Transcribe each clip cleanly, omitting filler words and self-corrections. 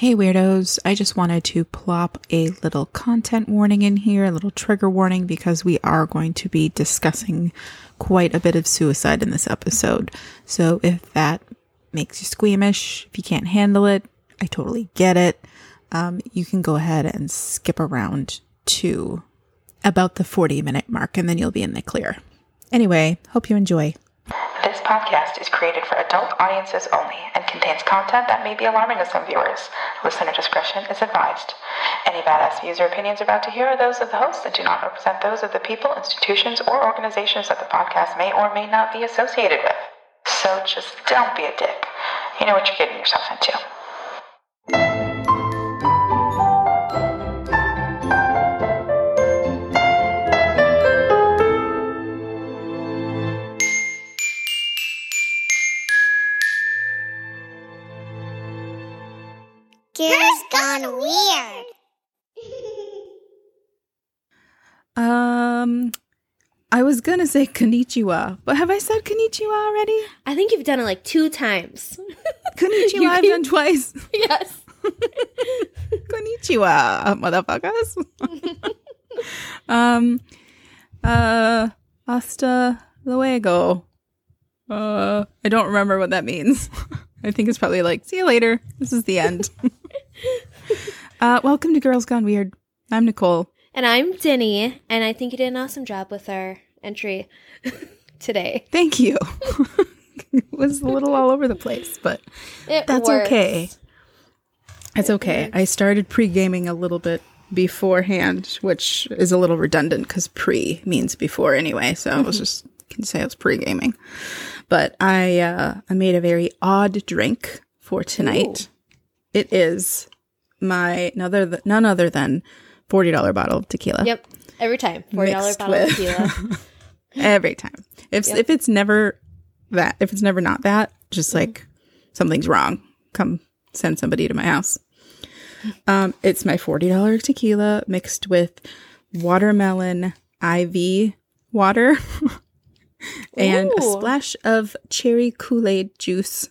Hey weirdos, I just wanted to plop a little content warning in here, a little trigger warning, because we are going to be discussing quite a bit of suicide in this episode. So if that makes you squeamish, if you can't handle it, I totally get it. You can go ahead and skip around to about the 40-minute mark and then you'll be in the clear. Anyway, hope you enjoy. This podcast is created for adult audiences only and contains content that may be alarming to some viewers. Listener discretion is advised. Any badass views or opinions you're about to hear are those of the hosts and do not represent those of the people, institutions, or organizations that the podcast may or may not be associated with. So just don't be a dick. You know what you're getting yourself into. Girls Gone Weird. I was gonna say konnichiwa, but have I said konnichiwa already? I think you've done it like 2 times. Konnichiwa I've done twice. Yes. Konnichiwa, motherfuckers. Hasta luego. I don't remember what that means. I think it's probably like, see you later. This is the end. Welcome to Girls Gone Weird. I'm Nicole. And I'm Denny, and I think you did an awesome job with our entry today. Thank you. It was a little all over the place, but that's works. okay. It's okay. I started pre-gaming a little bit beforehand, which is a little redundant because pre means before anyway, so I was just can say I was pre-gaming. But I made a very odd drink for tonight. Ooh. It is my none other than $40 bottle of tequila. Yep, every time $40 bottle of tequila. Every time. If it's never that, if it's never not that, just like something's wrong. Come send somebody to my house. It's my $40 tequila mixed with watermelon IV water. And a splash of cherry Kool-Aid juice.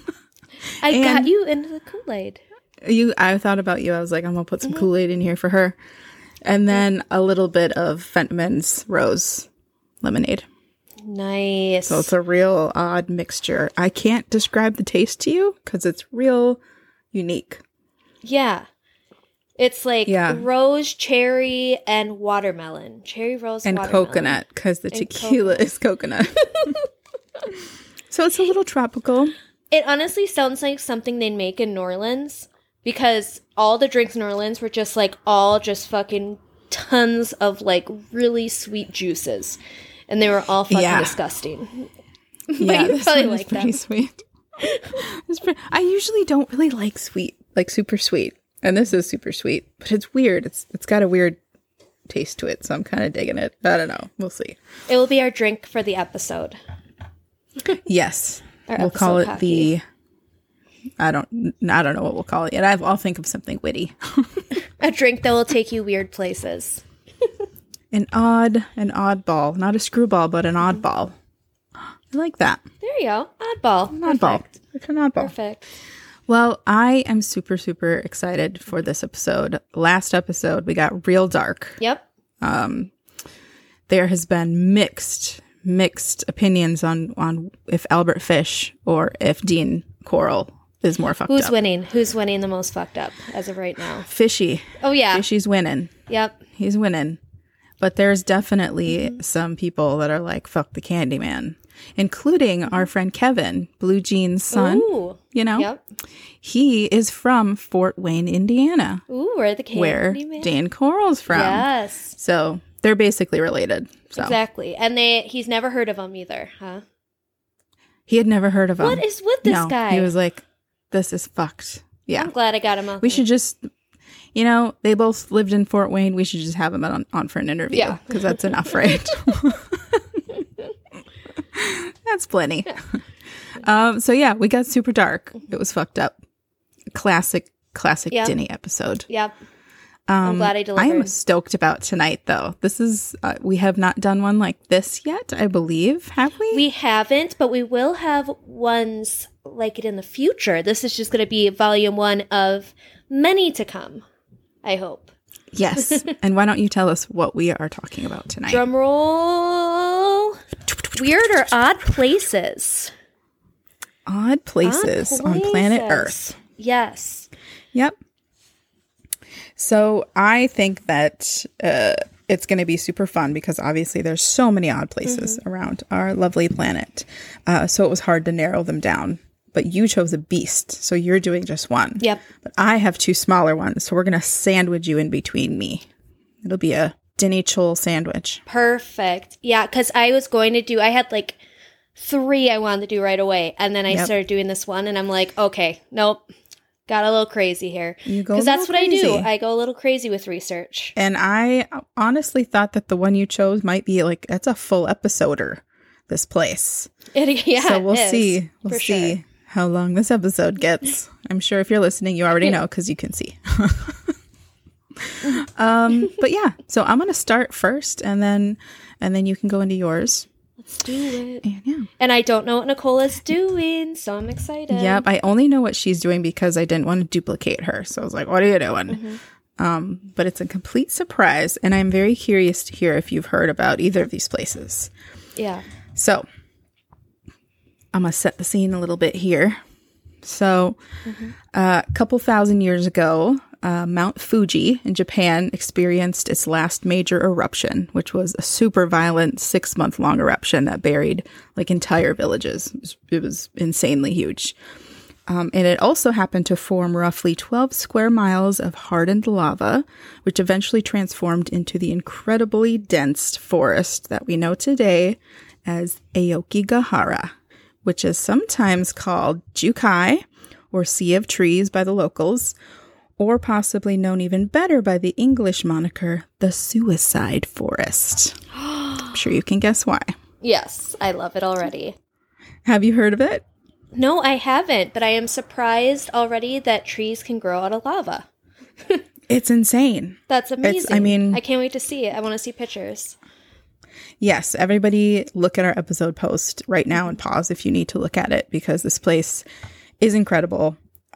I got you into the Kool-Aid. I thought about you. I was like, I'm going to put some Kool-Aid in here for her. And then a little bit of Fentimans Rose lemonade. Nice. So it's a real odd mixture. I can't describe the taste to you because it's real unique. Yeah. It's like rose, cherry, and watermelon. Cherry, rose, and watermelon. Coconut, because the tequila is coconut. So it's a little tropical. It honestly sounds like something they'd make in New Orleans, because all the drinks in New Orleans were just like all just fucking tons of like really sweet juices. And they were all fucking disgusting. But yeah, you probably like them. Pretty sweet. I usually don't really like sweet, like super sweet. And this is super sweet, but it's weird. It's got a weird taste to it, so I'm kind of digging it. I don't know. We'll see. It will be our drink for the episode. Yes. We'll call it coffee. I don't know what we'll call it yet. I'll think of something witty. A drink that will take you weird places. An oddball. Not a screwball, but an oddball. I like that. There you go. Oddball. Oddball. It's an oddball. Perfect. Well, I am super, super excited for this episode. Last episode, we got real dark. Yep. There has been mixed opinions on if Albert Fish or if Dean Coral is more fucked up. Who's winning? Who's winning the most fucked up as of right now? Fishy. Oh, yeah. Fishy's winning. Yep. He's winning. But there's definitely some people that are like, fuck the Candyman. Including our friend Kevin, Blue Jean's son. Ooh. You know? Yep. He is from Fort Wayne, Indiana. Ooh, where the Candyman. Where Dean Coral's from. Yes. So they're basically related. So. Exactly. And he's never heard of him either, huh? He had never heard of him. What is with this guy? He was like, this is fucked. Yeah. I'm glad I got him out. We should just, they both lived in Fort Wayne. We should just have him on for an interview. Yeah. Because that's enough, right? That's plenty. So yeah, we got super dark. It was fucked up. Classic Denny episode. Yep. I'm glad I delivered. I am stoked about tonight, though. This is, we have not done one like this yet, I believe. Have we? We haven't, but we will have ones like it in the future. This is just going to be volume 1 of many to come, I hope. Yes. And why don't you tell us what we are talking about tonight? Drum roll. Weird or odd places. Odd places on planet Earth. Yes. Yep. So I think that it's going to be super fun because obviously there's so many odd places around our lovely planet. So it was hard to narrow them down. But you chose a beast, so you're doing just one. Yep. But I have 2 smaller ones, so we're going to sandwich you in between me. It'll be a Dinny Chol sandwich. Perfect. Yeah, because I was going to do, I had like 3 I wanted to do right away. And then I started doing this one, and I'm like, okay, nope. Got a little crazy here. Because that's what I do. I go a little crazy with research. And I honestly thought that the one you chose might be like, that's a full episoder, this place. So we'll see. We'll see how long this episode gets. I'm sure if you're listening, you already know because you can see. But yeah, so I'm going to start first and then you can go into yours. Let's do it. And I don't know what Nicole is doing, so I'm excited. Yep. I only know what she's doing because I didn't want to duplicate her. So I was like, what are you doing? But it's a complete surprise. And I'm very curious to hear if you've heard about either of these places. Yeah. So I'm going to set the scene a little bit here. So a couple thousand years ago, Mount Fuji in Japan experienced its last major eruption, which was a super violent 6-month-long eruption that buried like entire villages. It was insanely huge. And it also happened to form roughly 12 square miles of hardened lava, which eventually transformed into the incredibly dense forest that we know today as Aokigahara, which is sometimes called Jukai, or Sea of Trees by the locals, or possibly known even better by the English moniker, the Suicide Forest. I'm sure you can guess why. Yes, I love it already. Have you heard of it? No, I haven't, but I am surprised already that trees can grow out of lava. It's insane. That's amazing. I can't wait to see it. I want to see pictures. Yes, everybody look at our episode post right now and pause if you need to look at it because this place is incredible.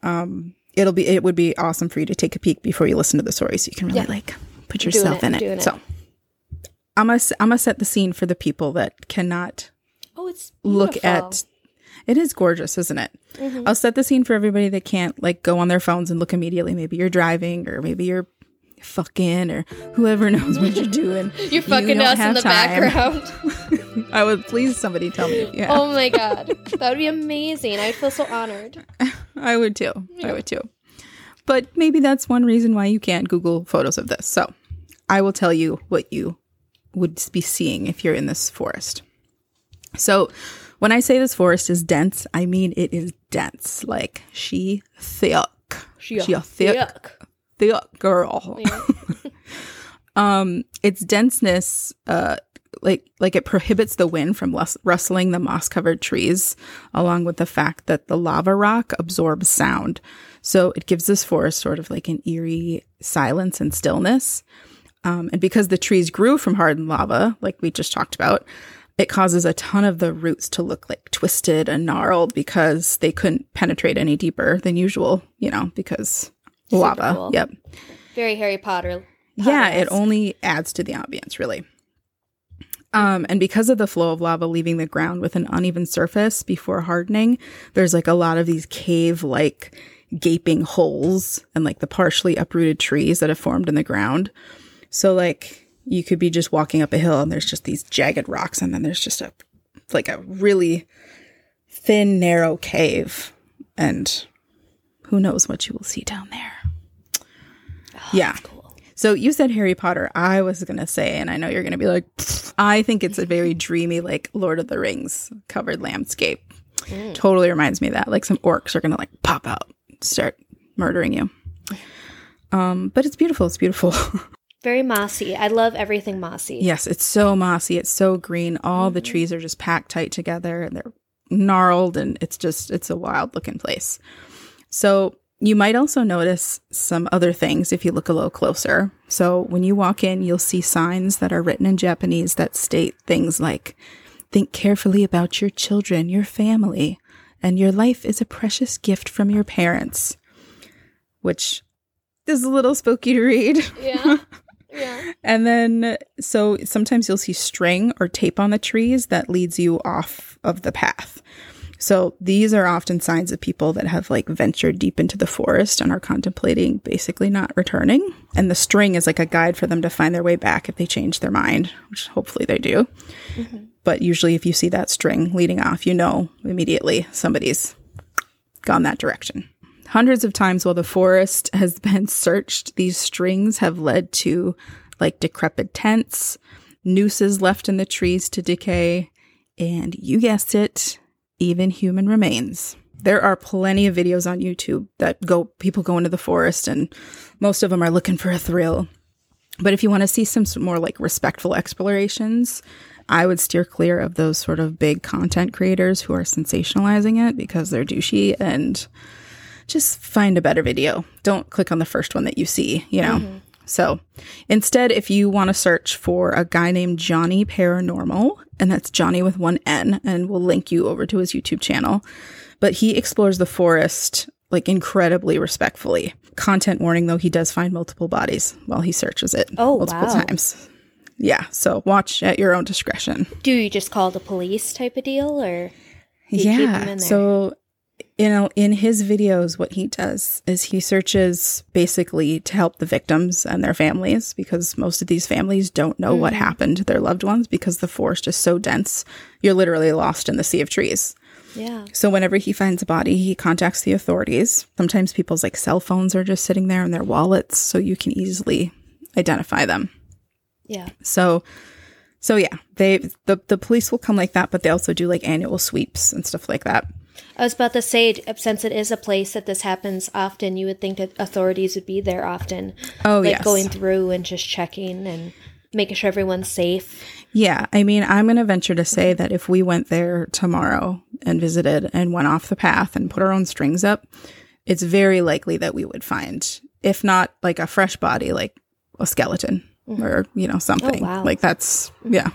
It would be awesome for you to take a peek before you listen to the story so you can really put yourself in it. So I'm gonna set the scene for the people that cannot look at. It is gorgeous, isn't it? I'll set the scene for everybody that can't go on their phones and look immediately. Maybe you're driving or maybe you're fucking or whoever knows what you're doing. You're fucking us in the background. I would please somebody tell me. Yeah. Oh my god, that would be amazing. I'd feel so honored. I would too. Yeah. I would too. But maybe that's one reason why you can't Google photos of this. So I will tell you what you would be seeing if you're in this forest. So when I say this forest is dense, I mean it is dense. Like she thick. She a thick girl. Yeah. Its denseness, like it prohibits the wind from rustling the moss-covered trees, along with the fact that the lava rock absorbs sound. So it gives this forest sort of like an eerie silence and stillness. And because the trees grew from hardened lava, like we just talked about, it causes a ton of the roots to look like twisted and gnarled because they couldn't penetrate any deeper than usual, because lava. Cool. Yep. Very Harry Potter. Yeah, it only adds to the ambience, really. And because of the flow of lava leaving the ground with an uneven surface before hardening, there's a lot of these cave-like gaping holes and the partially uprooted trees that have formed in the ground. So you could be just walking up a hill and there's just these jagged rocks and then there's just a really thin, narrow cave. And who knows what you will see down there. Oh, yeah. Cool. So you said Harry Potter. I was going to say, and I know you're going to be like, I think it's a very dreamy, Lord of the Rings covered landscape. Totally reminds me of that. Some orcs are going to pop out, start murdering you. But it's beautiful. It's beautiful. Very mossy. I love everything mossy. Yes, it's so mossy. It's so green. All the trees are just packed tight together and they're gnarled and it's a wild looking place. So you might also notice some other things if you look a little closer. So when you walk in, you'll see signs that are written in Japanese that state things like, think carefully about your children, your family, and your life is a precious gift from your parents. Which is a little spooky to read. Yeah. Yeah. And then, so sometimes you'll see string or tape on the trees that leads you off of the path. So these are often signs of people that have like ventured deep into the forest and are contemplating basically not returning. And the string is like a guide for them to find their way back if they change their mind, which hopefully they do. Mm-hmm. But usually if you see that string leading off, you know immediately somebody's gone that direction. Hundreds of times while the forest has been searched, these strings have led to like decrepit tents, nooses left in the trees to decay, and you guessed it, even human remains. There are plenty of videos on YouTube that people go into the forest, and most of them are looking for a thrill. But if you want to see some more like respectful explorations, I would steer clear of those sort of big content creators who are sensationalizing it because they're douchey, and just find a better video. Don't click on the first one that you see, you know. Mm-hmm. So instead, if you want to search for a guy named Johnny Paranormal, and that's Johnny with one N, and we'll link you over to his YouTube channel. But he explores the forest like incredibly respectfully. Content warning, though, he does find multiple bodies while he searches it multiple times. Yeah, so watch at your own discretion. Do you just call the police type of deal, or do you keep him in there? So you know, in his videos, what he does is he searches basically to help the victims and their families, because most of these families don't know what happened to their loved ones because the forest is so dense. You're literally lost in the sea of trees. Yeah. So whenever he finds a body, he contacts the authorities. Sometimes people's like cell phones are just sitting there in their wallets, so you can easily identify them. Yeah. So yeah, the police will come like that, but they also do like annual sweeps and stuff like that. I was about to say, since it is a place that this happens often, you would think that authorities would be there often. Oh, like yes. Going through and just checking and making sure everyone's safe. Yeah. I mean, I'm going to venture to say that if we went there tomorrow and visited and went off the path and put our own strings up, it's very likely that we would find, if not like a fresh body, like a skeleton or, you know, something. Oh, wow. Like that's, yeah.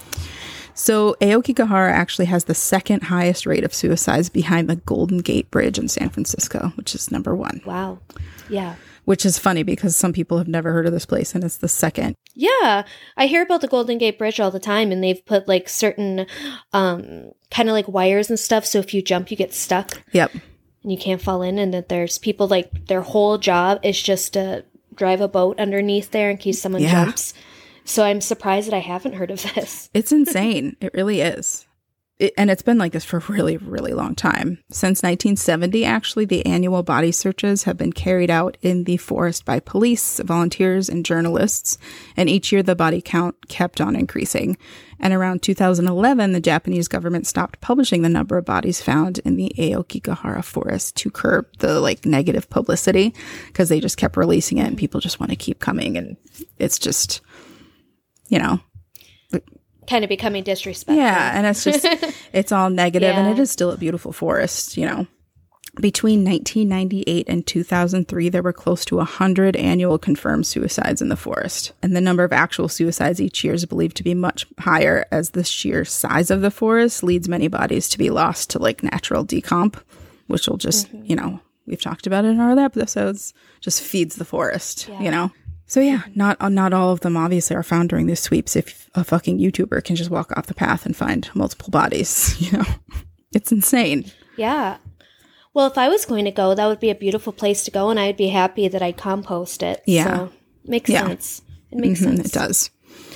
So Aokigahara actually has the second highest rate of suicides behind the Golden Gate Bridge in San Francisco, which is number 1. Wow. Yeah. Which is funny because some people have never heard of this place, and it's the second. Yeah. I hear about the Golden Gate Bridge all the time, and they've put like certain kind of like wires and stuff, so if you jump, you get stuck. Yep. And you can't fall in, and that there's people like their whole job is just to drive a boat underneath there in case someone jumps. So I'm surprised that I haven't heard of this. It's insane. It really is. And it's been like this for a really, really long time. Since 1970, actually, the annual body searches have been carried out in the forest by police, volunteers, and journalists. And each year, the body count kept on increasing. And around 2011, the Japanese government stopped publishing the number of bodies found in the Aokigahara forest to curb the like negative publicity, because they just kept releasing it and people just want to keep coming. And it's just, you know, kind of becoming disrespectful. Yeah, and it's just, it's all negative, and it is still a beautiful forest, you know. Between 1998 and 2003, there were close to 100 annual confirmed suicides in the forest. And the number of actual suicides each year is believed to be much higher, as the sheer size of the forest leads many bodies to be lost to like natural decomp, which will just, you know, we've talked about it in our other episodes, just feeds the forest, you know. So yeah, not all of them obviously are found during these sweeps. If a fucking YouTuber can just walk off the path and find multiple bodies, you know, it's insane. Yeah. Well, if I was going to go, that would be a beautiful place to go, and I'd be happy that I compost it. Yeah. So, makes sense. It makes sense. It does.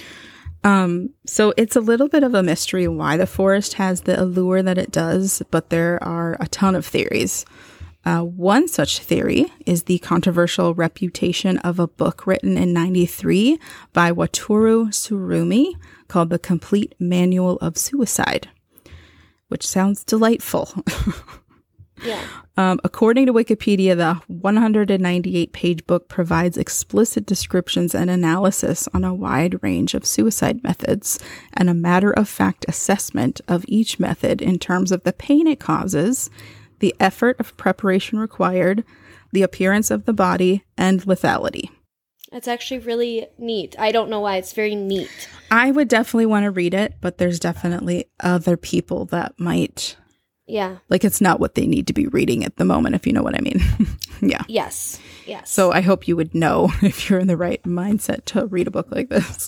So it's a little bit of a mystery why the forest has the allure that it does, but there are a ton of theories. One such theory is the controversial reputation of a book written in 1993 by Wataru Tsurumi called The Complete Manual of Suicide, which sounds delightful. Yeah. According to Wikipedia, the 198-page book provides explicit descriptions and analysis on a wide range of suicide methods and a matter-of-fact assessment of each method in terms of the pain it causes, the effort of preparation required, the appearance of the body, and lethality. It's actually really neat. I don't know why. It's very neat. I would definitely want to read it, but there's definitely other people that might Yeah. Like, it's not what they need to be reading at the moment, if you know what I mean. Yeah. Yes. Yes. So I hope you would know if you're in the right mindset to read a book like this.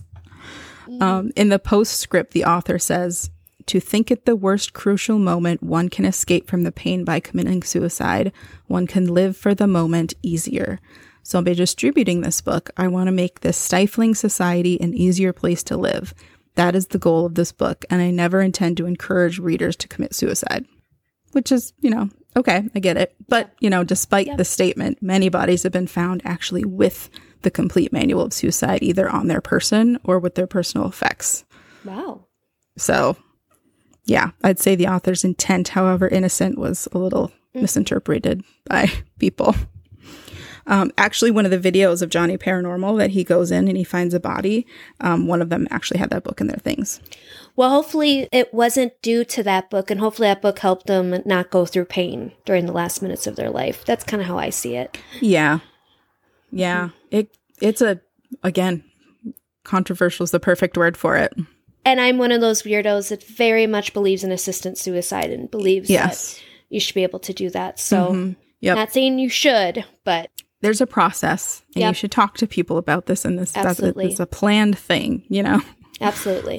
In the postscript, the author says, to think at the worst crucial moment, one can escape from the pain by committing suicide. One can live for the moment easier. So by distributing this book, I want to make this stifling society an easier place to live. That is the goal of this book, and I never intend to encourage readers to commit suicide. Which is, okay, I get it. But, despite the statement, many bodies have been found actually with the complete manual of suicide, either on their person or with their personal effects. Wow. So, yeah, I'd say the author's intent, however innocent, was a little misinterpreted by people. Actually, one of the videos of Johnny Paranormal that he goes in and he finds a body, one of them actually had that book in their things. Well, hopefully it wasn't due to that book, and hopefully that book helped them not go through pain during the last minutes of their life. That's kind of how I see it. Yeah. Yeah. It's again, controversial is the perfect word for it. And I'm one of those weirdos that very much believes in assisted suicide and believes that you should be able to do that. So, not saying you should, but there's a process, and you should talk to people about this. And this is a planned thing, Absolutely.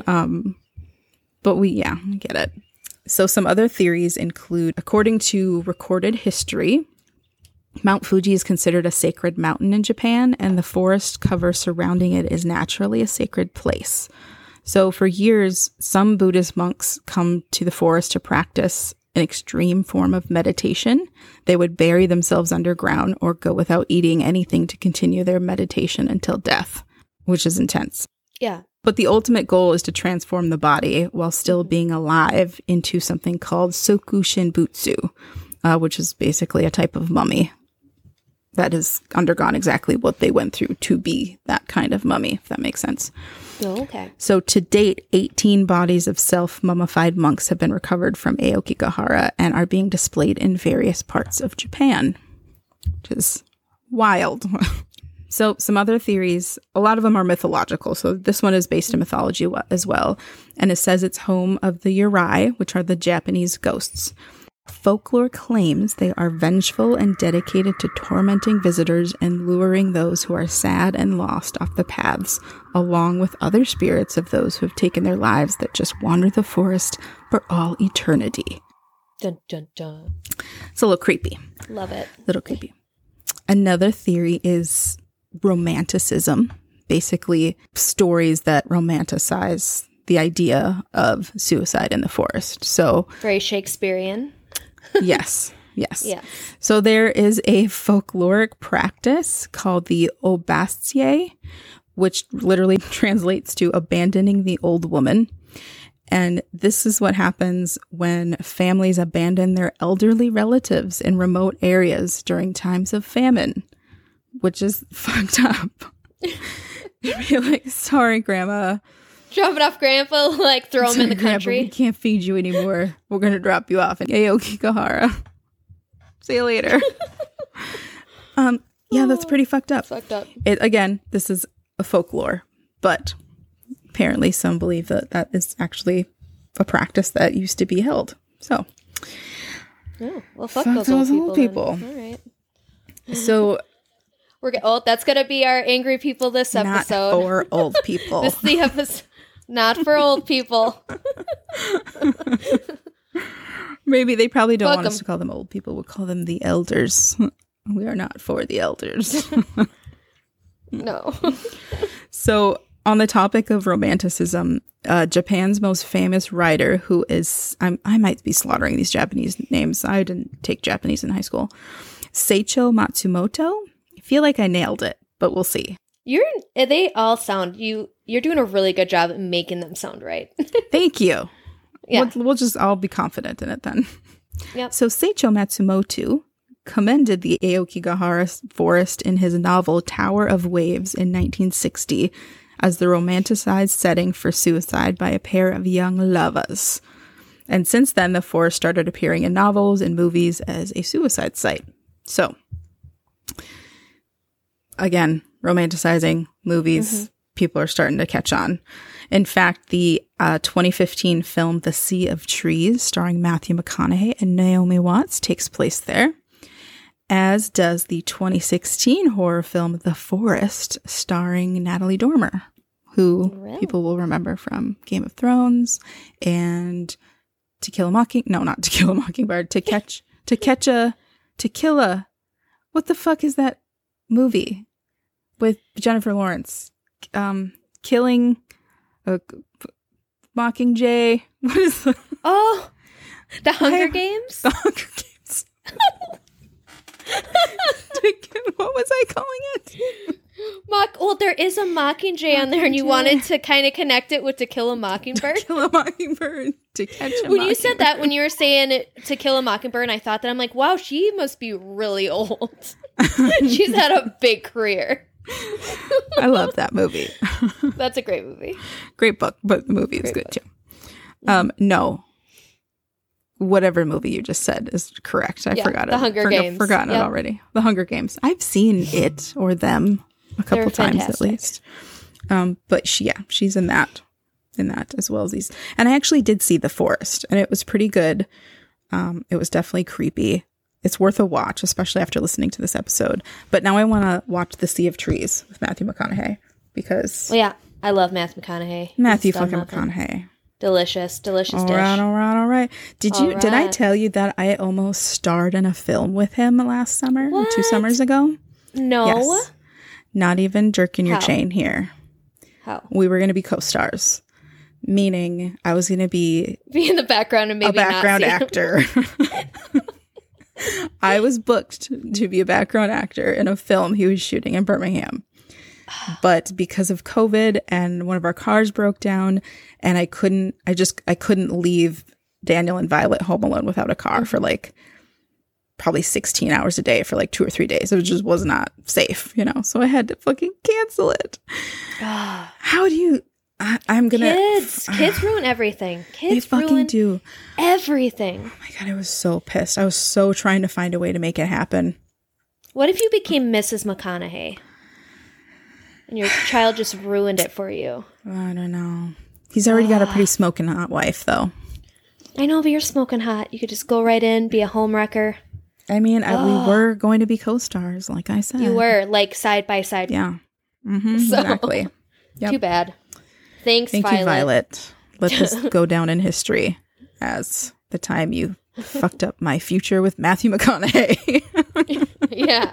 But I get it. So some other theories include, according to recorded history, Mount Fuji is considered a sacred mountain in Japan, and the forest cover surrounding it is naturally a sacred place. So for years, some Buddhist monks come to the forest to practice an extreme form of meditation. They would bury themselves underground or go without eating anything to continue their meditation until death, which is intense. Yeah. But the ultimate goal is to transform the body while still being alive into something called Soku Shinbutsu, which is basically a type of mummy that has undergone exactly what they went through to be that kind of mummy, if that makes sense. Oh, okay. So to date, 18 bodies of self-mummified monks have been recovered from Aokigahara and are being displayed in various parts of Japan, which is wild. So some other theories, a lot of them are mythological. So this one is based in mythology as well. And it says it's home of the Yurai, which are the Japanese ghosts. Folklore claims they are vengeful and dedicated to tormenting visitors and luring those who are sad and lost off the paths, along with other spirits of those who have taken their lives that just wander the forest for all eternity. Dun, dun, dun. It's a little creepy. Love it. A little creepy. Another theory is romanticism, basically stories that romanticize the idea of suicide in the forest. So very Shakespearean. Yes. Yeah. So there is a folkloric practice called the obastye, which literally translates to abandoning the old woman. And this is what happens when families abandon their elderly relatives in remote areas during times of famine, which is fucked up. You'd be like, sorry, Grandma. Drop it off Grandpa, like throw him in the country. Grandpa, we can't feed you anymore. We're going to drop you off in Aokigahara. See you later. Yeah, that's pretty fucked up. Fucked up. Again, this is a folklore, but apparently some believe that that is actually a practice that used to be held. So. Oh, well, fuck those old people. All right. So. That's going to be our angry people this episode. Not for old people. This is the episode. Not for old people. Maybe they probably don't want us to call them old people. We'll call them the elders. We are not for the elders. No. So on the topic of romanticism, Japan's most famous writer, who is, I might be slaughtering these Japanese names. I didn't take Japanese in high school. Seicho Matsumoto. I feel like I nailed it, but we'll see. They all sound, you're doing a really good job at making them sound right. Thank you. Yeah. I'll be confident in it then. Yep. So Seicho Matsumoto commended the Aokigahara forest in his novel Tower of Waves in 1960 as the romanticized setting for suicide by a pair of young lovers. And since then, the forest started appearing in novels and movies as a suicide site. So, again, romanticizing movies, people are starting to catch on. In fact, the 2015 film The Sea of Trees, starring Matthew McConaughey and Naomi Watts, takes place there, as does the 2016 horror film The Forest, starring Natalie Dormer, who people will remember from Game of Thrones and To Kill a Mockingbird, To Kill a, what the fuck is that movie with Jennifer Lawrence? Killing a Mockingjay. What is the... Oh, The Hunger Games? The Hunger Games. What was I calling it? Well, there is a Mockingjay on there, and you wanted to kind of connect it with To Kill a Mockingbird. To Kill a Mockingbird. To Catch a When you said that, when you were saying it, To Kill a Mockingbird, and I thought that, I'm like, wow, she must be really old. She's had a big career. I love that movie. That's a great movie. Great book, but the movie is good too. No. Whatever movie you just said is correct. I forgot it. The Hunger Games. Forgotten it already. The Hunger Games. I've seen it or them a couple times at least. But she's in that as well as these. And I actually did see The Forest, and it was pretty good. It was definitely creepy. It's worth a watch, especially after listening to this episode. But now I want to watch The Sea of Trees with Matthew McConaughey because... Well, yeah, I love Matthew McConaughey. Matthew fucking McConaughey. Delicious dish. All right. Did I tell you that I almost starred in a film with him last summer? What? 2 summers ago? No. Yes. Not even jerking your How? chain here. How? We were going to be co-stars. Meaning I was going to be in the background and maybe a background not actor. I was booked to be a background actor in a film he was shooting in Birmingham. But because of COVID and one of our cars broke down and I couldn't leave Daniel and Violet home alone without a car for like probably 16 hours a day for like 2 or 3 days. It just was not safe, So I had to fucking cancel it. How do you... I'm gonna... Kids ruin everything. They fucking do. Everything. Oh my God, I was so pissed. I was so trying to find a way to make it happen. What if you became Mrs. McConaughey? And your child just ruined it for you. I don't know. He's already got a pretty smoking hot wife, though. I know, but you're smoking hot. You could just go right in, be a homewrecker. I mean, we were going to be co-stars, like I said. You were, like, side by side. Yeah. Exactly. Yep. Too bad. Thank you, Violet. Let this go down in history as the time you fucked up my future with Matthew McConaughey. Yeah.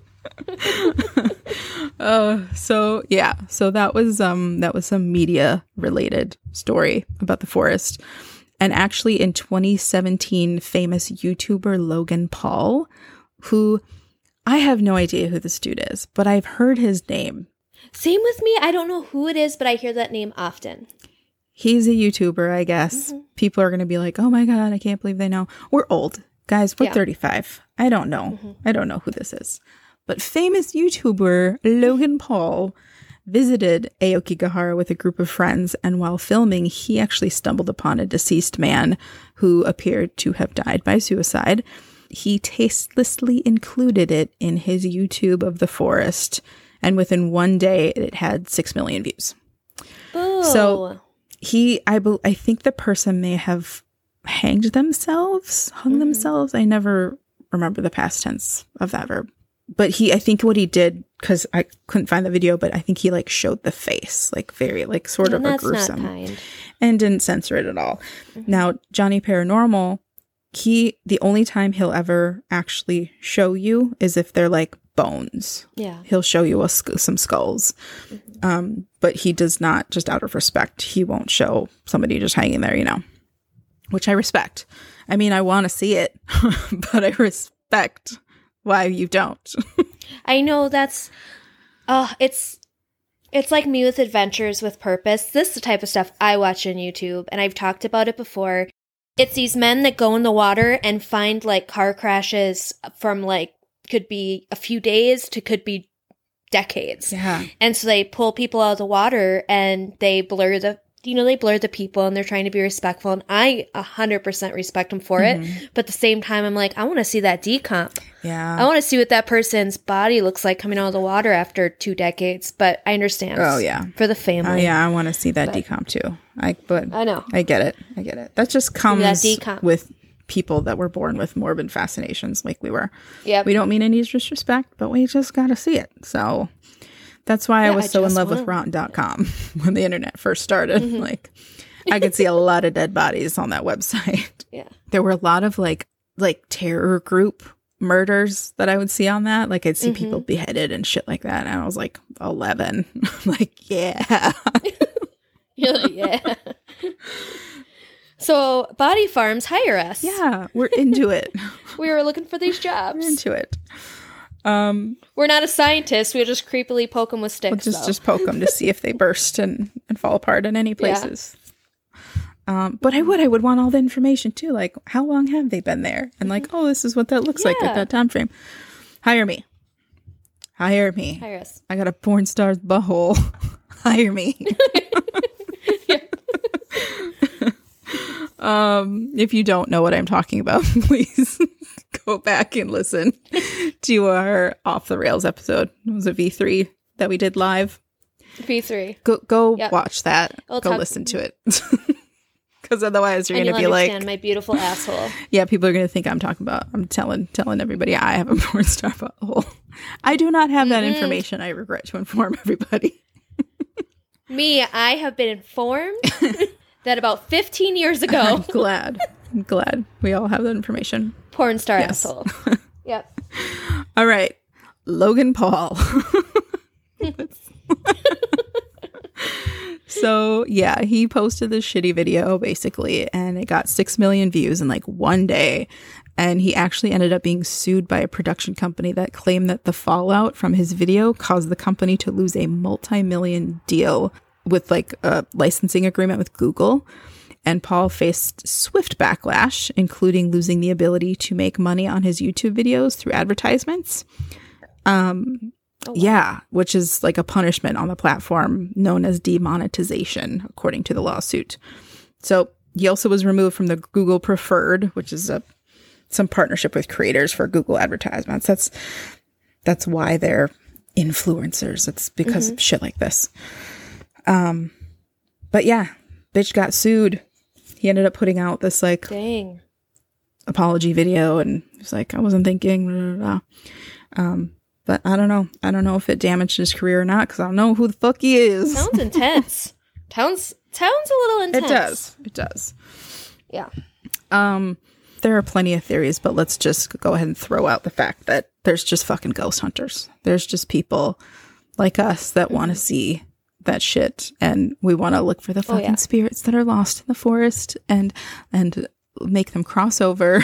So that was some media related story about The Forest. And actually in 2017, famous YouTuber Logan Paul, who I have no idea who this dude is, but I've heard his name. Same with me. I don't know who it is, but I hear that name often. He's a YouTuber, I guess. Mm-hmm. People are going to be like, oh my God, I can't believe they know. We're old. Guys, we're 35. I don't know. Mm-hmm. I don't know who this is. But famous YouTuber Logan Paul visited Aokigahara with a group of friends, and while filming, he actually stumbled upon a deceased man who appeared to have died by suicide. He tastelessly included it in his YouTube of The Forest, and within one day, it had 6 million views. Ooh. So I think the person may have hung themselves. I never remember the past tense of that verb. But I think what he did, because I couldn't find the video, but I think he like showed the face, like very like sort of a gruesome, and didn't censor it at all. Mm-hmm. Now, Johnny Paranormal, the only time he'll ever actually show you is if they're like bones. Yeah. He'll show you some skulls. Mm-hmm. But he does not, just out of respect, he won't show somebody just hanging there, which I respect. I mean, I want to see it, but I respect why you don't. I know it's like me with Adventures with Purpose. This is the type of stuff I watch on YouTube, and I've talked about it before. It's these men that go in the water and find like car crashes from like could be a few days to could be decades. Yeah. And so they pull people out of the water and they blur the they blurred the people and they're trying to be respectful, and I 100% respect them for it. But at the same time, I'm like, I want to see that decomp. Yeah. I want to see what that person's body looks like coming out of the water after 2 decades. But I understand. Oh, yeah. For the family. Oh, yeah. I want to see that decomp too. But I know. I get it. That just comes decomp. with people that were born with morbid fascinations like we were. Yep. We don't mean any disrespect, but we just got to see it. So that's why I was so in love with Rotten.com when the internet first started. Like, I could see a lot of dead bodies on that website. Yeah. There were a lot of like terror group murders that I would see on that. Like, I'd see people beheaded and shit like that. And I was like 11. Like, yeah. You're like, yeah. So, body farms hire us. Yeah, we're into it. We were looking for these jobs. We're into it. We're not a scientist. We just creepily poke them with sticks. We'll just poke them to see if they burst and fall apart in any places. But I would want all the information too. Like, how long have they been there? And like, oh, this is what that looks like at that time frame. Hire me. Hire us. I got a porn star's butthole. Hire me. If you don't know what I'm talking about, please go back and listen to our Off the Rails episode. It was a V3 that we did live. V3. Go watch that. Go listen to it. Because otherwise you're going to be like, my beautiful asshole. Yeah, people are going to think I'm telling everybody I have a porn star butthole. I do not have that information. I regret to inform everybody. Me, I have been informed that about 15 years ago. I'm glad we all have that information. Porn star asshole. Yep. All right. Logan Paul. So, yeah, he posted this shitty video, basically, and it got 6 million views in, like, one day. And he actually ended up being sued by a production company that claimed that the fallout from his video caused the company to lose a multi-million deal with, like, a licensing agreement with Google. And Paul faced swift backlash, including losing the ability to make money on his YouTube videos through advertisements. Oh, wow. Yeah, which is like a punishment on the platform known as demonetization, according to the lawsuit. So he also was removed from the Google Preferred, which is some partnership with creators for Google advertisements. That's why they're influencers. It's because of shit like this. But yeah, bitch got sued. He ended up putting out this like apology video, and he was like, I wasn't thinking. Blah, blah, blah. But I don't know. I don't know if it damaged his career or not, because I don't know who the fuck he is. Sounds intense. Sounds a little intense. It does. Yeah. There are plenty of theories, but let's just go ahead and throw out the fact that there's just fucking ghost hunters. There's just people like us that want to see that shit, and we want to look for the fucking spirits that are lost in the forest and make them cross over.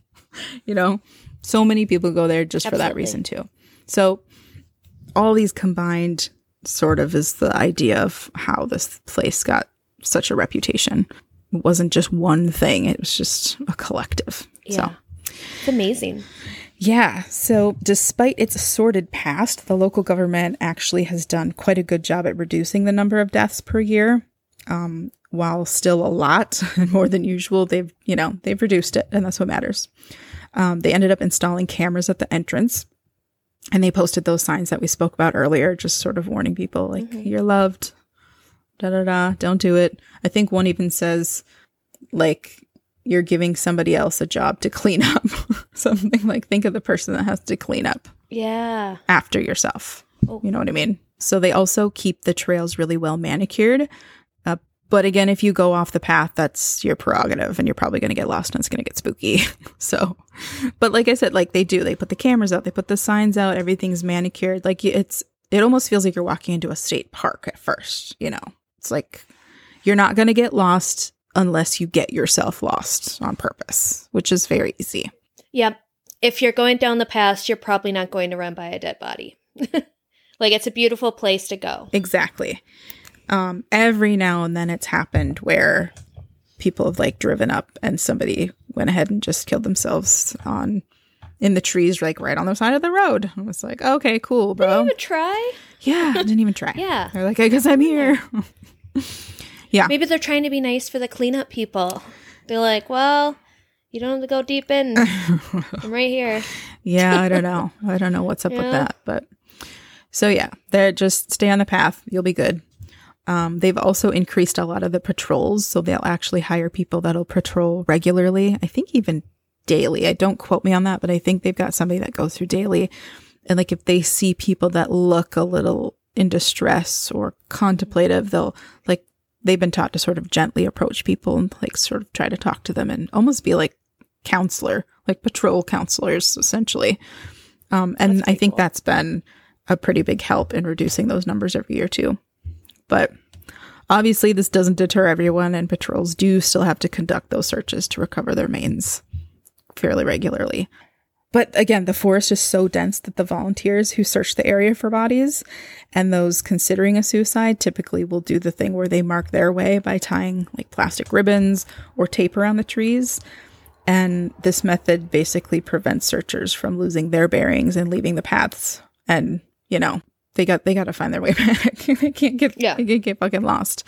So many people go there just for that reason too. So all these combined sort of is the idea of how this place got such a reputation. It wasn't just one thing. It was just a collective. Yeah. So it's amazing. Yeah. So despite its sordid past, the local government actually has done quite a good job at reducing the number of deaths per year. While still a lot more than usual, they've reduced it, and that's what matters. They ended up installing cameras at the entrance, and they posted those signs that we spoke about earlier, just sort of warning people, like, you're loved, don't do it. I think one even says, like, you're giving somebody else a job to clean up. Something like, think of the person that has to clean up after yourself. Oh. You know what I mean? So they also keep the trails really well manicured. But again, if you go off the path, that's your prerogative, and you're probably going to get lost and it's going to get spooky. So, but like I said, like they put the cameras out, they put the signs out, everything's manicured. Like it almost feels like you're walking into a state park at first, It's like you're not going to get lost unless you get yourself lost on purpose, which is very easy. Yep. If you're going down the path, you're probably not going to run by a dead body. Like, it's a beautiful place to go. Exactly. Every now and then it's happened where people have like driven up and somebody went ahead and just killed themselves in the trees, like right on the side of the road. I was like, okay, cool, bro. Didn't even try? Yeah, I didn't even try. Yeah. They're like, I guess I'm here. Yeah. Maybe they're trying to be nice for the cleanup people. They're like, well, you don't have to go deep in. I'm right here. Yeah, I don't know. I don't know what's up with that. But so yeah, they're just stay on the path. You'll be good. They've also increased a lot of the patrols. So they'll actually hire people that'll patrol regularly. I think even daily. Don't quote me on that, but I think they've got somebody that goes through daily. And like if they see people that look a little in distress or contemplative, they've been taught to sort of gently approach people and like sort of try to talk to them and almost be like counselor, like patrol counselors, essentially. And I think that's been a pretty big help in reducing those numbers every year too. But obviously this doesn't deter everyone, and patrols do still have to conduct those searches to recover their remains fairly regularly. But again, the forest is so dense that the volunteers who search the area for bodies and those considering a suicide typically will do the thing where they mark their way by tying like plastic ribbons or tape around the trees. And this method basically prevents searchers from losing their bearings and leaving the paths. And, you know, they got to find their way back. They can't get fucking lost.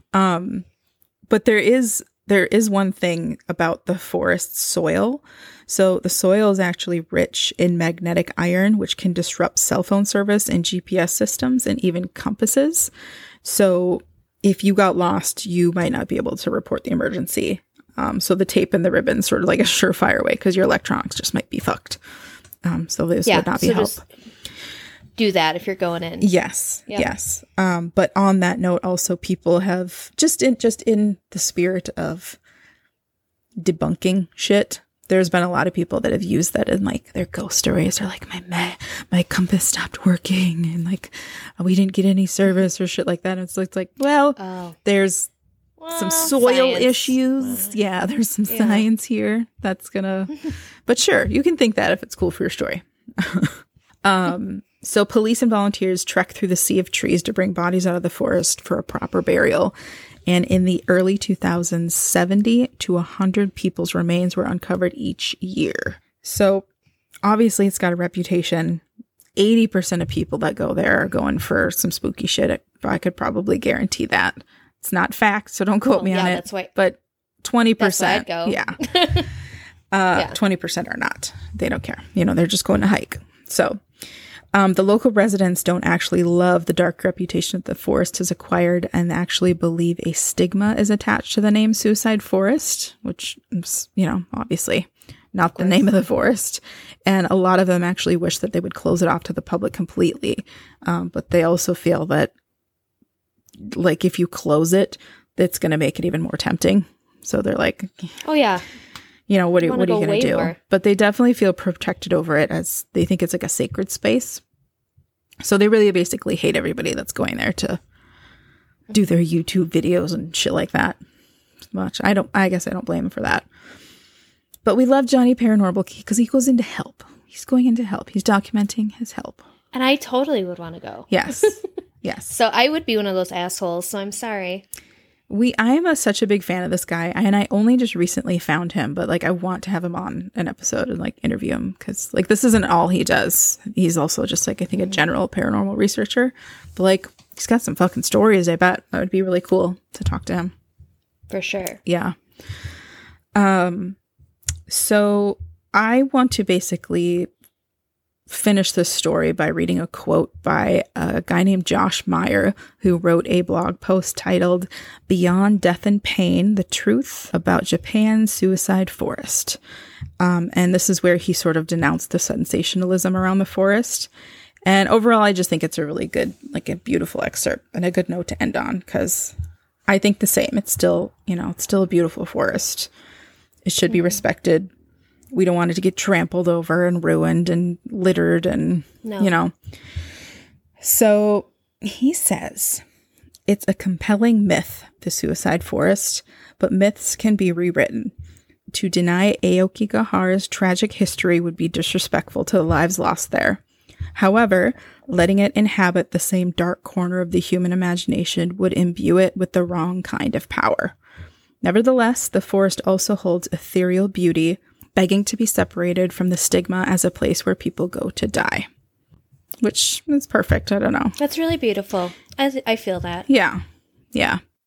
But there is one thing about the forest soil. So the soil is actually rich in magnetic iron, which can disrupt cell phone service and GPS systems and even compasses. So if you got lost, you might not be able to report the emergency. So the tape and the ribbon sort of like a surefire way, because your electronics just might be fucked. So this would not be help. Do that if you're going in. Yes. Yep. Yes. But on that note, also people have just in the spirit of debunking shit, there's been a lot of people that have used that in like their ghost stories. They're like, my compass stopped working and like we didn't get any service or shit like that. And it's like, well, there's some soil science issues. Yeah, there's some science here that's gonna, but sure, you can think that if it's cool for your story. So police and volunteers trek through the sea of trees to bring bodies out of the forest for a proper burial. And in the early 2000s, 70 to 100 people's remains were uncovered each year. So obviously it's got a reputation. 80% of people that go there are going for some spooky shit. I could probably guarantee that. It's not fact, so don't quote me on it. That's why, but 20%. That's why I'd go. Yeah. 20% are not. They don't care. You know, they're just going to hike. So the local residents don't actually love the dark reputation that the forest has acquired and actually believe a stigma is attached to the name Suicide Forest, which is, you know, obviously not the name of the forest. And a lot of them actually wish that they would close it off to the public completely. But they also feel that, like, if you close it, it's going to make it even more tempting. So they're like, oh, yeah. You know, what are you going to do? More. But they definitely feel protected over it, as they think it's like a sacred space. So they really basically hate everybody that's going there to do their YouTube videos and shit like that. Much. I guess I don't blame them for that. But we love Johnny Paranormal because he goes into help. He's going into help. He's documenting his help. And I totally would want to go. Yes. Yes. So I would be one of those assholes, so I'm sorry. I am such a big fan of this guy, and I only just recently found him, but like I want to have him on an episode and like interview him, because like this isn't all he does. He's also just like, I think, a general paranormal researcher, but like he's got some fucking stories. I bet that would be really cool to talk to him. For sure. Yeah. So I want to basically finish this story by reading a quote by a guy named Josh Meyer, who wrote a blog post titled "Beyond Death and Pain, The Truth About Japan's Suicide Forest." And this is where he sort of denounced the sensationalism around the forest. And overall, I just think it's a really good, like a beautiful excerpt and a good note to end on, because I think the same. It's still, you know, it's still a beautiful forest. It should be respected. We don't want it to get trampled over and ruined and littered and, you know. So he says, it's a compelling myth, the suicide forest, but myths can be rewritten. To deny Aokigahara's tragic history would be disrespectful to the lives lost there. However, letting it inhabit the same dark corner of the human imagination would imbue it with the wrong kind of power. Nevertheless, the forest also holds ethereal beauty, begging to be separated from the stigma as a place where people go to die. Which is perfect. I don't know. That's really beautiful. I feel that. Yeah. Yeah.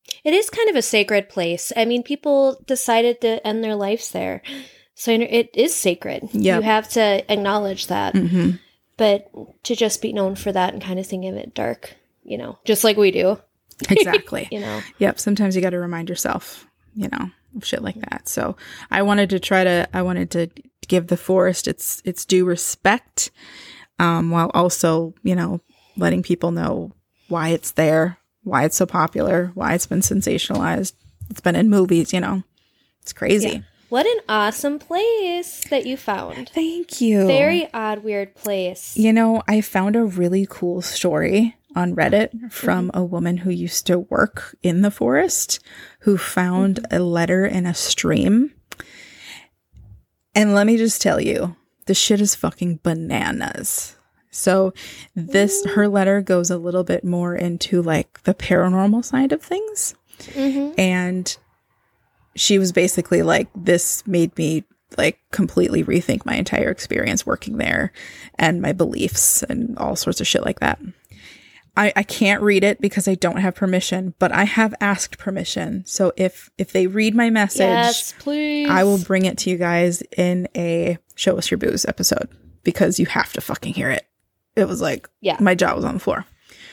It is kind of a sacred place. I mean, people decided to end their lives there. So it is sacred. Yep. You have to acknowledge that. Mm-hmm. But to just be known for that and kind of think of it dark, just like we do. Exactly. Yep. Sometimes you got to remind yourself, of shit like that. So I wanted to give the forest its due respect, while also, letting people know why it's there, why it's so popular, why it's been sensationalized. It's been in movies, it's crazy. Yeah. What an awesome place that you found. Thank you. Very odd, weird place. I found a really cool story on Reddit from a woman who used to work in the forest, who found a letter in a stream. And let me just tell you, the shit is fucking bananas. So her letter goes a little bit more into like the paranormal side of things. Mm-hmm. And she was basically like, this made me like completely rethink my entire experience working there and my beliefs and all sorts of shit like that. I can't read it because I don't have permission, but I have asked permission. So if they read my message, yes, please, I will bring it to you guys in a Show Us Your Booze episode because you have to fucking hear it. It was like, my jaw was on the floor.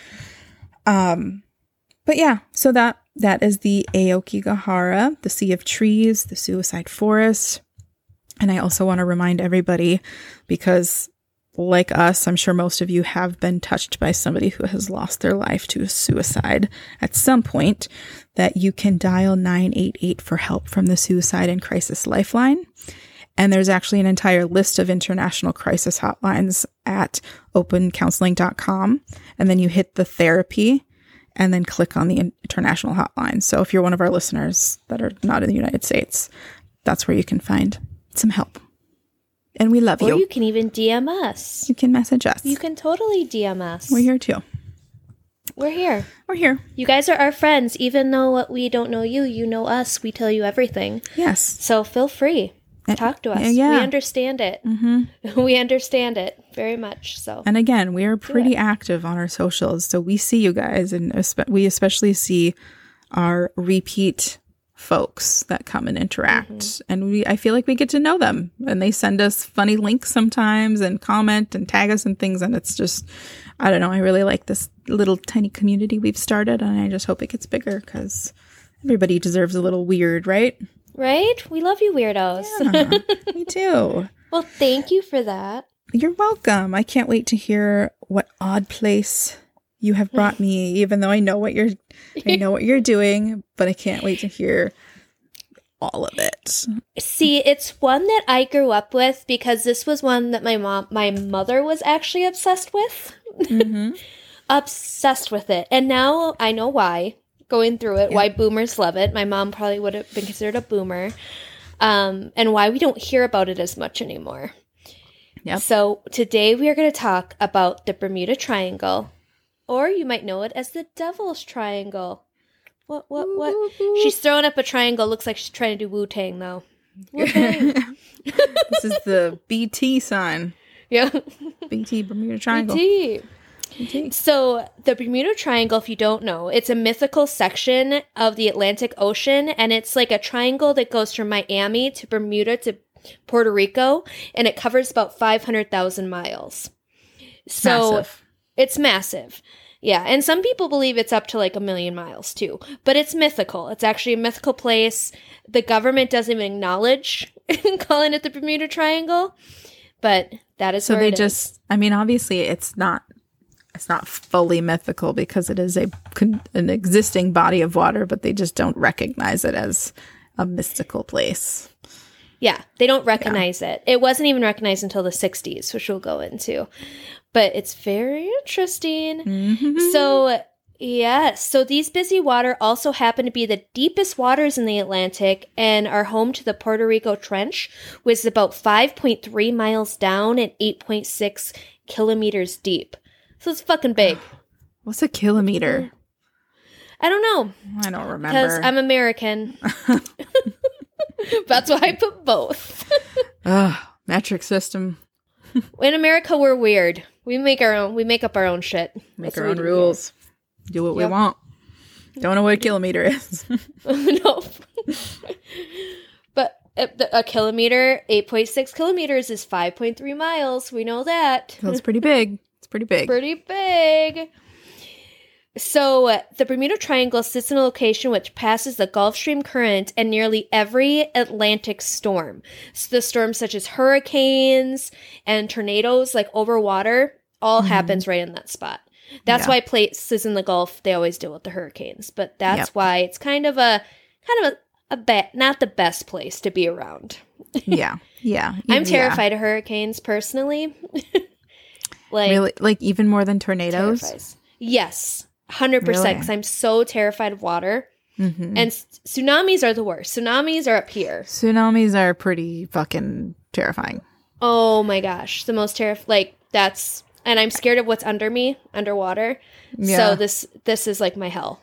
But yeah, so that is the Aokigahara, the Sea of Trees, the Suicide Forest. And I also want to remind everybody, because like us, I'm sure most of you have been touched by somebody who has lost their life to suicide at some point, that you can dial 988 for help from the Suicide and Crisis Lifeline. And there's actually an entire list of international crisis hotlines at opencounseling.com. And then you hit the therapy and then click on the international hotline. So if you're one of our listeners that are not in the United States, that's where you can find some help. And we love you. Or you can even DM us. You can message us. You can totally DM us. We're here too. We're here. We're here. You guys are our friends. Even though we don't know you, you know us. We tell you everything. Yes. So feel free. Talk to us. Yeah. We understand it. Mm-hmm. We understand it very much. So. And again, we are pretty active on our socials. So we see you guys, and we especially see our repeat folks that come and interact. And I feel like we get to know them, and they send us funny links sometimes and comment and tag us and things. And it's just, I don't know, I really like this little tiny community we've started, and I just hope it gets bigger because everybody deserves a little weird, right? Right? We love you weirdos. Yeah, me too. Well, thank you for that. You're welcome. I can't wait to hear what odd place you have brought me, even though I know what you're doing, but I can't wait to hear all of it. See, it's one that I grew up with because this was one that my mother was actually obsessed with. Mm-hmm. Obsessed with it. And now I know why. Going through it, why boomers love it. My mom probably would have been considered a boomer. And why we don't hear about it as much anymore. Yep. So today we are going to talk about the Bermuda Triangle. Or you might know it as the Devil's Triangle. What? She's throwing up a triangle. Looks like she's trying to do Wu-Tang, though. Wu-Tang. This is the BT sign. Yeah. BT, Bermuda Triangle. BT. So the Bermuda Triangle, if you don't know, it's a mythical section of the Atlantic Ocean. And it's like a triangle that goes from Miami to Bermuda to Puerto Rico. And it covers about 500,000 miles. So massive. It's massive. Yeah, and some people believe it's up to like 1 million miles too. But it's mythical. It's actually a mythical place. The government doesn't even acknowledge calling it the Bermuda Triangle. But that is so where they it just, is. I mean, obviously it's not fully mythical because it is an existing body of water, but they just don't recognize it as a mystical place. Yeah, they don't recognize it. It wasn't even recognized until the 60s, which we'll go into. But it's very interesting. Mm-hmm. So, yes. So these busy water also happen to be the deepest waters in the Atlantic and are home to the Puerto Rico Trench, which is about 5.3 miles down and 8.6 kilometers deep. So it's fucking big. What's a kilometer? I don't know. I don't remember. Because I'm American. That's why I put both. Metric system. In America, we're weird. We make up our own shit. Make our own rules. Do what we want. Don't know what a kilometer is. No. But a kilometer, 8.6 kilometers is 5.3 miles. We know that. That's pretty big. It's pretty big. Pretty big. So the Bermuda Triangle sits in a location which passes the Gulf Stream current and nearly every Atlantic storm. So the storms such as hurricanes and tornadoes, like over water, all happens right in that spot. That's why places in the Gulf, they always deal with the hurricanes. But that's why it's kind of a not the best place to be around. Yeah. I'm terrified of hurricanes personally. Really? Like even more than tornadoes? Terrifies. Yes. 100%, because I'm so terrified of water. And tsunamis are the worst. Tsunamis are up here. Tsunamis are pretty fucking terrifying. Oh my gosh. The most terrifying, and I'm scared of what's underwater. So this is like my hell.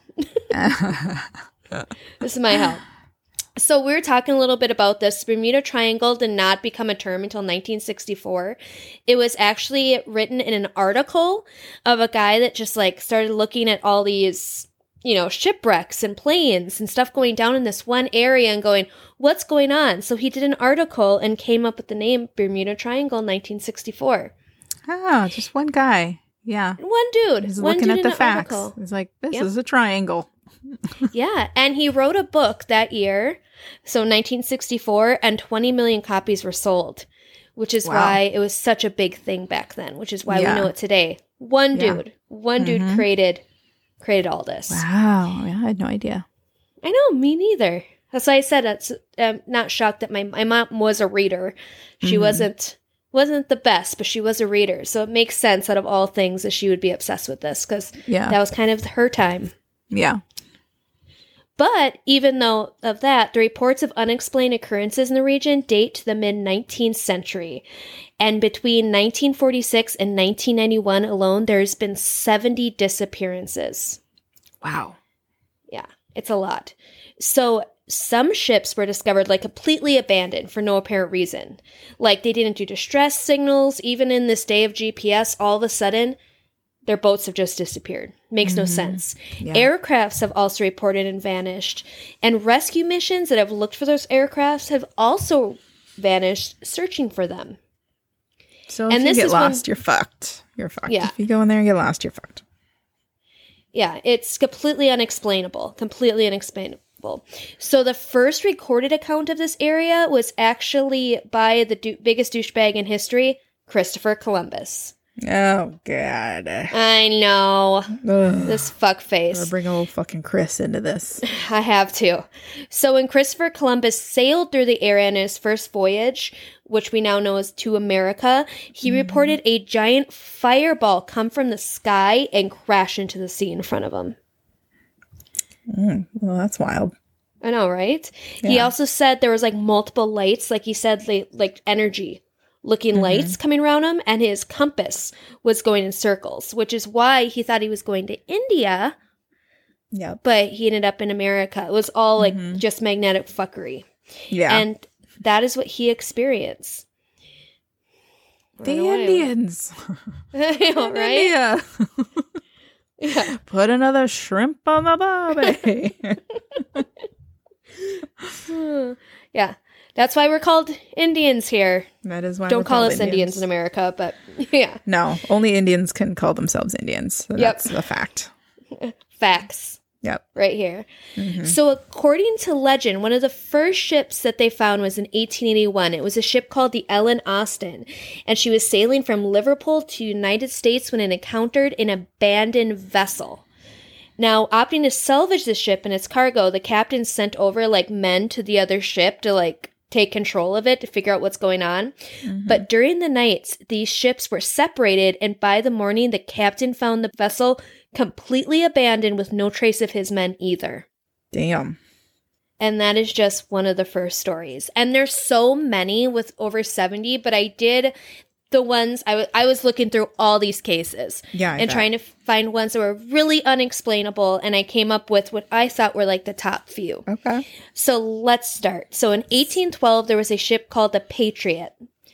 This is my hell. So we were talking a little bit about this. Bermuda Triangle did not become a term until 1964. It was actually written in an article of a guy that just like started looking at all these, shipwrecks and planes and stuff going down in this one area and going, what's going on? So he did an article and came up with the name Bermuda Triangle in 1964. Oh, just one guy. Yeah. One dude. He's one looking dude at the in an facts. article. He's like, this is a triangle. Yeah, and he wrote a book that year, so 1964, and 20 million copies were sold, which is why it was such a big thing back then, which is why we know it today. One dude created all this. Wow, yeah, I had no idea. I know, me neither. That's why I said I'm not shocked that my mom was a reader. She wasn't the best, but she was a reader, so it makes sense out of all things that she would be obsessed with this, because that was kind of her time. Yeah. But even though of that, the reports of unexplained occurrences in the region date to the mid-19th century. And between 1946 and 1991 alone, there's been 70 disappearances. Wow. Yeah, it's a lot. So some ships were discovered like completely abandoned for no apparent reason. Like they didn't do distress signals. Even in this day of GPS, all of a sudden, their boats have just disappeared. Makes no sense. Yeah. Aircrafts have also reported and vanished. And rescue missions that have looked for those aircrafts have also vanished, searching for them. So if you get lost, you're fucked. You're fucked. Yeah. If you go in there and get lost, you're fucked. Yeah, it's completely unexplainable. Completely unexplainable. So the first recorded account of this area was actually by the biggest douchebag in history, Christopher Columbus. Oh, God. I know. Ugh. This fuckface. I'll bring old fucking Chris into this. I have to. So when Christopher Columbus sailed through the area on his first voyage, which we now know as to America, he reported a giant fireball come from the sky and crash into the sea in front of him. Well, that's wild. I know, right? Yeah. He also said there was like multiple lights, like he said, like energy. Looking lights coming around him, and his compass was going in circles, which is why he thought he was going to India. Yeah, but he ended up in America. It was all like just magnetic fuckery. Yeah, and that is what he experienced. The Indians, I know, right? Yeah. Put another shrimp on the barbie. Yeah. That's why we're called Indians here. That is why Don't call us Indians in America, but yeah. No, only Indians can call themselves Indians. So that's a fact. Facts. Yep. Right here. So according to legend, one of the first ships that they found was in 1881. It was a ship called the Ellen Austin, and she was sailing from Liverpool to United States when it encountered an abandoned vessel. Now, opting to salvage the ship and its cargo, the captain sent over like men to the other ship to like take control of it to figure out what's going on. But during the nights, these ships were separated, and by the morning, the captain found the vessel completely abandoned with no trace of his men either. Damn. And that is just one of the first stories. And there's so many with over 70, but I did the ones, I was looking through all these cases and trying to find ones that were really unexplainable, and I came up with what I thought were like the top few. Okay. So let's start. So in 1812, there was a ship called the Patriot,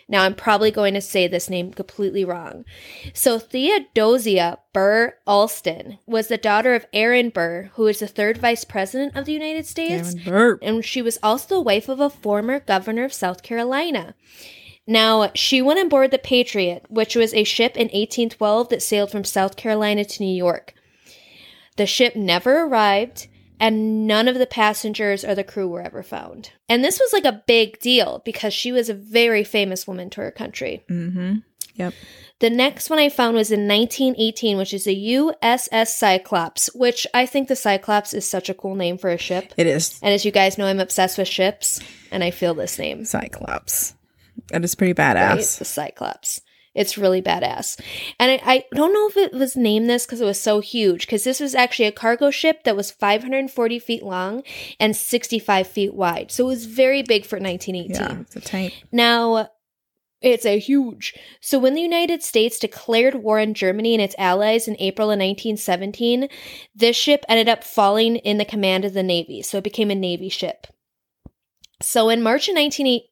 Now, I'm probably going to say this name completely wrong. So, Theodosia Burr Alston was the daughter of Aaron Burr, who is the third vice president of the United States. Aaron Burr. And she was also the wife of a former governor of South Carolina. Now, she went on board the Patriot, which was a ship in 1812 that sailed from South Carolina to New York. The ship never arrived, and none of the passengers or the crew were ever found. And this was like a big deal because she was a very famous woman to her country. Mm-hmm. Yep. The next one I found was in 1918, which is the USS Cyclops, which I think the Cyclops is such a cool name for a ship. It is. And as you guys know, I'm obsessed with ships, and I feel this name. Cyclops. That is pretty badass. Right? The Cyclops. It's really badass. And I don't know if it was named this because it was so huge, because this was actually a cargo ship that was 540 feet long and 65 feet wide. So it was very big for 1918. Yeah, it's a tank. Now, it's a huge. So when the United States declared war on Germany and its allies in April of 1917, this ship ended up falling in the command of the Navy. So it became a Navy ship. So in March of 1918,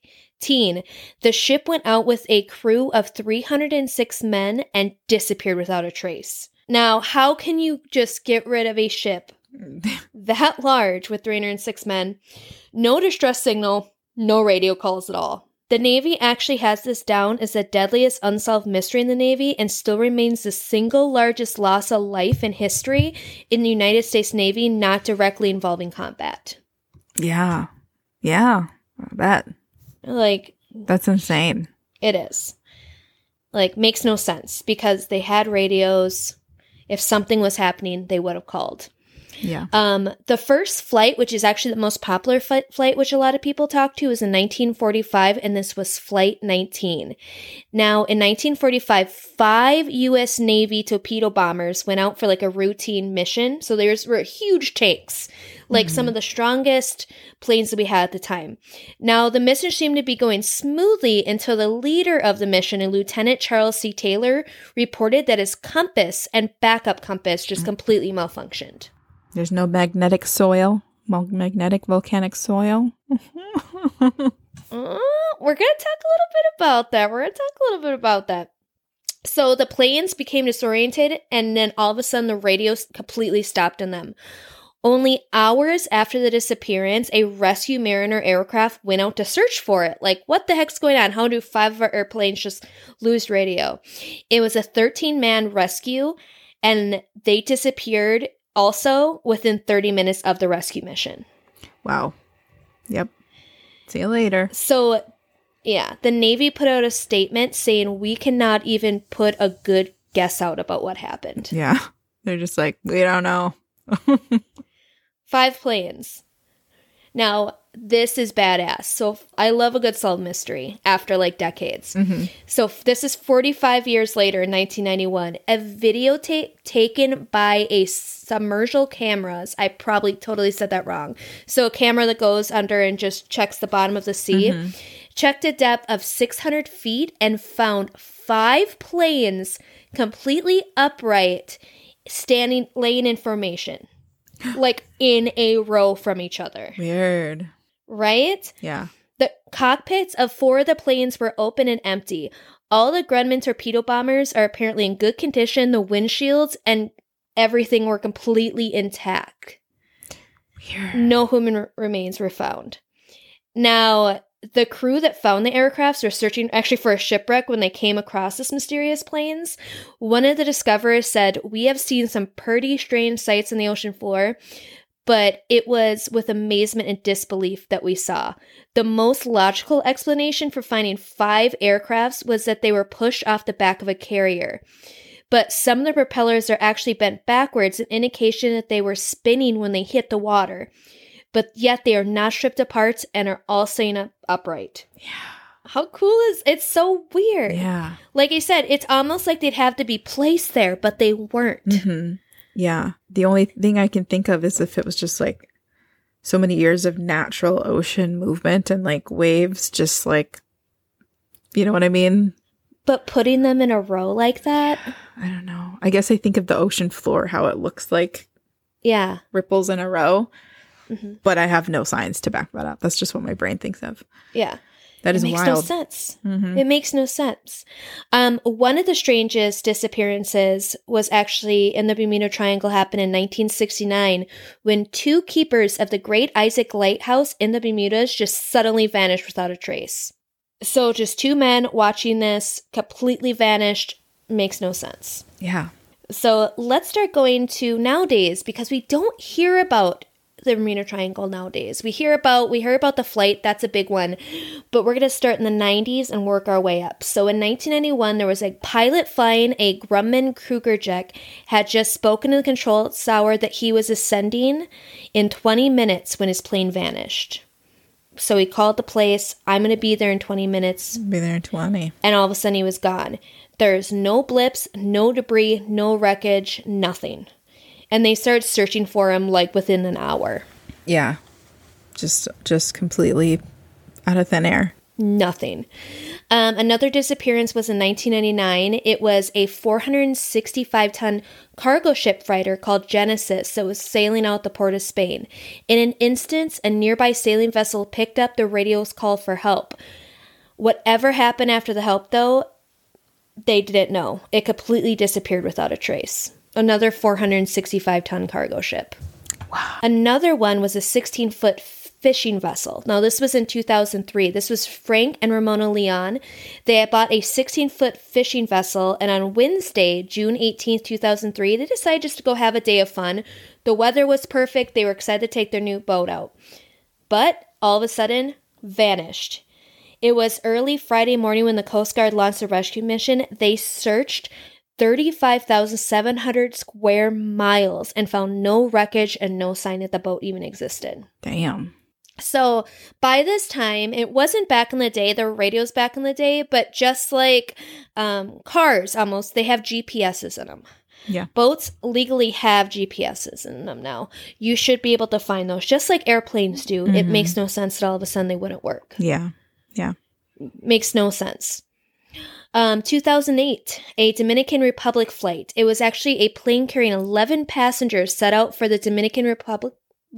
the ship went out with a crew of 306 men and disappeared without a trace. Now, how can you just get rid of a ship that large with 306 men? No distress signal, no radio calls at all. The Navy actually has this down as the deadliest unsolved mystery in the Navy and still remains the single largest loss of life in history in the United States Navy, not directly involving combat. Yeah. Yeah. I bet. Like, that's insane. It is. Like, makes no sense because they had radios. If something was happening, they would have called. Yeah. The first flight, which is actually the most popular flight, which a lot of people talk to, is in 1945, and this was Flight 19. Now, in 1945, 5 U.S. Navy torpedo bombers went out for like a routine mission. So were huge tanks, like some of the strongest planes that we had at the time. Now, the mission seemed to be going smoothly until the leader of the mission, Lieutenant Charles C. Taylor, reported that his compass and backup compass just completely malfunctioned. There's no magnetic soil, magnetic volcanic soil. We're going to talk a little bit about that. So the planes became disoriented, and then all of a sudden the radio completely stopped on them. Only hours after the disappearance, a rescue Mariner aircraft went out to search for it. Like, what the heck's going on? How do 5 of our airplanes just lose radio? It was a 13-man rescue, and they disappeared also within 30 minutes of the rescue mission. Wow. Yep. See you later. So, yeah, the Navy put out a statement saying we cannot even put a good guess out about what happened. Yeah. They're just like, we don't know. 5 planes. Now, this is badass. So I love a good solved mystery after like decades. Mm-hmm. So this is 45 years later in 1991. A videotape taken by a submersible cameras. I probably totally said that wrong. So a camera that goes under and just checks the bottom of the sea. Checked a depth of 600 feet and found 5 planes completely upright, standing, laying in formation. Like in a row from each other. Weird. Right? Yeah. The cockpits of 4 of the planes were open and empty. All the Grumman torpedo bombers are apparently in good condition. The windshields and everything were completely intact. Weird. No human remains were found. Now, the crew that found the aircrafts were searching actually for a shipwreck when they came across this mysterious planes. One of the discoverers said, "We have seen some pretty strange sights on the ocean floor, but it was with amazement and disbelief that we saw. The most logical explanation for finding 5 aircrafts was that they were pushed off the back of a carrier. But some of the propellers are actually bent backwards, an indication that they were spinning when they hit the water. But yet they are not stripped apart and are all staying upright." Yeah. How cool is it? It's so weird. Yeah. Like I said, it's almost like they'd have to be placed there, but they weren't. Mm-hmm. Yeah. The only thing I can think of is if it was just like so many years of natural ocean movement and like waves, just like, you know what I mean? But putting them in a row like that? I don't know. I guess I think of the ocean floor, how it looks like ripples in a row. Mm-hmm. But I have no science to back that up. That's just what my brain thinks of. Yeah. That is it makes wild. no sense. It makes no sense. One of the strangest disappearances was actually in the Bermuda Triangle, happened in 1969 when 2 keepers of the Great Isaac Lighthouse in the Bermudas just suddenly vanished without a trace. So just 2 men watching this completely vanished. Makes no sense. Yeah. So let's start going to nowadays, because we don't hear about the Bermuda Triangle nowadays. We hear about the flight. That's a big one. But we're going to start in the 90s and work our way up. So in 1991, there was a pilot flying a Grumman Kruger jet had just spoken to the control tower that he was ascending in 20 minutes when his plane vanished. So he called the place, I'm going to be there in 20 minutes. Be there in 20. And all of a sudden he was gone. There's no blips, no debris, no wreckage, nothing. And they started searching for him like within an hour. Yeah. Just completely out of thin air. Nothing. Another disappearance was in 1999. It was a 465-ton cargo ship freighter called Genesis that was sailing out the port of Spain. In an instance, a nearby sailing vessel picked up the radio's call for help. Whatever happened after the help, though, they didn't know. It completely disappeared without a trace. Another 465-ton cargo ship. Wow. Another one was a 16-foot fishing vessel. Now, this was in 2003. This was Frank and Ramona Leon. They had bought a 16-foot fishing vessel, and on Wednesday, June 18th, 2003, they decided just to go have a day of fun. The weather was perfect. They were excited to take their new boat out. But all of a sudden, vanished. It was early Friday morning when the Coast Guard launched a rescue mission. They searched 35,700 square miles and found no wreckage and no sign that the boat even existed. Damn. So by this time, it wasn't back in the day. There were radios back in the day, but just like cars almost, they have GPSs in them. Yeah. Boats legally have GPSs in them now. You should be able to find those, just like airplanes do. It makes no sense that all of a sudden they wouldn't work. Yeah. Yeah. Makes no sense. 2008, a Dominican Republic flight. It was actually a plane carrying 11 passengers set out for the Dominican Republic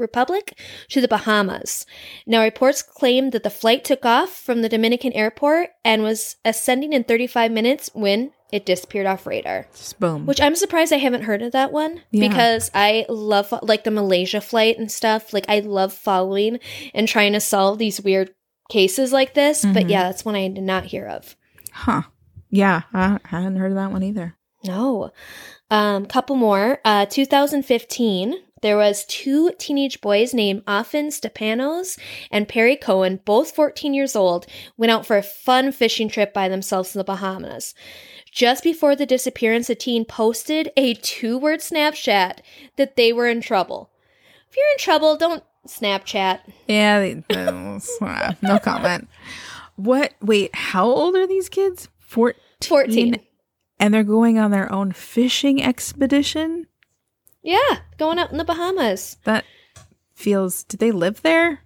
to the Bahamas. Now, reports claim that the flight took off from the Dominican airport and was ascending in 35 minutes when it disappeared off radar. Just boom. Which I'm surprised I haven't heard of that one, because I love like the Malaysia flight and stuff. Like I love following and trying to solve these weird cases like this. But yeah, that's one I did not hear of. Huh. Yeah, I hadn't heard of that one either. No. Couple more. 2015, there was 2 teenage boys named Afin Stepanos and Perry Cohen, both 14 years old, went out for a fun fishing trip by themselves in the Bahamas. Just before the disappearance, a teen posted a 2-word Snapchat that they were in trouble. If you're in trouble, don't Snapchat. Yeah, no comment. What? Wait, how old are these kids? 14. And they're going on their own fishing expedition? Yeah, going out in the Bahamas. That feels... Did they live there?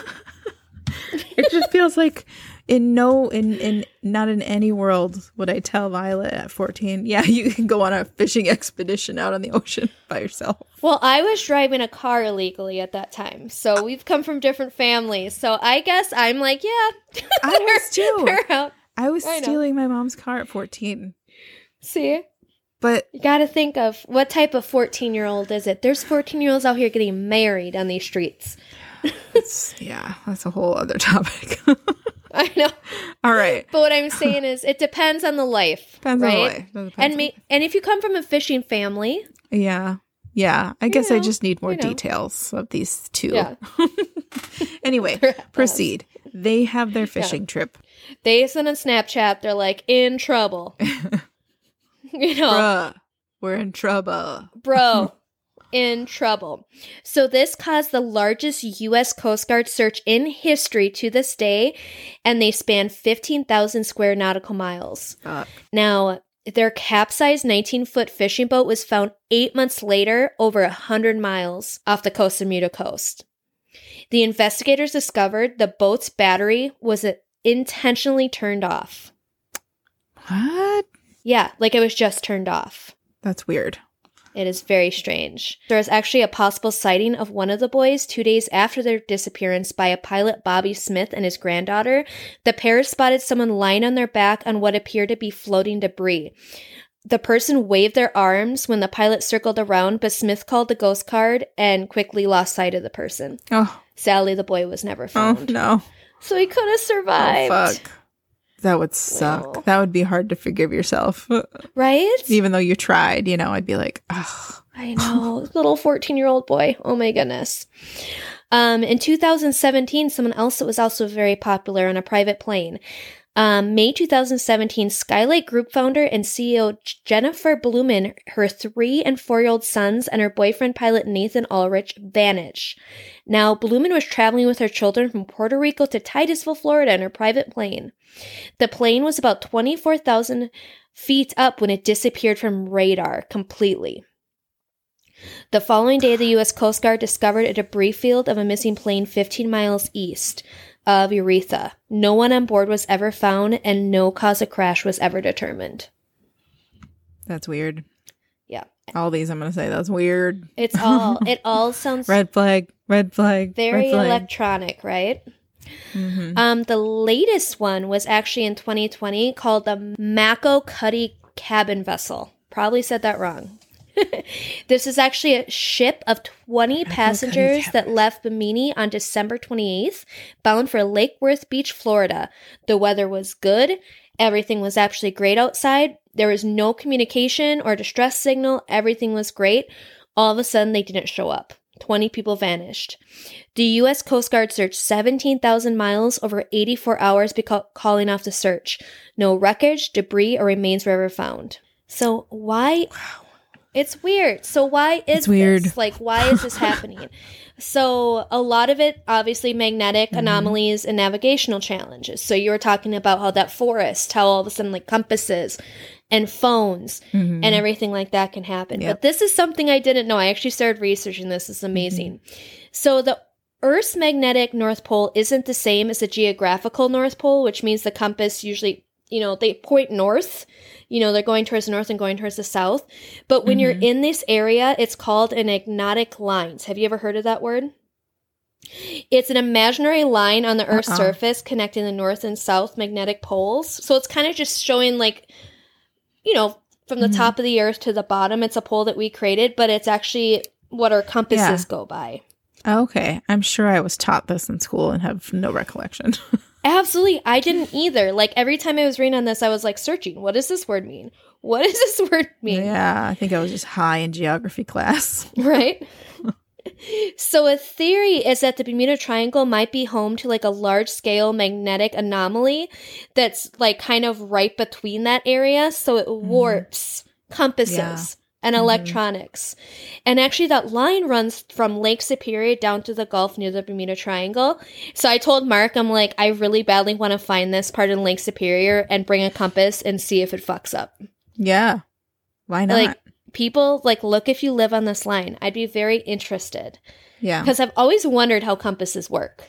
It just feels like not in any world would I tell Violet at 14, yeah, you can go on a fishing expedition out on the ocean by yourself. Well, I was driving a car illegally at that time, so we've come from different families. So I guess I'm like, yeah. I was too. They're out. I was stealing my mom's car at 14. See? But you got to think of what type of 14-year-old is it? There's 14-year-olds out here getting married on these streets. That's a whole other topic. I know. All right. But what I'm saying is it depends on the life. Depends right? on the life. And if you come from a fishing family. Yeah. Yeah. I guess I just need more details of these 2. Yeah. Anyway, proceed. They have their fishing trip. They send a Snapchat. They're like, in trouble. Bruh, we're in trouble. Bro, in trouble. So this caused the largest U.S. Coast Guard search in history to this day, and they span 15,000 square nautical miles. Now, their capsized 19-foot fishing boat was found 8 months later, over 100 miles off the Costa Bermuda coast. The investigators discovered the boat's battery was intentionally turned off. What? Yeah, like it was just turned off. That's weird. It is very strange. There is actually a possible sighting of one of the boys 2 days after their disappearance by a pilot, Bobby Smith, and his granddaughter. The pair spotted someone lying on their back on what appeared to be floating debris. The person waved their arms when the pilot circled around, but Smith called the ghost card and quickly lost sight of the person. Oh. Sadly, the boy was never found. Oh, no. So he could have survived. Oh, fuck. That would suck. Well. That would be hard to forgive yourself. Right? Even though you tried, I'd be like, ugh. I know. Little 14-year-old boy. Oh my goodness. In 2017, someone else that was also very popular on a private plane. May 2017, Skylight Group founder and CEO Jennifer Blumen, her 3 and 4-year-old sons, and her boyfriend pilot Nathan Ulrich vanished. Now, Blumen was traveling with her children from Puerto Rico to Titusville, Florida in her private plane. The plane was about 24,000 feet up when it disappeared from radar completely. The following day, the U.S. Coast Guard discovered a debris field of a missing plane 15 miles east of Eureka. No one on board was ever found, and no cause of crash was ever determined. That's weird. Yeah. All these, I'm going to say, that's weird. It all sounds red flag, red flag, very red flag. electronic, right? Mm-hmm. The latest one was actually in 2020 called the Mako Cuddy Cabin Vessel. Probably said that wrong. This is actually a ship of 20 passengers that left Bimini on December 28th, bound for Lake Worth Beach, Florida. The weather was good. Everything was actually great outside. There was no communication or distress signal. Everything was great. All of a sudden, they didn't show up. 20 people vanished. The U.S. Coast Guard searched 17,000 miles over 84 hours calling off the search. No wreckage, debris, or remains were ever found. So why... Wow. It's weird. So why is this? Like, why is this happening? So a lot of it, obviously, magnetic anomalies and navigational challenges. So you were talking about how that forest, how all of a sudden, like, compasses and phones and everything like that can happen. Yep. But this is something I didn't know. I actually started researching this. It's amazing. So the Earth's magnetic North Pole isn't the same as the geographical North Pole, which means the compass usually, they point north. They're going towards the north and going towards the south. But when you're in this area, it's called an agnostic lines. Have you ever heard of that word? It's an imaginary line on the Earth's surface connecting the north and south magnetic poles. So it's kind of just showing, like, from the top of the Earth to the bottom, it's a pole that we created, but it's actually what our compasses go by. Okay. I'm sure I was taught this in school and have no recollection. Absolutely. I didn't either. Like, every time I was reading on this, I was like searching, what does this word mean? What does this word mean? Yeah, I think I was just high in geography class. Right? So a theory is that the Bermuda Triangle might be home to, like, a large-scale magnetic anomaly that's, like, kind of right between that area. So it warps compasses and electronics. And actually that line runs from Lake Superior down to the Gulf near the Bermuda Triangle. So I told Mark, I'm like, I really badly want to find this part in Lake Superior and bring a compass and see if it fucks up. Yeah. Why not? Like, people, like, look if you live on this line. I'd be very interested. Yeah. Because I've always wondered how compasses work.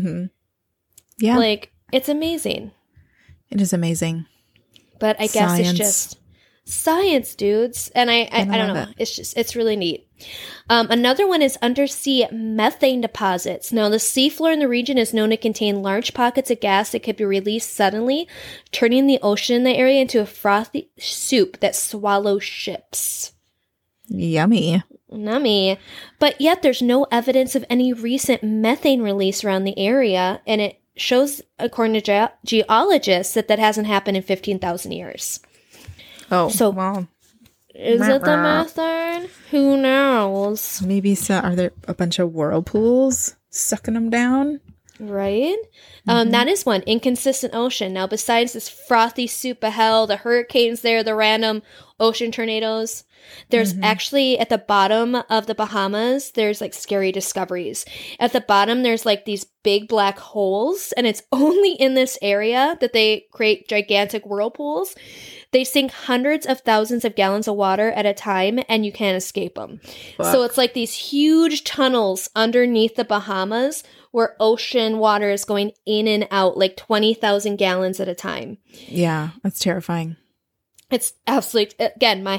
Yeah. Like, it's amazing. It is amazing. But I guess Science. it's just science, dudes. And I don't know. It's really neat. Another one is undersea methane deposits. Now, the seafloor in the region is known to contain large pockets of gas that could be released suddenly, turning the ocean in the area into a frothy soup that swallows ships. Yummy. Nummy. But yet there's no evidence of any recent methane release around the area, and it shows, according to geologists, that hasn't happened in 15,000 years. Oh, So- well, Is it the methane? Who knows? maybe so. Are there a bunch of whirlpools sucking them down? Right? That is one. Inconsistent ocean. Now, besides this frothy soup of hell, the hurricanes there, the random ocean tornadoes, there's actually at the bottom of the Bahamas, there's, like, scary discoveries. At the bottom, there's, like, these big black holes, and it's only in this area that they create gigantic whirlpools. They sink hundreds of thousands of gallons of water at a time, and you can't escape them. So it's like these huge tunnels underneath the Bahamas where ocean water is going in and out, like 20,000 gallons at a time. Yeah, that's terrifying. It's absolutely, again, my hell.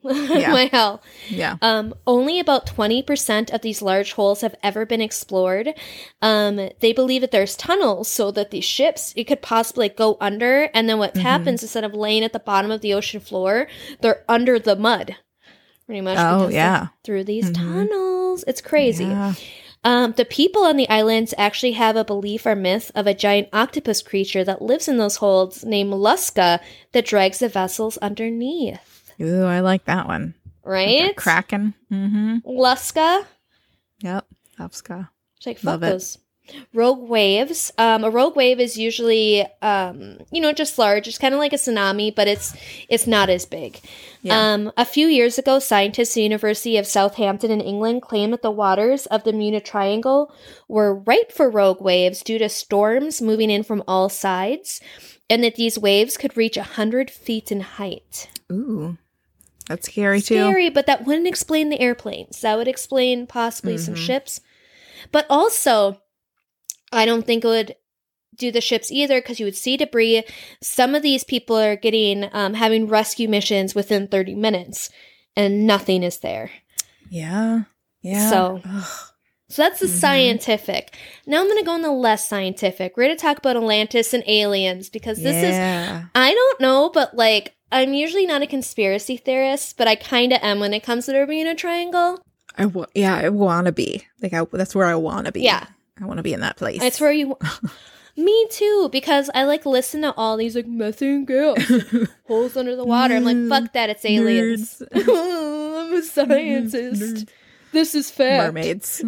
My hell. Yeah. Only about 20% of these large holes have ever been explored. They believe that there's tunnels so that these ships, it could possibly go under. And then what happens, instead of laying at the bottom of the ocean floor, they're under the mud. Pretty much. Oh, because yeah. through these tunnels. It's crazy. Yeah. The people on the islands actually have a belief or myth of a giant octopus creature that lives in those holes named Luska that drags the vessels underneath. Ooh, I like that one. Right? Like Kraken. Mm-hmm. Luska. Yep. Luska. It's like, Love fuck it. those. Rogue waves. A rogue wave is usually, just large. It's kind of like a tsunami, but it's not as big. Yeah. A few years ago, scientists at the University of Southampton in England claimed that the waters of the Bermuda Triangle were ripe for rogue waves due to storms moving in from all sides, and that these waves could reach 100 feet in height. Ooh. That's scary, too. Scary, but that wouldn't explain the airplanes. That would explain possibly some ships. But also, I don't think it would do the ships either, because you would see debris. Some of these people are getting having rescue missions within 30 minutes, and nothing is there. Yeah. Yeah. So that's the scientific. Now I'm going to go on the less scientific. We're going to talk about Atlantis and aliens, because this is, I don't know, but like, I'm usually not a conspiracy theorist, but I kind of am when it comes to the Bermuda Triangle. I want to be. Like, that's where I want to be. Yeah. I want to be in that place. It's where you... Me too, because I like listen to all these like methane gas, holes under the water. I'm like, fuck that, it's aliens. I'm a scientist. This is fact. Mermaids.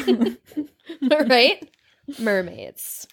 Right? Mermaids.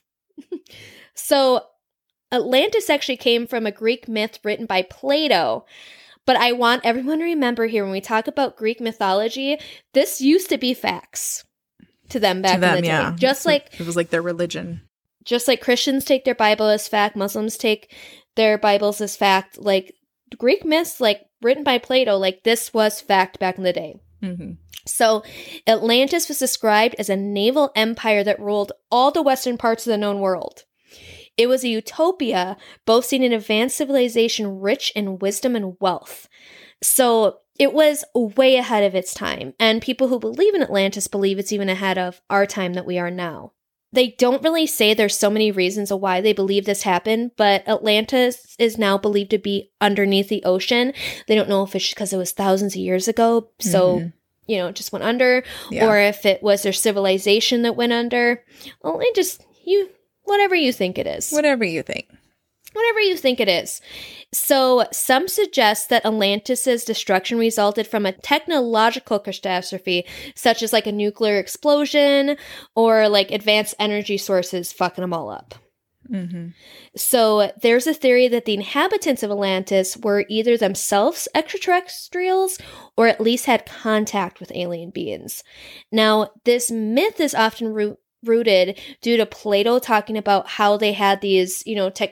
So, Atlantis actually came from a Greek myth written by Plato. But I want everyone to remember here, when we talk about Greek mythology, this used to be facts to them back in the day. Yeah. Just like it was like their religion. Just like Christians take their Bible as fact, Muslims take their Bibles as fact. Like Greek myths, like written by Plato, like this was fact back in the day. Mm-hmm. So Atlantis was described as a naval empire that ruled all the western parts of the known world. It was a utopia boasting an advanced civilization rich in wisdom and wealth. So it was way ahead of its time. And people who believe in Atlantis believe it's even ahead of our time that we are now. They don't really say there's so many reasons of why they believe this happened, but Atlantis is now believed to be underneath the ocean. They don't know if it's because it was thousands of years ago, so, it just went under, or if it was their civilization that went under. Well, whatever you think it is. Whatever you think. Whatever you think it is. So some suggest that Atlantis' destruction resulted from a technological catastrophe, such as like a nuclear explosion or like advanced energy sources fucking them all up. Mm-hmm. So there's a theory that the inhabitants of Atlantis were either themselves extraterrestrials or at least had contact with alien beings. Now, this myth is often rooted due to Plato talking about how they had these,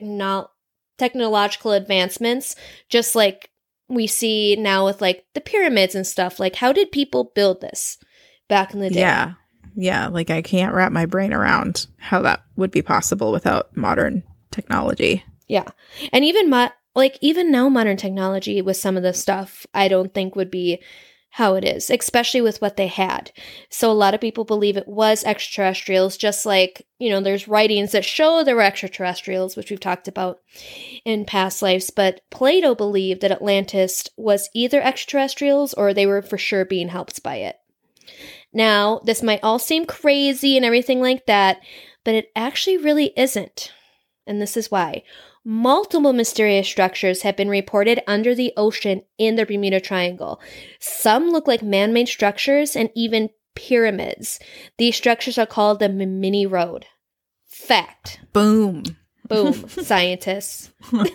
technological advancements, just like we see now with like the pyramids and stuff. Like, how did people build this back in the day? Yeah. Yeah. Like, I can't wrap my brain around how that would be possible without modern technology. Yeah. And even even now, modern technology with some of the stuff, I don't think would be how it is, especially with what they had. So a lot of people believe it was extraterrestrials, just like, there's writings that show there were extraterrestrials, which we've talked about in past lives. But Plato believed that Atlantis was either extraterrestrials or they were for sure being helped by it. Now, this might all seem crazy and everything like that, but it actually really isn't. And this is why. Multiple mysterious structures have been reported under the ocean in the Bermuda Triangle. Some look like man-made structures and even pyramids. These structures are called the Mimini Road. Fact. Boom. Boom. Scientists.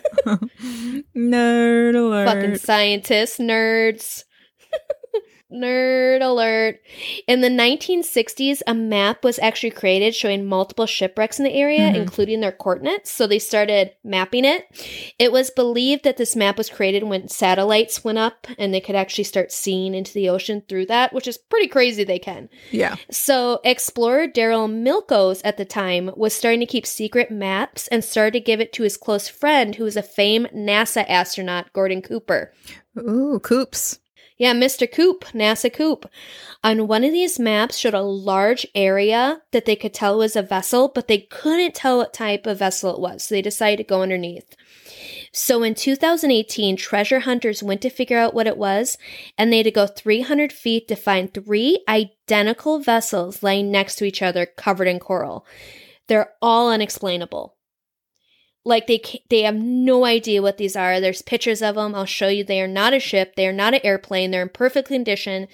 Nerd alert. Fucking scientists. Nerds. Nerd alert. In the 1960s, a map was actually created showing multiple shipwrecks in the area, including their coordinates. So they started mapping it. It was believed that this map was created when satellites went up and they could actually start seeing into the ocean through that, which is pretty crazy they can. Yeah. So explorer Daryl Milkos at the time was starting to keep secret maps and started to give it to his close friend who was a famed NASA astronaut, Gordon Cooper. Ooh, Coops. Yeah, Mr. Coop, NASA Coop. On one of these maps showed a large area that they could tell was a vessel, but they couldn't tell what type of vessel it was, so they decided to go underneath. So in 2018, treasure hunters went to figure out what it was, and they had to go 300 feet to find 3 identical vessels laying next to each other covered in coral. They're all unexplainable. Like, they have no idea what these are. There's pictures of them. I'll show you. They are not a ship. They are not an airplane. They're in perfect condition.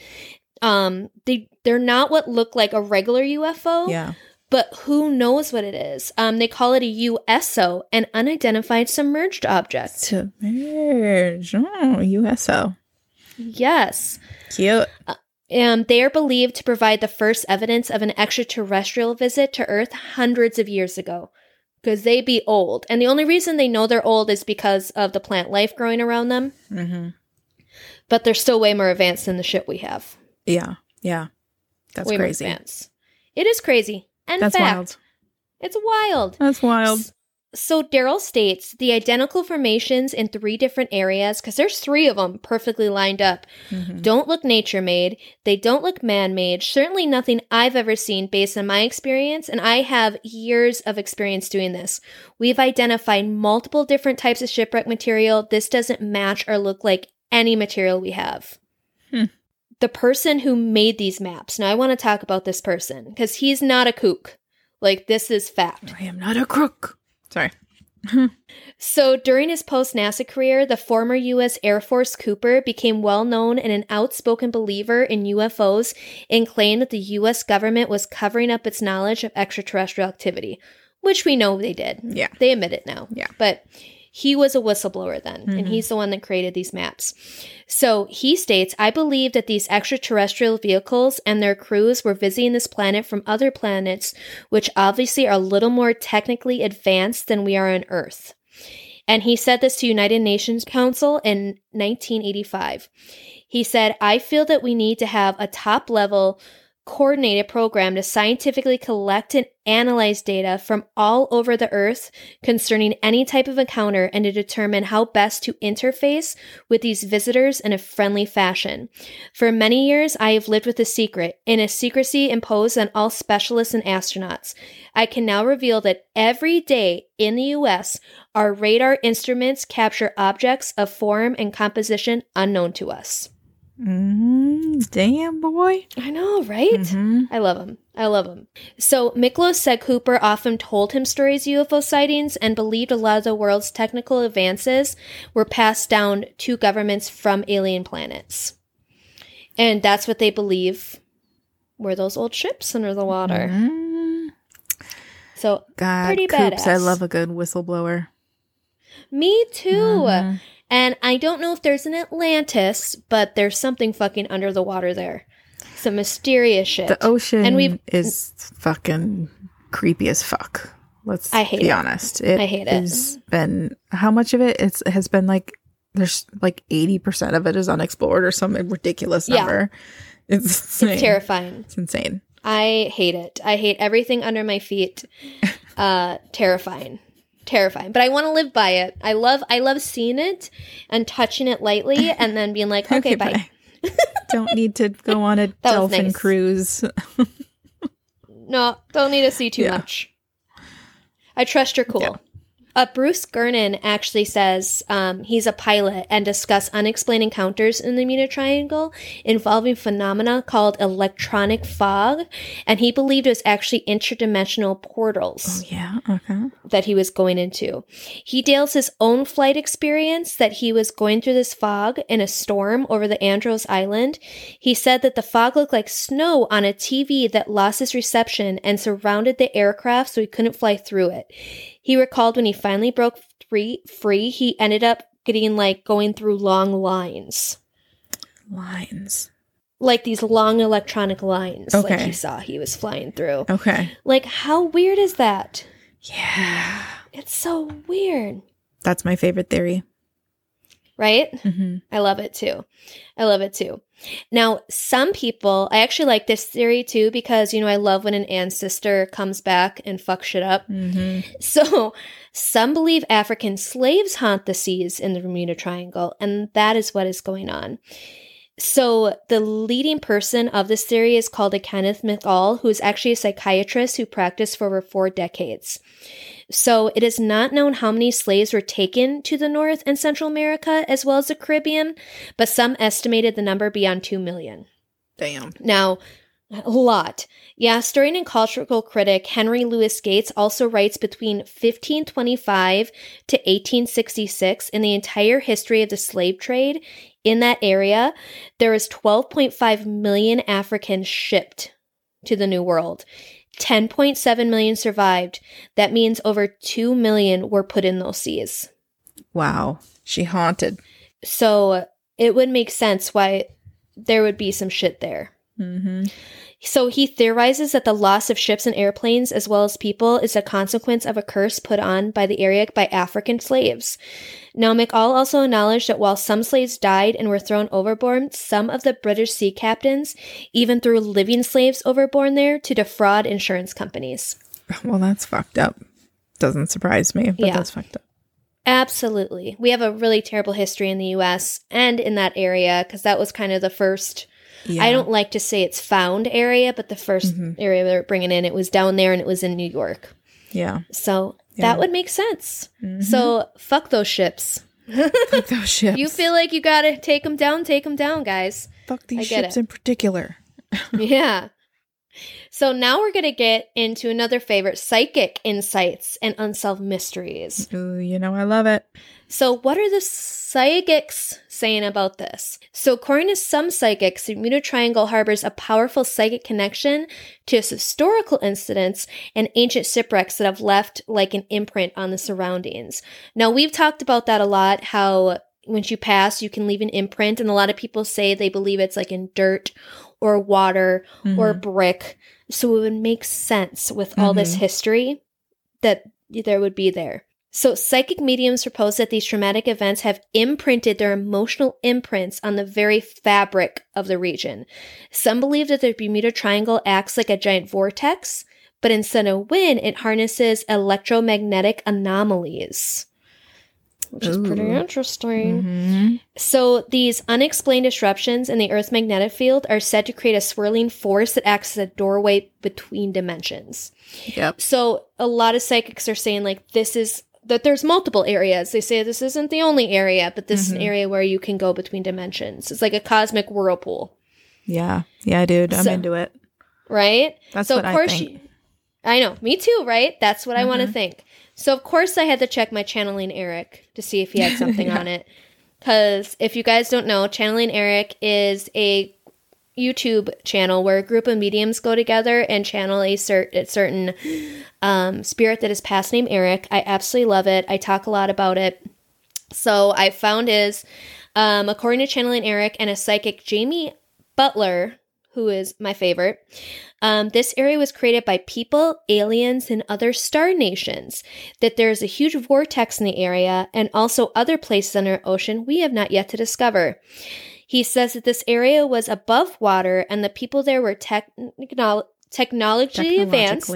They're not what look like a regular UFO. Yeah. But who knows what it is? They call it a USO, an unidentified submerged object. Submerged. Oh, USO. Yes. Cute. They are believed to provide the first evidence of an extraterrestrial visit to Earth hundreds of years ago. Because they be old. And the only reason they know they're old is because of the plant life growing around them. Mm-hmm. But they're still way more advanced than the shit we have. Yeah. Yeah. That's way crazy. More advanced. It is crazy. And That's fact, wild. It's wild. That's wild. So Daryl states the identical formations in 3 different areas, because there's 3 of them perfectly lined up, don't look nature-made. They don't look man-made. Certainly nothing I've ever seen based on my experience, and I have years of experience doing this. We've identified multiple different types of shipwreck material. This doesn't match or look like any material we have. The person who made these maps, now I want to talk about this person, because he's not a kook. Like, this is fact. I am not a crook. Sorry. So during his post-NASA career, the former U.S. Air Force Cooper became well-known and an outspoken believer in UFOs and claimed that the U.S. government was covering up its knowledge of extraterrestrial activity, which we know they did. Yeah. They admit it now. Yeah. But he was a whistleblower then, and he's the one that created these maps. So he states, I believe that these extraterrestrial vehicles and their crews were visiting this planet from other planets, which obviously are a little more technically advanced than we are on Earth. And he said this to United Nations Council in 1985. He said, I feel that we need to have a top-level coordinated program to scientifically collect and analyze data from all over the Earth concerning any type of encounter and to determine how best to interface with these visitors in a friendly fashion. For many years, I have lived with a secret, in a secrecy imposed on all specialists and astronauts. I can now reveal that every day in the U.S., our radar instruments capture objects of form and composition unknown to us. Damn, boy. I know, right? I love him. I love him. So Miklos said Cooper often told him stories of UFO sightings and believed a lot of the world's technical advances were passed down to governments from alien planets. And that's what they believe were those old ships under the water. So, God, pretty Coops, badass. I love a good whistleblower. Me too. And I don't know if there's an Atlantis, but there's something fucking under the water there. Some mysterious shit. The ocean and is fucking creepy as fuck. Let's I hate be it. honest. I hate it. Has been, how much of it has been like, there's like 80% of it is unexplored or some ridiculous number. It's insane. It's terrifying. It's insane. I hate it. I hate everything under my feet. Terrifying. Terrifying. But I want to live by it. I love seeing it and touching it lightly and then being like, okay, bye. Don't need to go on a dolphin nice. cruise. No, don't need to see too much. I trust you're cool. Yeah. Bruce Gernon actually says he's a pilot and discussed unexplained encounters in the Bermuda Triangle involving phenomena called electronic fog, and he believed it was actually interdimensional portals. Oh, yeah. Okay. That he was going into. He details his own flight experience that he was going through this fog in a storm over the Andros Island. He said that the fog looked like snow on a TV that lost its reception and surrounded the aircraft so he couldn't fly through it. He recalled when he finally broke free, he ended up going through long lines. Lines. Like these long electronic lines. Okay. Like he saw he was flying through. Okay. Like, how weird is that? Yeah. It's so weird. That's my favorite theory. Right? Mm-hmm. I love it too. I love it too. Now, some people, I actually like this theory too because, I love when an ancestor comes back and fucks shit up. Mm-hmm. So, some believe African slaves haunt the seas in the Bermuda Triangle, and that is what is going on. So the leading person of this theory is called a Kenneth McAll, who is actually a psychiatrist who practiced for over 4 decades. So it is not known how many slaves were taken to the North and Central America as well as the Caribbean, but some estimated the number beyond 2 million. Damn. Now, a lot. Yeah, historian and cultural critic Henry Louis Gates also writes between 1525 to 1866 in the entire history of the slave trade in that area, there was 12.5 million Africans shipped to the New World. 10.7 million survived. That means over 2 million were put in those seas. Wow. She haunted. So it would make sense why there would be some shit there. Mm-hmm. So he theorizes that the loss of ships and airplanes as well as people is a consequence of a curse put on by the area by African slaves. Now, McAll also acknowledged that while some slaves died and were thrown overboard, some of the British sea captains even threw living slaves overboard there to defraud insurance companies. Well, that's fucked up. Doesn't surprise me, but that's fucked up. Absolutely. We have a really terrible history in the U.S. and in that area because that was kind of the first... Yeah. I don't like to say it's found area, but the first area they were bringing in, it was down there and it was in New York. Yeah. So that would make sense. Mm-hmm. So fuck those ships. Fuck those ships. You feel like you got to take them down, guys. Fuck these ships in particular. Yeah. So now we're going to get into another favorite, psychic insights and unsolved mysteries. Ooh, you know I love it. So what are the psychics saying about this? So according to some psychics, the Bermuda Triangle harbors a powerful psychic connection to historical incidents and ancient shipwrecks that have left like an imprint on the surroundings. Now, we've talked about that a lot, how once you pass, you can leave an imprint, and a lot of people say they believe it's like in dirt or water or brick. So it would make sense with all this history that there would be there. So psychic mediums propose that these traumatic events have imprinted their emotional imprints on the very fabric of the region. Some believe that the Bermuda Triangle acts like a giant vortex, but instead of wind, it harnesses electromagnetic anomalies, which is pretty interesting. Mm-hmm. So these unexplained disruptions in the Earth's magnetic field are said to create a swirling force that acts as a doorway between dimensions. Yep. So a lot of psychics are saying like that there's multiple areas. They say this isn't the only area, but this is an area where you can go between dimensions. It's like a cosmic whirlpool. Yeah. Yeah, dude. I'm into it. Right? That's what I think. I know. Me too, right? That's what I want to think. So, of course, I had to check my Channeling Eric to see if he had something on it. Because if you guys don't know, Channeling Eric is a YouTube channel where a group of mediums go together and channel a certain spirit that is past named Eric. I absolutely love it. I talk a lot about it. So I found according to Channeling Eric and a psychic, Jamie Butler, who is my favorite, this area was created by people, aliens, and other star nations. That there is a huge vortex in the area and also other places under the ocean we have not yet to discover. He says that this area was above water and the people there were technologically advanced,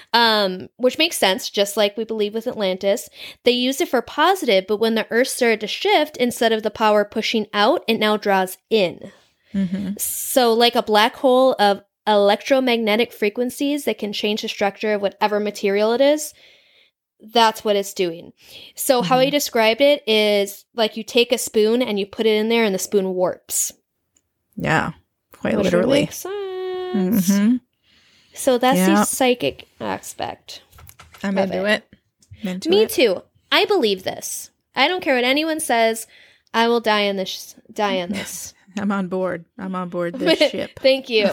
which makes sense, just like we believe with Atlantis. They used it for positive, but when the Earth started to shift, instead of the power pushing out, it now draws in. Mm-hmm. So like a black hole of electromagnetic frequencies that can change the structure of whatever material it is. That's what it's doing. So how he described it is like you take a spoon and you put it in there and the spoon warps. Yeah, quite which literally. Makes sense. Mm-hmm. So that's the psychic aspect. I'm into it. Me too. I believe this. I don't care what anyone says. I will die on this. I'm on board. I'm on board this ship. Thank you.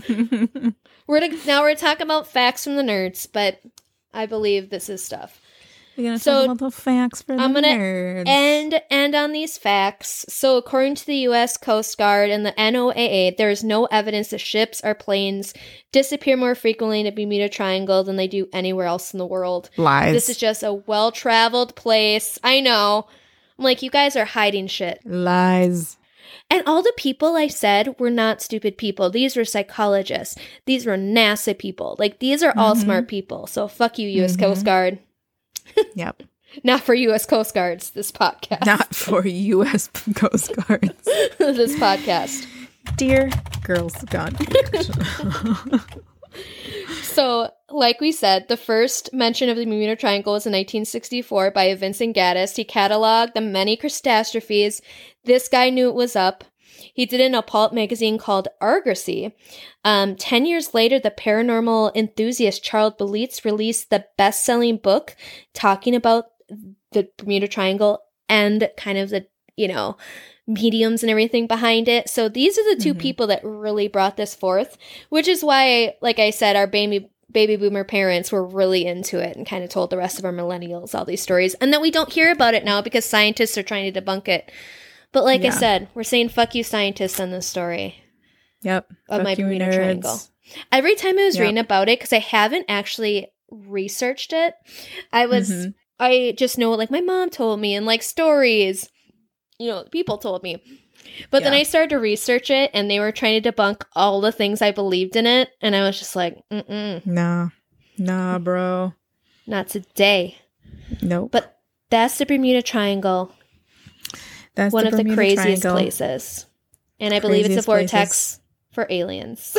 Now we're talking about facts from the nerds, but I believe this is stuff. We're going to talk about the facts for the nerds. I'm going to end on these facts. So according to the U.S. Coast Guard and the NOAA, there is no evidence that ships or planes disappear more frequently in the Bermuda Triangle than they do anywhere else in the world. Lies. This is just a well-traveled place. I know. I'm like, you guys are hiding shit. Lies. And all the people I said were not stupid people. These were psychologists. These were NASA people. Like, these are all smart people. So fuck you, U.S. Coast Guard. Yep. Not for U.S. Coast Guards, this podcast. Not for U.S. Coast Guards. This podcast. Dear Girls Gone Weird. So, like we said, the first mention of the Bermuda Triangle was in 1964 by Vincent Gaddis. He cataloged the many catastrophes. This guy knew it was up. He did it in a pulp magazine called Argosy. 10 years later, the paranormal enthusiast Charles Belitz released the best-selling book talking about the Bermuda Triangle and kind of the, mediums and everything behind it. So these are the two people that really brought this forth, which is why, like I said, our baby boomer parents were really into it and kind of told the rest of our millennials all these stories. And then we don't hear about it now because scientists are trying to debunk it. But like I said, we're saying fuck you scientists on this story. Yep. Of my Bermuda Triangle. Every time I was reading about it, because I haven't actually researched it, I just know, like, my mom told me and, like, stories, people told me. But then I started to research it, and they were trying to debunk all the things I believed in it, and I was just like, Nah, bro. Not today. Nope. But that's the Bermuda Triangle. That's one of the craziest Triangle. places. And I believe it's a vortex for aliens.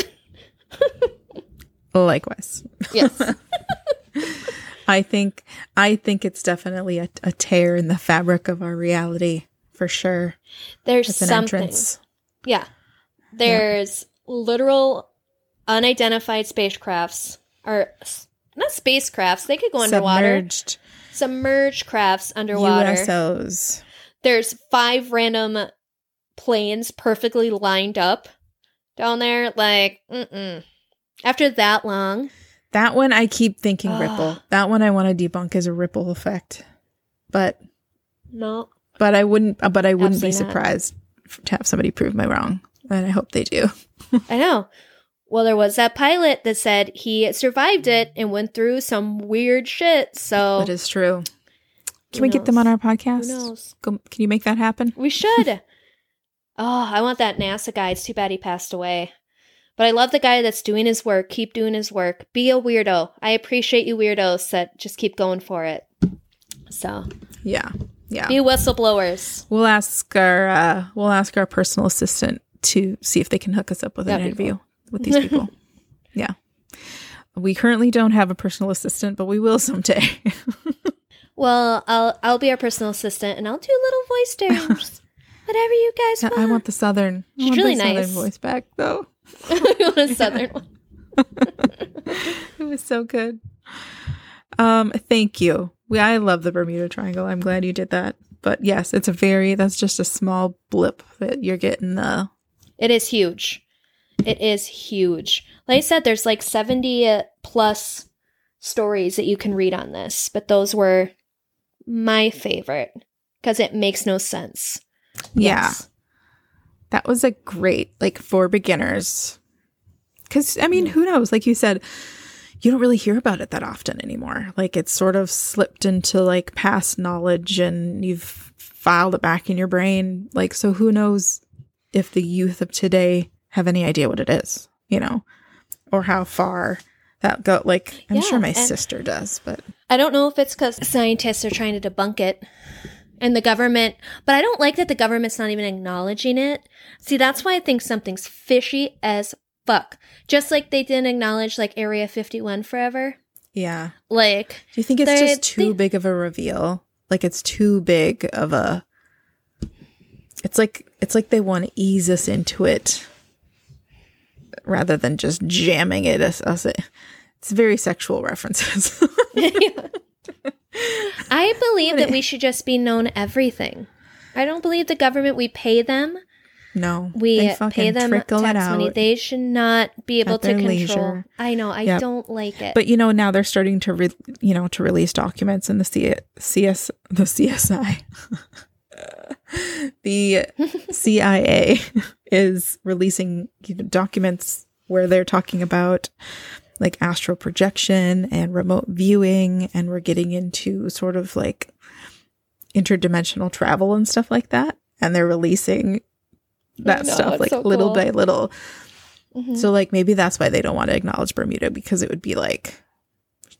Likewise. Yes. I think it's definitely a tear in the fabric of our reality, for sure. There's It's an something. entrance. Yeah. There's literal unidentified spacecrafts, or not spacecrafts, they could go underwater. Submerged crafts underwater. USOs. There's 5 random planes perfectly lined up down there. Like, after that long. That one I keep thinking ripple. That one I want to debunk as a ripple effect. But No. But I wouldn't be Absolutely surprised to have somebody prove me wrong. And I hope they do. I know. Well, there was that pilot that said he survived it and went through some weird shit. So That is true. Can we get them on our podcast? Who knows? Can you make that happen? We should. I want that NASA guy. It's too bad he passed away. But I love the guy that's doing his work. Keep doing his work. Be a weirdo. I appreciate you weirdos that just keep going for it. So Yeah. be whistleblowers. We'll ask our personal assistant to see if they can hook us up with an interview with these people. Yeah. We currently don't have a personal assistant, but we will someday. Well, I'll be our personal assistant and I'll do little voice demos. Whatever you guys want. I want the southern. She's really nice. Southern voice back though. You want a southern one? It was so good. Thank you. I love the Bermuda Triangle. I'm glad you did that. But yes, that's just a small blip that you're getting. It is huge. It is huge. Like I said, there's like 70 plus stories that you can read on this, but those were my favorite because it makes no sense. Yeah. Yes. That was a great, like, for beginners. Because, I mean, who knows? Like you said, you don't really hear about it that often anymore. Like, it's sort of slipped into, like, past knowledge and you've filed it back in your brain. Like, so who knows if the youth of today have any idea what it is, or how far that go. Like, I'm sure my sister does, but I don't know if it's because scientists are trying to debunk it. And the government, but I don't like that the government's not even acknowledging it. See, that's why I think something's fishy as fuck. Just like they didn't acknowledge, like, Area 51 forever. yeah. Like, Do you think it's just too big of a reveal? Like, it's too big of a... It's like they want to ease us into it rather than just jamming it. It's very sexual references. I believe that we should just be known everything. I don't believe the government, we pay them. No. We pay them tax money. They should not be able to control. Leisure. I know. I don't like it. But, now they're starting to, to release documents in the CSI. The CIA is releasing documents where they're talking about, like, astral projection and remote viewing, and we're getting into sort of like interdimensional travel and stuff like that. And they're releasing that stuff like so little by little. Mm-hmm. So, like, maybe that's why they don't want to acknowledge Bermuda, because it would be like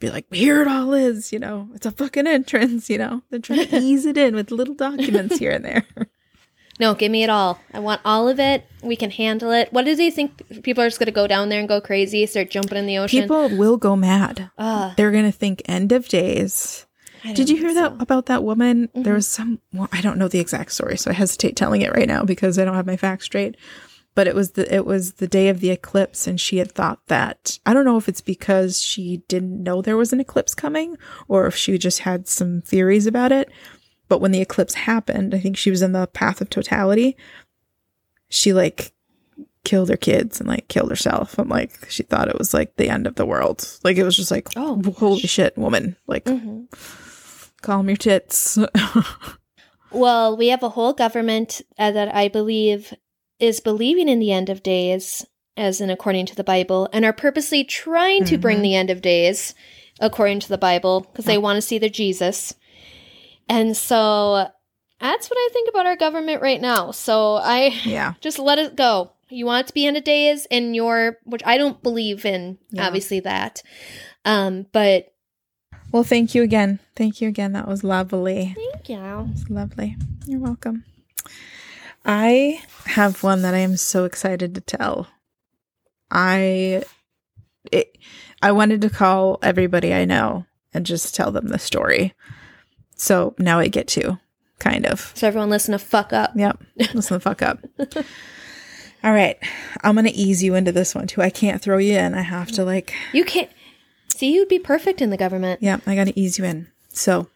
be like, here it all is, you know, it's a fucking entrance, you know. They're trying to ease it in with little documents here and there. No, give me it all. I want all of it. We can handle it. What do they think? People are just going to go down there and go crazy, start jumping in the ocean? People will go mad. They're going to think end of days. Did you hear that about that woman? Mm-hmm. There was some, well, I don't know the exact story, so I hesitate telling it right now because I don't have my facts straight. But it was the day of the eclipse, and she had thought that, I don't know if it's because she didn't know there was an eclipse coming or if she just had some theories about it. But when the eclipse happened, I think she was in the path of totality. She like killed her kids and like killed herself. I'm like, she thought it was like the end of the world. Like it was just like, oh, holy shit, woman. Like, calm your tits. Well, we have a whole government that I believe is believing in the end of days, as in according to the Bible, and are purposely trying to bring the end of days according to the Bible because they want to see their Jesus. And so that's what I think about our government right now. So just let it go. You want it to be end of days in which I don't believe in, obviously that. But. Well, thank you again. Thank you again. That was lovely. Thank you. It was lovely. You're welcome. I have one that I am so excited to tell. I wanted to call everybody I know and just tell them the story. So now I get to, kind of. So everyone listen to fuck up. Yep. Listen to fuck up. All right. I'm going to ease you into this one too. I can't throw you in. I have to like. You can't. See, you'd be perfect in the government. Yeah. I got to ease you in. So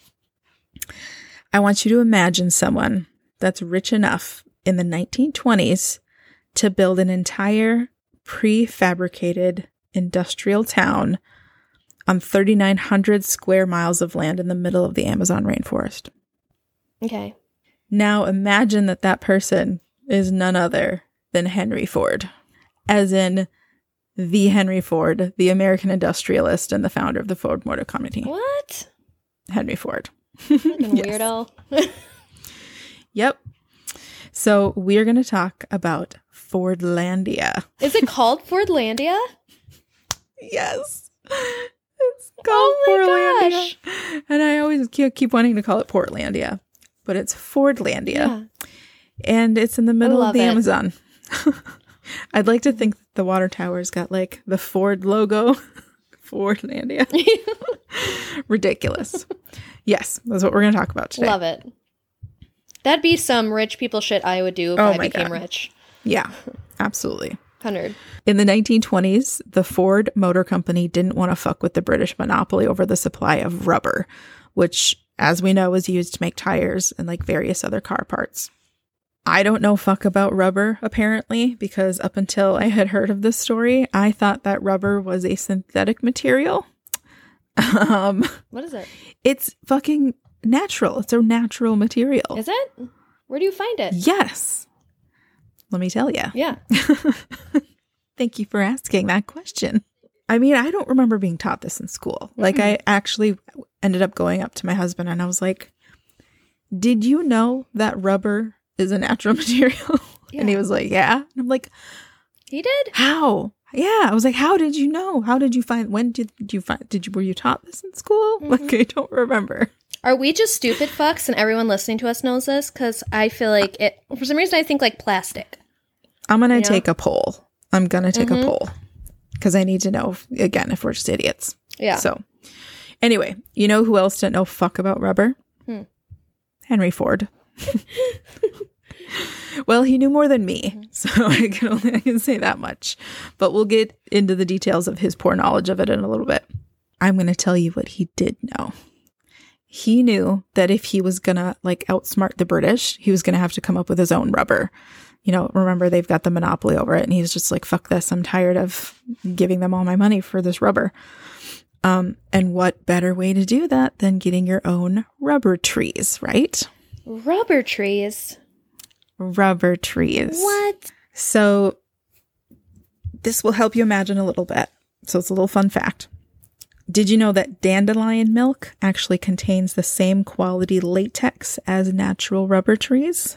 I want you to imagine someone that's rich enough in the 1920s to build an entire prefabricated industrial town on 3,900 square miles of land in the middle of the Amazon rainforest. Okay. Now imagine that person is none other than Henry Ford, as in the Henry Ford, the American industrialist and the founder of the Ford Motor Company. What? Henry Ford. Weirdo. Yep. So we're going to talk about Fordlandia. Is it called Fordlandia? Yes. It's called Fordlandia. Gosh. And I always keep wanting to call it Portlandia, but it's Fordlandia. Yeah. And it's in the middle of the Amazon. I'd like to think that the water tower's got like the Ford logo. Fordlandia. Ridiculous. Yes, that's what we're going to talk about today. Love it. That'd be some rich people shit I would do if I became rich. Yeah, absolutely. 100. In the 1920s, the Ford Motor Company didn't want to fuck with the British monopoly over the supply of rubber, which, as we know, is used to make tires and like various other car parts. I don't know fuck about rubber, apparently, because up until I had heard of this story, I thought that rubber was a synthetic material. What is it? It's fucking natural. It's a natural material. Is it? Where do you find it? Yes. Let me tell you. Yeah. Thank you for asking that question. I mean, I don't remember being taught this in school. Like, I actually ended up going up to my husband and I was like, did you know that rubber is a natural material? Yeah. And he was like, yeah. And I'm like, he did? How? Yeah. I was like, how did you know? How did you find, when did you find, were you taught this in school? Like, I don't remember. Are we just stupid fucks and everyone listening to us knows this? Because I feel like it, for some reason, I think like plastic. I'm going to take a poll. I'm going to take a poll because I need to know, again, if we're just idiots. Yeah. So anyway, you know who else didn't know fuck about rubber? Henry Ford. Well, he knew more than me, so I can say that much. But we'll get into the details of his poor knowledge of it in a little bit. I'm going to tell you what he did know. He knew that if he was going to like outsmart the British, he was going to have to come up with his own rubber. You know, remember, they've got the monopoly over it. And he's just like, fuck this. I'm tired of giving them all my money for this rubber. And what better way to do that than getting your own rubber trees, right? Rubber trees? Rubber trees. What? So this will help you imagine a little bit. So it's a little fun fact. Did you know that dandelion milk actually contains the same quality latex as natural rubber trees?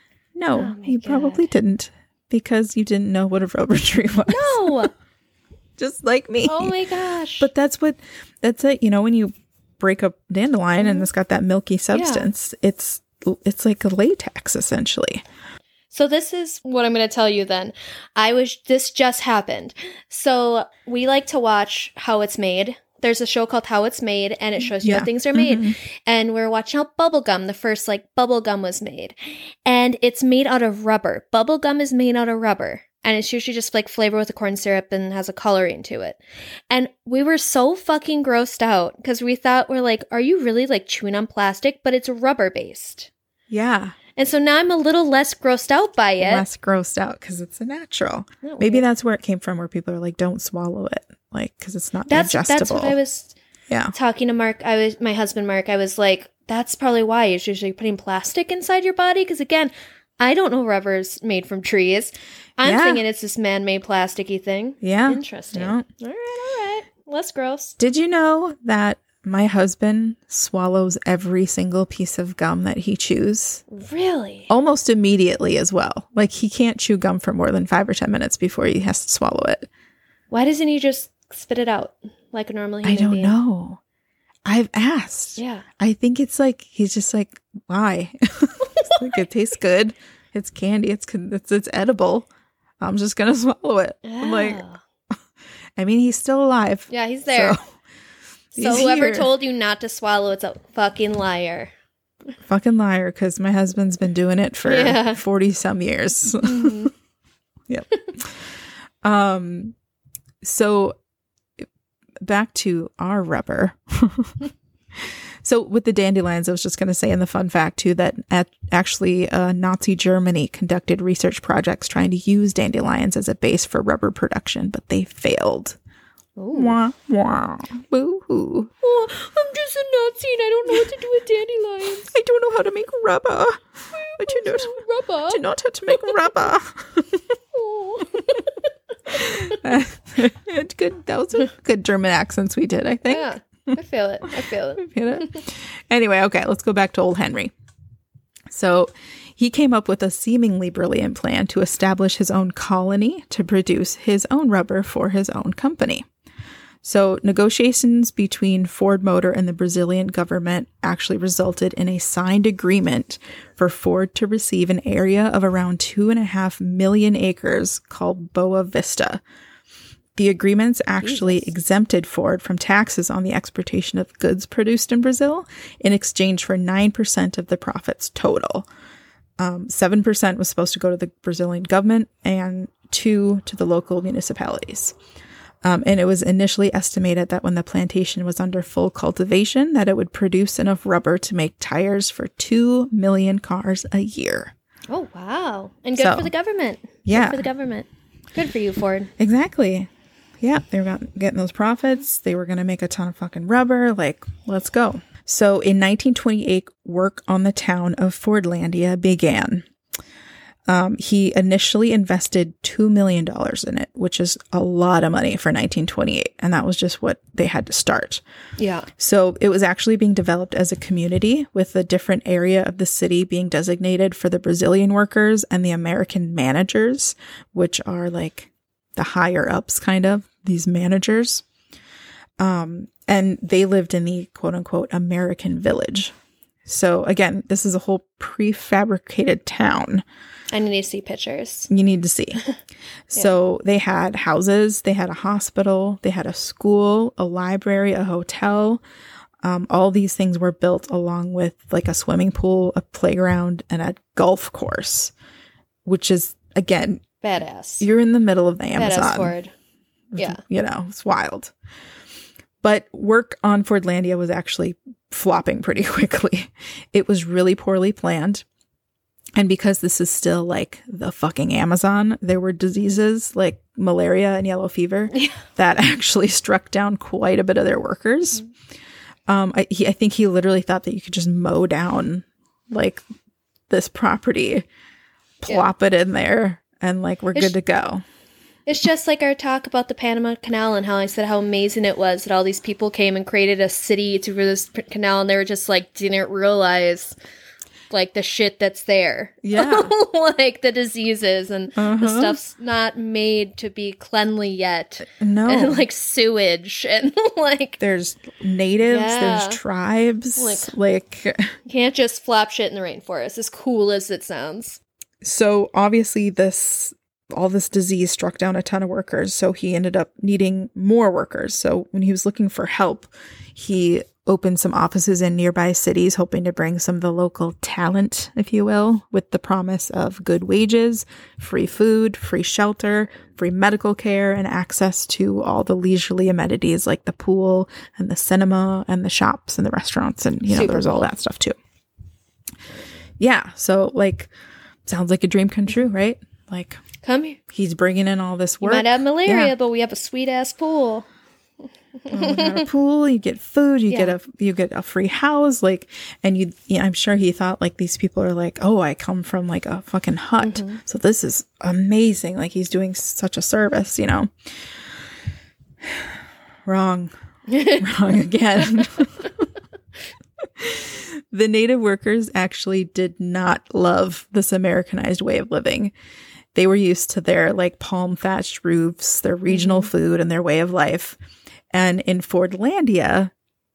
No, you probably didn't, because you didn't know what a rubber tree was. No. just like me. Oh my gosh. But that's it. You know, when you break up dandelion and it's got that milky substance, it's like a latex essentially. So this is what I'm going to tell you then. This just happened. So we like to watch How It's Made. There's a show called How It's Made, and it shows you how things are made. And we're watching how bubblegum, the first bubblegum was made. And it's made out of rubber. Bubblegum is made out of rubber. And it's usually just flavored with a corn syrup and has a coloring to it. And we were so fucking grossed out because we thought, are you really chewing on plastic? But it's rubber based. Yeah. And so now I'm a little less grossed out by it. Less grossed out because it's a natural. Maybe that's where it came from, where people are like, don't swallow it. Because it's not digestible. That's what I was talking to Mark. My husband, Mark, I was like, that's probably why you're usually putting plastic inside your body. Because again, I don't know rubber's made from trees. I'm thinking it's this man-made plasticky thing. Yeah. Interesting. Yeah. All right. Less gross. Did you know that my husband swallows every single piece of gum that he chews? Really? Almost immediately as well. He can't chew gum for more than 5 or 10 minutes before he has to swallow it. Why doesn't he just spit it out like a normal human being? I don't know. I've asked. Yeah. I think it's he's just why? It tastes good. It's candy. It's edible. I'm just going to swallow it. Oh. I'm he's still alive. Yeah, he's there. So whoever told you not to swallow, it's a fucking liar. Fucking liar, because my husband's been doing it for 40-some years. Mm-hmm. Yep. So back to our rubber. So with the dandelions, I was just going to say in the fun fact too that actually Nazi Germany conducted research projects trying to use dandelions as a base for rubber production, but they failed. Ooh. Wah, wah. Boo-hoo. Oh, I'm just a Nazi and I don't know what to do with dandelions. I don't know how to make rubber. I do not how to make rubber. Good. That was a good German accents we did, I think. Yeah, I feel it. Anyway, okay, let's go back to old Henry. So he came up with a seemingly brilliant plan to establish his own colony to produce his own rubber for his own company. So negotiations between Ford Motor and the Brazilian government actually resulted in a signed agreement for Ford to receive an area of around 2.5 million acres called Boa Vista. The agreements actually exempted Ford from taxes on the exportation of goods produced in Brazil in exchange for 9% of the profits total. 7% was supposed to go to the Brazilian government and 2% to the local municipalities. And it was initially estimated that when the plantation was under full cultivation, that it would produce enough rubber to make tires for 2 million cars a year. Oh, wow. And good for the government. Yeah. Good for the government. Good for you, Ford. Exactly. Yeah, they were getting those profits. They were going to make a ton of fucking rubber. Let's go. So in 1928, work on the town of Fordlandia began. He initially invested $2 million in it, which is a lot of money for 1928. And that was just what they had to start. Yeah. So it was actually being developed as a community with a different area of the city being designated for the Brazilian workers and the American managers, which are the higher ups, kind of, these managers. And they lived in the quote unquote American village. So again, this is a whole prefabricated town. I need to see pictures. You need to see. Yeah. So they had houses, they had a hospital, they had a school, a library, a hotel. All these things were built along with a swimming pool, a playground, and a golf course, which is, again, badass. You're in the middle of the Amazon. Badass Ford. Yeah. It's wild. But work on Fordlandia was actually flopping pretty quickly. It was really poorly planned. And because this is still the fucking Amazon, there were diseases like malaria and yellow fever that actually struck down quite a bit of their workers. I think he literally thought that you could just mow down this property, plop it in there, and we're good to go. It's just like our talk about the Panama Canal and how I said how amazing it was that all these people came and created a city through this canal, and they were just didn't realize like the shit that's there. Yeah. Like the diseases and the stuff's not made to be cleanly yet. No. And like sewage and like There's natives, Yeah. there's tribes. Like can't just flop shit in the rainforest, as cool as it sounds. so obviously all this disease struck down a ton of workers, so he ended up needing more workers. So when he was looking for help, he opened some offices in nearby cities, hoping to bring some of the local talent, if you will, with the promise of good wages, free food, free shelter, free medical care, and access to all the leisurely amenities like the pool and the cinema and the shops and the restaurants. And, you know, Super there's all cool. that stuff too. Yeah. So like, sounds like a dream come true, right? Like, Come here. he's bringing in all this You work. might have malaria, Yeah. but we have a sweet ass pool. You got a pool, you get food, you Yeah. get a free house, like, and I'm sure he thought like these people are like, oh, I come from like a fucking hut, Mm-hmm. so this is amazing. Like he's doing such a service, you know. Wrong again. The native workers actually did not love this Americanized way of living. They were used to their like palm thatched roofs, their regional food, and their way of life. And in Fordlandia,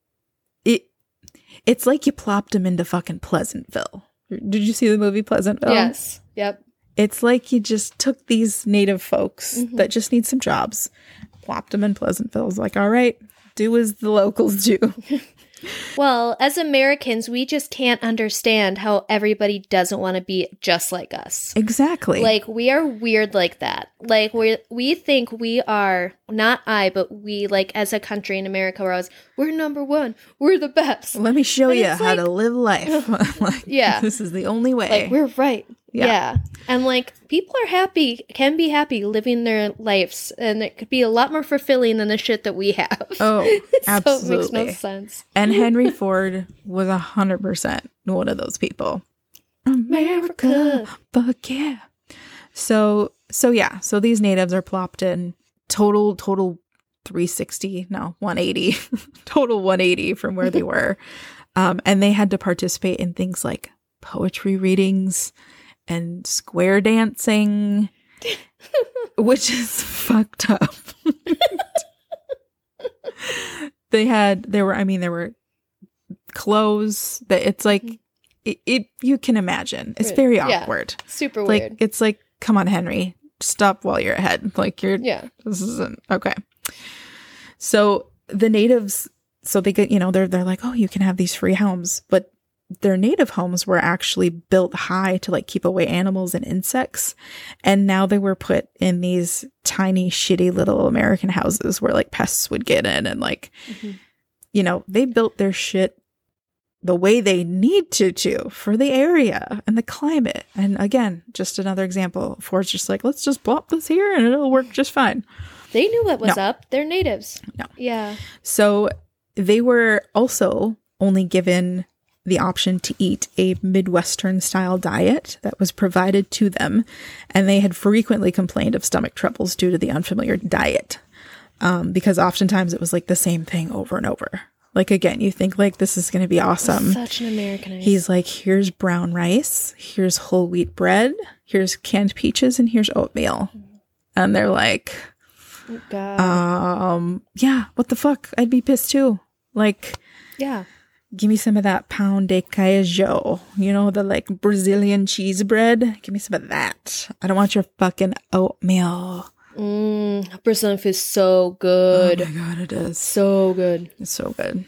it's like you plopped them into fucking Pleasantville. Did you see the movie Pleasantville? Yes. Yep. It's like you just took these native folks that just need some jobs, plopped them in Pleasantville. It's like, all right, do as the locals do. Well, as Americans, we just can't understand how everybody doesn't want to be just like us. Exactly. Like, we are weird like that. Like, we think we are, not I, but we, like, as a country in America, we're number one. We're the best. let me show And you it's how like- to live life. Like, Yeah. This is the only way. Like, we're right. Yeah. Yeah. And, like, people are happy, can be happy living their lives. And it could be a lot more fulfilling than the shit that we have. Oh, absolutely. So it makes no sense. And Henry Ford was 100% one of those people. America, fuck yeah. So yeah. So these natives are plopped in total 360, no, 180, total 180 from where they were. And they had to participate in things like poetry readings and square dancing, which is fucked up. There were clothes that it's like, it you can imagine. It's very Yeah. awkward. Super Like, weird. it's like, come on, Henry, stop while you're ahead. Like Yeah. this isn't okay. So the natives, so they get, they're like, oh, you can have these free homes, but their native homes were actually built high to like keep away animals and insects. And now they were put in these tiny, shitty little American houses where like pests would get in and like, they built their shit the way they need to for the area and the climate. And again, just another example. Ford's just like, let's just plop this here and it'll work just fine. They knew what was No. up. They're natives. No. Yeah. So they were also only given the option to eat a Midwestern style diet that was provided to them. And they had frequently complained of stomach troubles due to the unfamiliar diet. Because oftentimes it was like the same thing over and over. Like, again, you think like, this is going to be awesome. Such an Americanized. He's like, here's brown rice, here's whole wheat bread, here's canned peaches, and here's oatmeal. And they're like, Oh, God. yeah, what the fuck? I'd be pissed too. Like, Yeah. give me some of that pão de queijo, the like Brazilian cheese bread. Give me some of that. I don't want your fucking oatmeal. Brazilian food is so good. Oh my God, it is. So good. It's so good.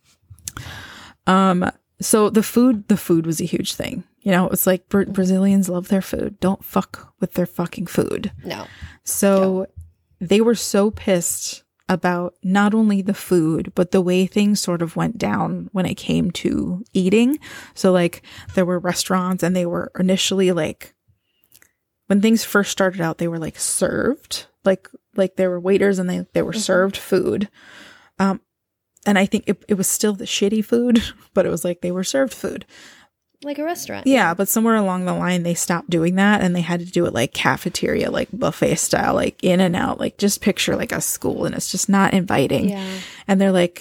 So the food was a huge thing. It's like Brazilians love their food. Don't fuck with their fucking food. No. So they were so pissed about not only the food, but the way things sort of went down when it came to eating. So like there were restaurants and they were initially like, when things first started out, they were like served, like there were waiters and they were served food. And I think it was still the shitty food, but it was like they were served food. Like a restaurant. Yeah, but somewhere along the line, they stopped doing that and they had to do it like cafeteria, like buffet style, like in and out, like just picture like a school and it's just not inviting. Yeah. And they're like,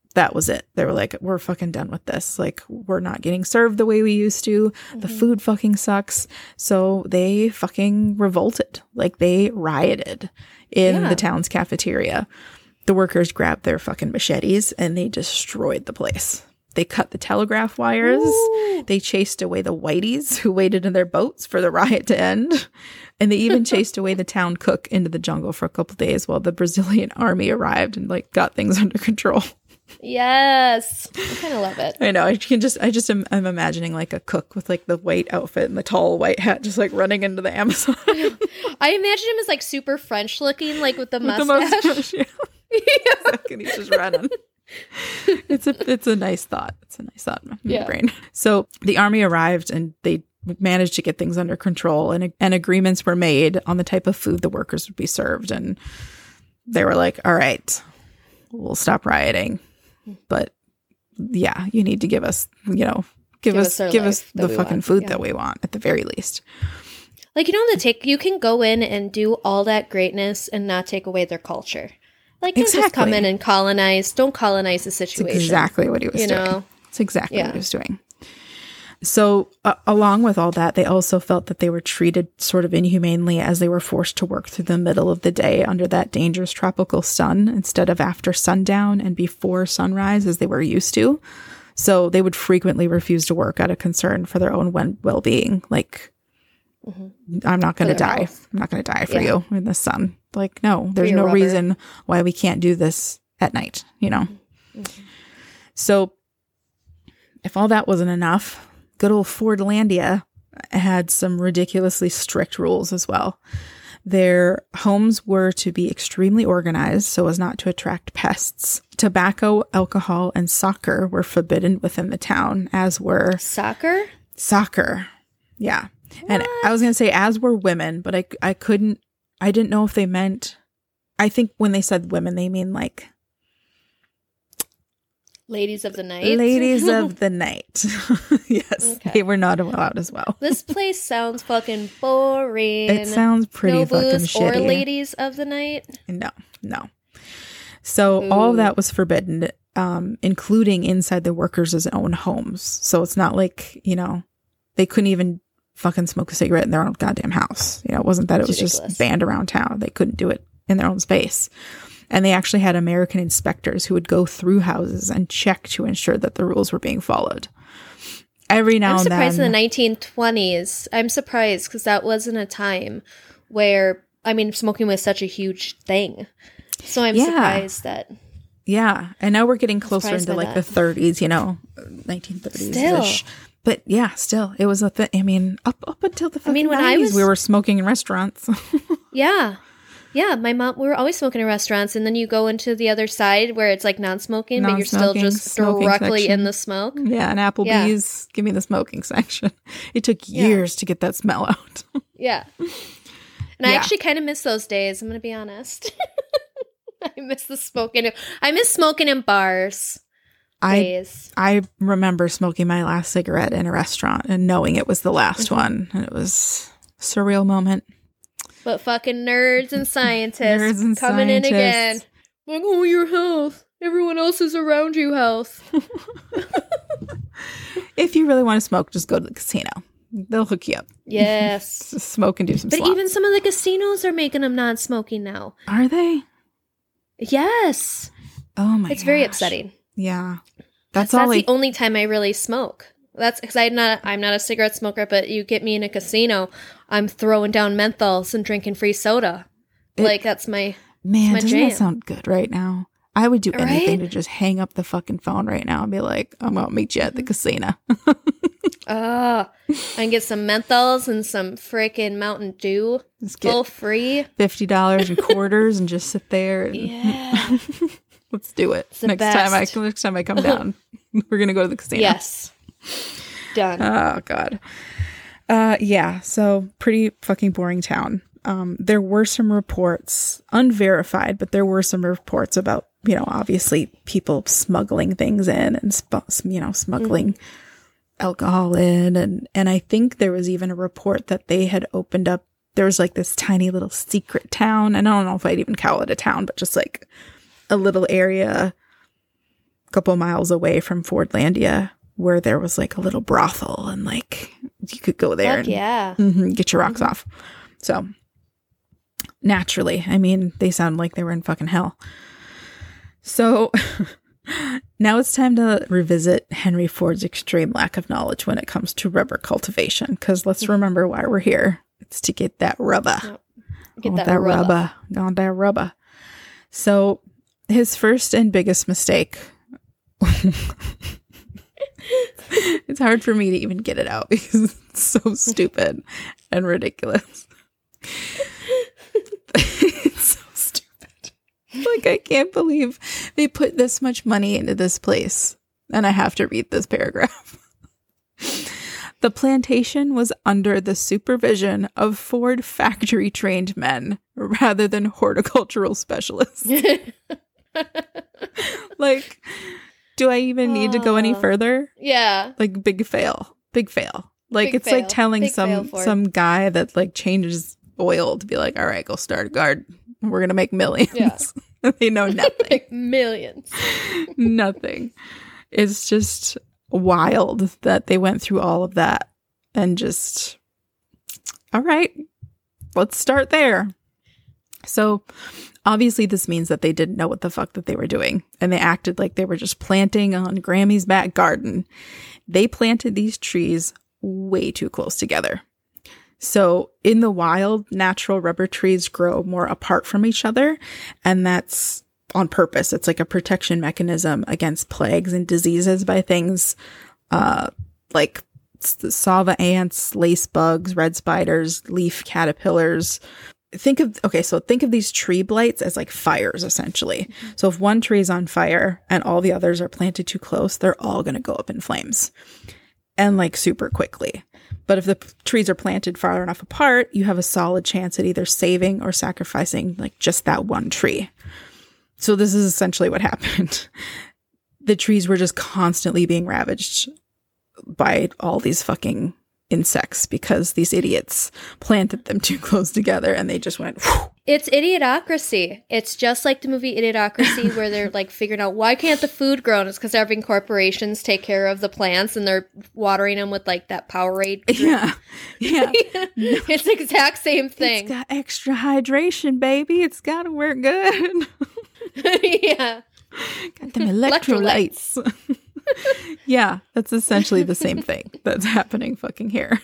that was it. They were like, we're fucking done with this. Like, we're not getting served the way we used to. The food fucking sucks. So they fucking revolted. Like, they rioted in the town's cafeteria. The workers grabbed their fucking machetes and they destroyed the place. They cut the telegraph wires. Ooh. They chased away the whiteys who waited in their boats for the riot to end. And they even chased away the town cook into the jungle for a couple days while the Brazilian army arrived and like got things under control. Yes. I kind of love it. I know. I'm imagining like a cook with like the white outfit and the tall white hat just like running into the Amazon. I imagine him as like super French looking, like with the mustache. Yeah. And he's just running. It's a nice thought. It's a nice thought in my brain. So the army arrived and they managed to get things under control, and agreements were made on the type of food the workers would be served. And they were like, all right, we'll stop rioting. But yeah, you need to give us, give us the fucking food that we want at the very least. Like, you can go in and do all that greatness and not take away their culture. Like, just come in and colonize. Don't colonize the situation. That's exactly what he was doing. It's exactly what he was doing. So along with all that, they also felt that they were treated sort of inhumanely as they were forced to work through the middle of the day under that dangerous tropical sun instead of after sundown and before sunrise as they were used to. So they would frequently refuse to work out of concern for their own well-being. Like, I'm not going to die. I'm not going to die for you in the sun. Like, no, there's no reason why we can't do this at night, So if all that wasn't enough, good old Fordlandia had some ridiculously strict rules as well. Their homes were to be extremely organized so as not to attract pests. Tobacco, alcohol, and soccer were forbidden within the town, as were... Soccer? Soccer. Yeah. What? And I was going to say as were women, but I didn't know if they meant, I think when they said women, they mean like... Ladies of the night? Ladies of the night. Yes. Okay. They were not allowed as well. This place sounds fucking boring. It sounds pretty fucking shitty. Or ladies of the night? No. So all of that was forbidden, including inside the workers' own homes. So it's not like, they couldn't even fucking smoke a cigarette in their own goddamn house. It wasn't that it was just banned around town. They couldn't do it in their own space. And they actually had American inspectors who would go through houses and check to ensure that the rules were being followed. Every now and then. I'm surprised in the 1920s. I'm surprised because that wasn't a time where, smoking was such a huge thing. So I'm surprised that. Yeah. And now we're getting closer into like the 30s, 1930s-ish. But yeah, still, it was a thing. Up until the 90s, we were smoking in restaurants. Yeah. Yeah, my mom, we were always smoking in restaurants, and then you go into the other side where it's like non-smoking, but you're still just directly in the smoke. Yeah, and Applebee's, give me the smoking section. It took years to get that smell out. Yeah. And I actually kind of miss those days, I'm going to be honest. I miss the smoking. I miss smoking in bars. I remember smoking my last cigarette in a restaurant and knowing it was the last one, and it was a surreal moment. But fucking nerds and scientists coming in again. Like, oh, your health. Everyone else is around you health. If you really want to smoke, just go to the casino. They'll hook you up. Yes. Just smoke and do some slots. But even some of the casinos are making them non-smoking now. Are they? Yes. Oh my god. It's very upsetting. Yeah. That's the only time I really smoke. That's because I'm not a cigarette smoker, but you get me in a casino, I'm throwing down menthols and drinking free soda. That's my man. Doesn't that sound good right now? I would do anything to just hang up the fucking phone right now and be like, I'm gonna meet you at the casino. I can get some menthols and some freaking Mountain Dew, full free, $50 in quarters, and just sit there. And let's do it. Next time I come down, we're gonna go to the casino. Yes. Done. Oh god. Yeah, so pretty fucking boring town. There were some reports, unverified, but there were some reports about, obviously people smuggling things in and smuggling alcohol in, and I think there was even a report that they had opened up, there was like this tiny little secret town, and I don't know if I'd even call it a town, but just like a little area couple miles away from Fordlandia, where there was like a little brothel, and like you could go there Fuck and yeah. get your rocks off. So naturally, I mean, they sound like they were in fucking hell. So now it's time to revisit Henry Ford's extreme lack of knowledge when it comes to rubber cultivation, because let's remember why we're here. It's to get that rubber. Yep. Get that rubber. On that rubber. So his first and biggest mistake. It's hard for me to even get it out because it's so stupid and ridiculous. It's so stupid. Like, I can't believe they put this much money into this place. And I have to read this paragraph. The plantation was under the supervision of Ford factory-trained men rather than horticultural specialists. Like, do I even need to go any further? Yeah. Like, big fail. Big fail. Like, Big it's fail. like telling Big fail, Ford. some guy that, like, changes oil to be like, all right, go start a garden. We're going to make millions. Yeah. They know nothing. Like millions. Nothing. It's just wild that they went through all of that and just, all right, let's start there. So obviously this means that they didn't know what the fuck that they were doing, and they acted like they were just planting on Grammy's back garden. They planted these trees way too close together. So in the wild, natural rubber trees grow more apart from each other, and that's on purpose. It's like a protection mechanism against plagues and diseases by things like sava ants, lace bugs, red spiders, leaf caterpillars. Think of these tree blights as like fires, essentially. So if one tree is on fire and all the others are planted too close, they're all going to go up in flames, and like super quickly. But if the trees are planted far enough apart, you have a solid chance at either saving or sacrificing like just that one tree. So this is essentially what happened. The trees were just constantly being ravaged by all these fucking insects because these idiots planted them too close together, and they just went, whew. It's Idiotocracy. It's just like the movie Idiotocracy where they're like figuring out why can't the food grow? And it's because they're having corporations take care of the plants, and they're watering them with like that Powerade drink. Yeah. It's the exact same thing. It's got extra hydration, baby. It's got to work good. Yeah. Got them electrolytes. Yeah, that's essentially the same thing that's happening fucking here.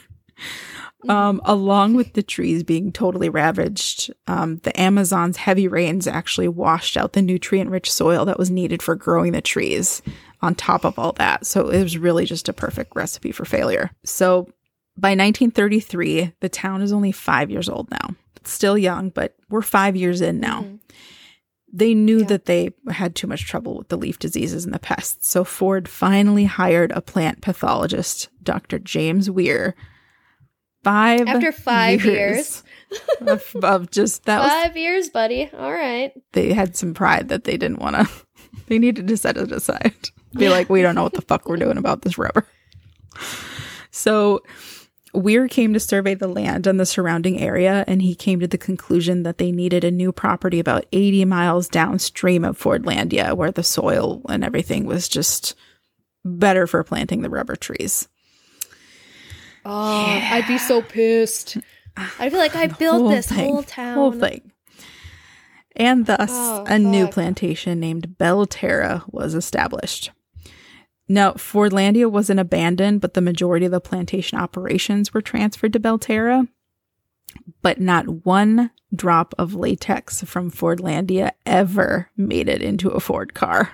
Along with the trees being totally ravaged, the Amazon's heavy rains actually washed out the nutrient-rich soil that was needed for growing the trees on top of all that. So it was really just a perfect recipe for failure. So by 1933, the town is only 5 years old now. It's still young, but we're 5 years in now. Mm-hmm. They knew that they had too much trouble with the leaf diseases and the pests. So Ford finally hired a plant pathologist, Dr. James Weir. After 5 years. of just that 5 years, buddy. All right. They had some pride that they didn't want to. They needed to set it aside. Be like, we don't know what the fuck we're doing about this rubber. So Weir came to survey the land and the surrounding area, and he came to the conclusion that they needed a new property about 80 miles downstream of Fordlandia, where the soil and everything was just better for planting the rubber trees. Oh, yeah. I'd be so pissed. I'd be like, I built this whole town. Whole thing. And thus, a new plantation named Belterra was established. Now, Fordlandia wasn't abandoned, but the majority of the plantation operations were transferred to Belterra. But not one drop of latex from Fordlandia ever made it into a Ford car.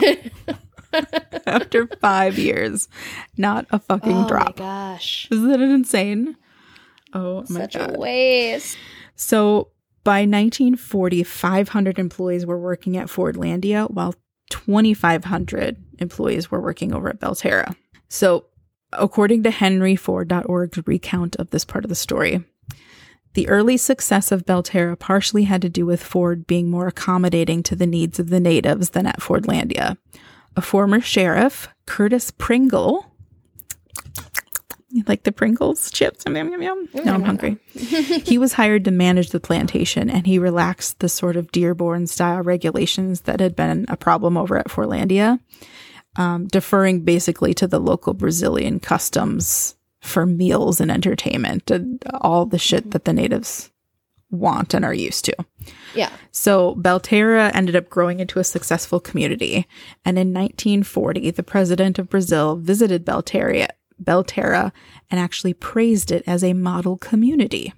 After 5 years, not a fucking drop. Oh my gosh. Isn't that insane? Oh my God. Such a waste. So by 1940, 500 employees were working at Fordlandia, while 2,500 employees were working over at Belterra. So according to henryford.org's recount of this part of the story, the early success of Belterra partially had to do with Ford being more accommodating to the needs of the natives than at Fordlandia. A former sheriff, Curtis Pringle, You like the Pringles chips? Yum, yum, yum. No, I'm hungry. He was hired to manage the plantation, and he relaxed the sort of Dearborn-style regulations that had been a problem over at Forlandia, deferring basically to the local Brazilian customs for meals and entertainment and all the shit that the natives want and are used to. Yeah. So Belterra ended up growing into a successful community. And in 1940, the president of Brazil visited Belterra and actually praised it as a model community.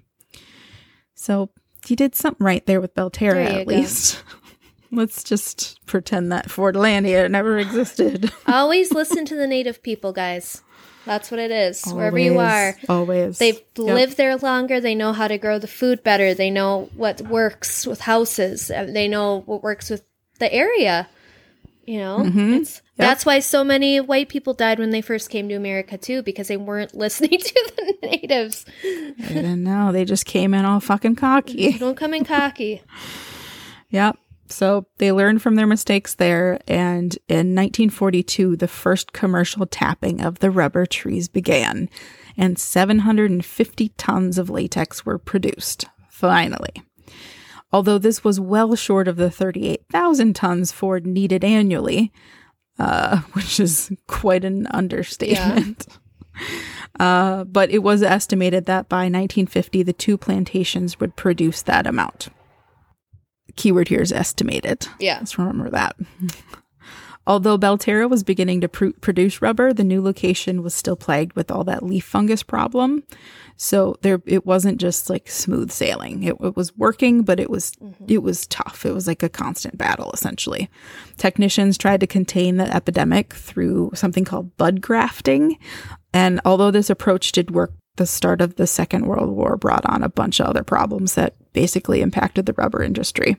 So he did something right there with Belterra, at least. Let's just pretend that Forlandia never existed. Always listen to the native people, guys. That's what it is. Always, wherever you are. Always. They've lived there longer. They know how to grow the food better. They know what works with houses. They know what works with the area. You know? That's why so many white people died when they first came to America, too, because they weren't listening to the natives. They didn't know. They just came in all fucking cocky. Don't come in cocky. Yep. So they learned from their mistakes there, and in 1942, the first commercial tapping of the rubber trees began, and 750 tons of latex were produced, finally. Although this was well short of the 38,000 tons Ford needed annually, which is quite an understatement. Yeah. But it was estimated that by 1950, the two plantations would produce that amount. Keyword here is estimated. Yeah. Let's remember that. Although Belterra was beginning to produce rubber, the new location was still plagued with all that leaf fungus problem. So it wasn't just like smooth sailing. It was working, but it was tough. It was like a constant battle, essentially. Technicians tried to contain the epidemic through something called bud grafting. And although this approach did work, the start of the Second World War brought on a bunch of other problems that basically impacted the rubber industry.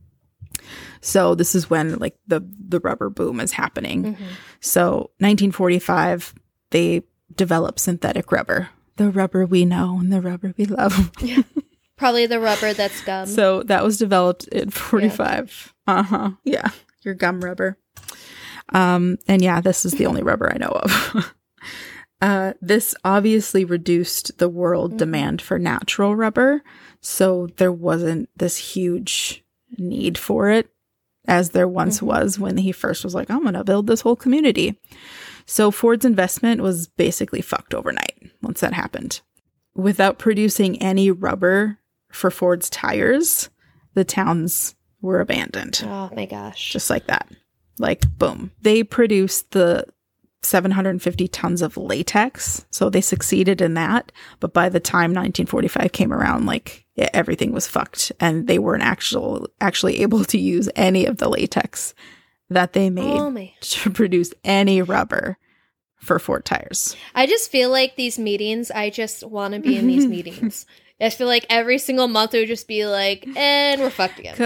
So this is when like the rubber boom is happening. So 1945, they developed synthetic rubber, the rubber we know and the rubber we love. Yeah. Probably the rubber that's gum. So that was developed in 45. Yeah. Yeah. Your gum rubber. And yeah, this is the only rubber I know of. This obviously reduced the world demand for natural rubber, so there wasn't this huge need for it as there once was when he first was like, I'm going to build this whole community. So Ford's investment was basically fucked overnight once that happened. Without producing any rubber for Ford's tires, the towns were abandoned. Oh my gosh. Just like that. Like, boom. They produced the 750 tons of latex. So they succeeded in that. But by the time 1945 came around, like everything was fucked and they weren't actually able to use any of the latex that they made to produce any rubber for Ford tires. I just feel like these meetings, I just want to be in these meetings. I just feel like every single month it would just be like, and we're fucked again.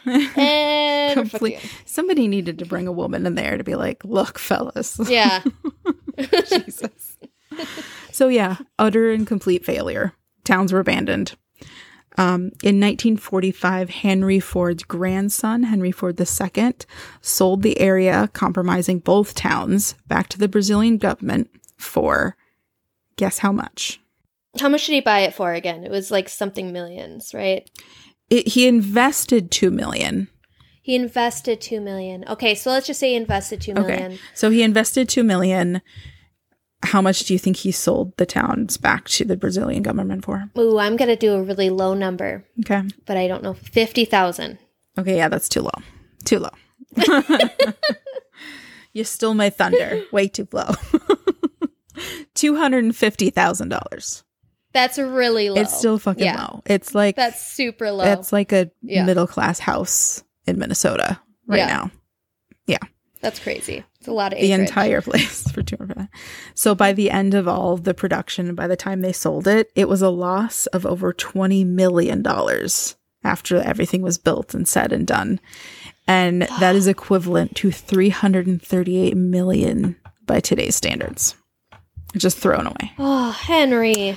And we're fucked again. Somebody needed to bring a woman in there to be like, look, fellas. Yeah. Jesus. So yeah, utter and complete failure. Towns were abandoned. In 1945, Henry Ford's grandson, Henry Ford II, sold the area, compromising both towns, back to the Brazilian government for, guess how much? How much did he buy it for again? It was like something millions, right? He invested $2 million. He invested $2 million. Okay, so let's just say he invested $2 million. Okay, so he invested $2 million. How much do you think he sold the towns back to the Brazilian government for? Ooh, I'm going to do a really low number. Okay. But I don't know. 50,000. Okay, yeah, that's too low. Too low. You stole my thunder. Way too low. $250,000. That's really low. It's still fucking low. It's like that's super low. It's like a middle class house in Minnesota now. Yeah. That's crazy. It's a lot of acreage. The entire place for $200. So by the end of all the production, by the time they sold it, it was a loss of over $20 million after everything was built and said and done. And that is equivalent to $338 million by today's standards. Just thrown away. Oh, Henry.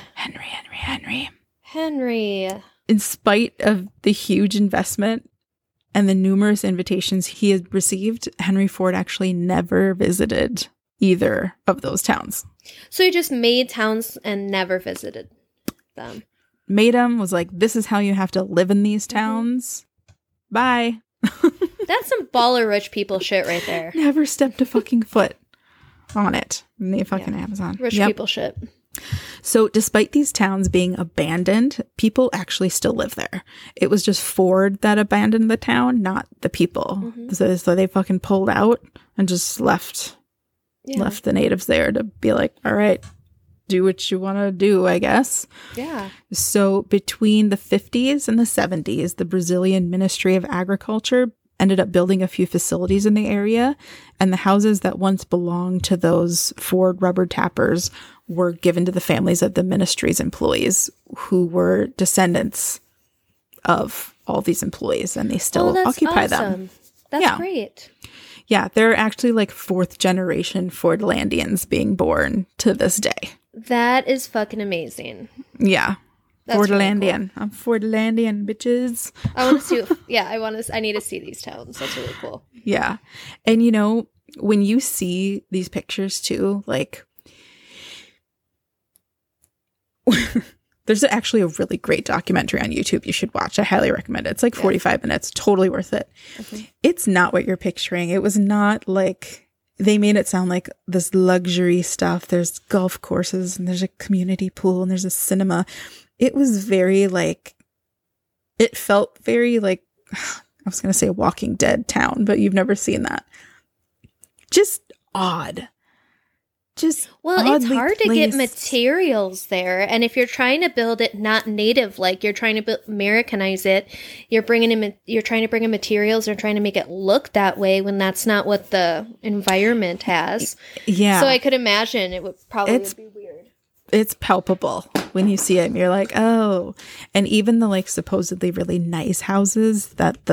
In spite of the huge investment and the numerous invitations he had received, Henry Ford actually never visited either of those towns. So you just made towns and never visited them. Made them, was like, this is how you have to live in these towns. Bye. That's some baller rich people shit right there. Never stepped a fucking foot on it in the fucking Amazon. Rich people shit. So despite these towns being abandoned, people actually still live there. It was just Ford that abandoned the town, not the people. So they fucking pulled out and just left the natives there to be like, all right, do what you want to do, I guess. Yeah. So between the 50s and the 70s, the Brazilian Ministry of Agriculture ended up building a few facilities in the area, and the houses that once belonged to those Ford rubber tappers were given to the families of the ministry's employees, who were descendants of all these employees, and they still occupy them. That's great. Yeah, they're actually like fourth generation Fordlandians being born to this day. That is fucking amazing. Yeah. That's Fordlandian. Really cool. I'm Fordlandian, bitches. I want to see. I need to see these towns. That's really cool. Yeah. And you know, when you see these pictures too, like there's actually a really great documentary on YouTube you should watch. I highly recommend it. It's like 45 minutes. Totally worth it. It's not what you're picturing. It was not like, they made it sound like this luxury stuff. There's golf courses and there's a community pool and there's a cinema. It was very like, it felt very like, I was going to say Walking Dead town, but you've never seen that. Just odd. Just it's hard to get materials there, and if you're trying to build it not native, like you're trying to Americanize it, you're trying to bring in materials, or trying to make it look that way when that's not what the environment has. Yeah. So I could imagine it would probably be weird. It's palpable when you see it, and you're like, oh. And even the like supposedly really nice houses that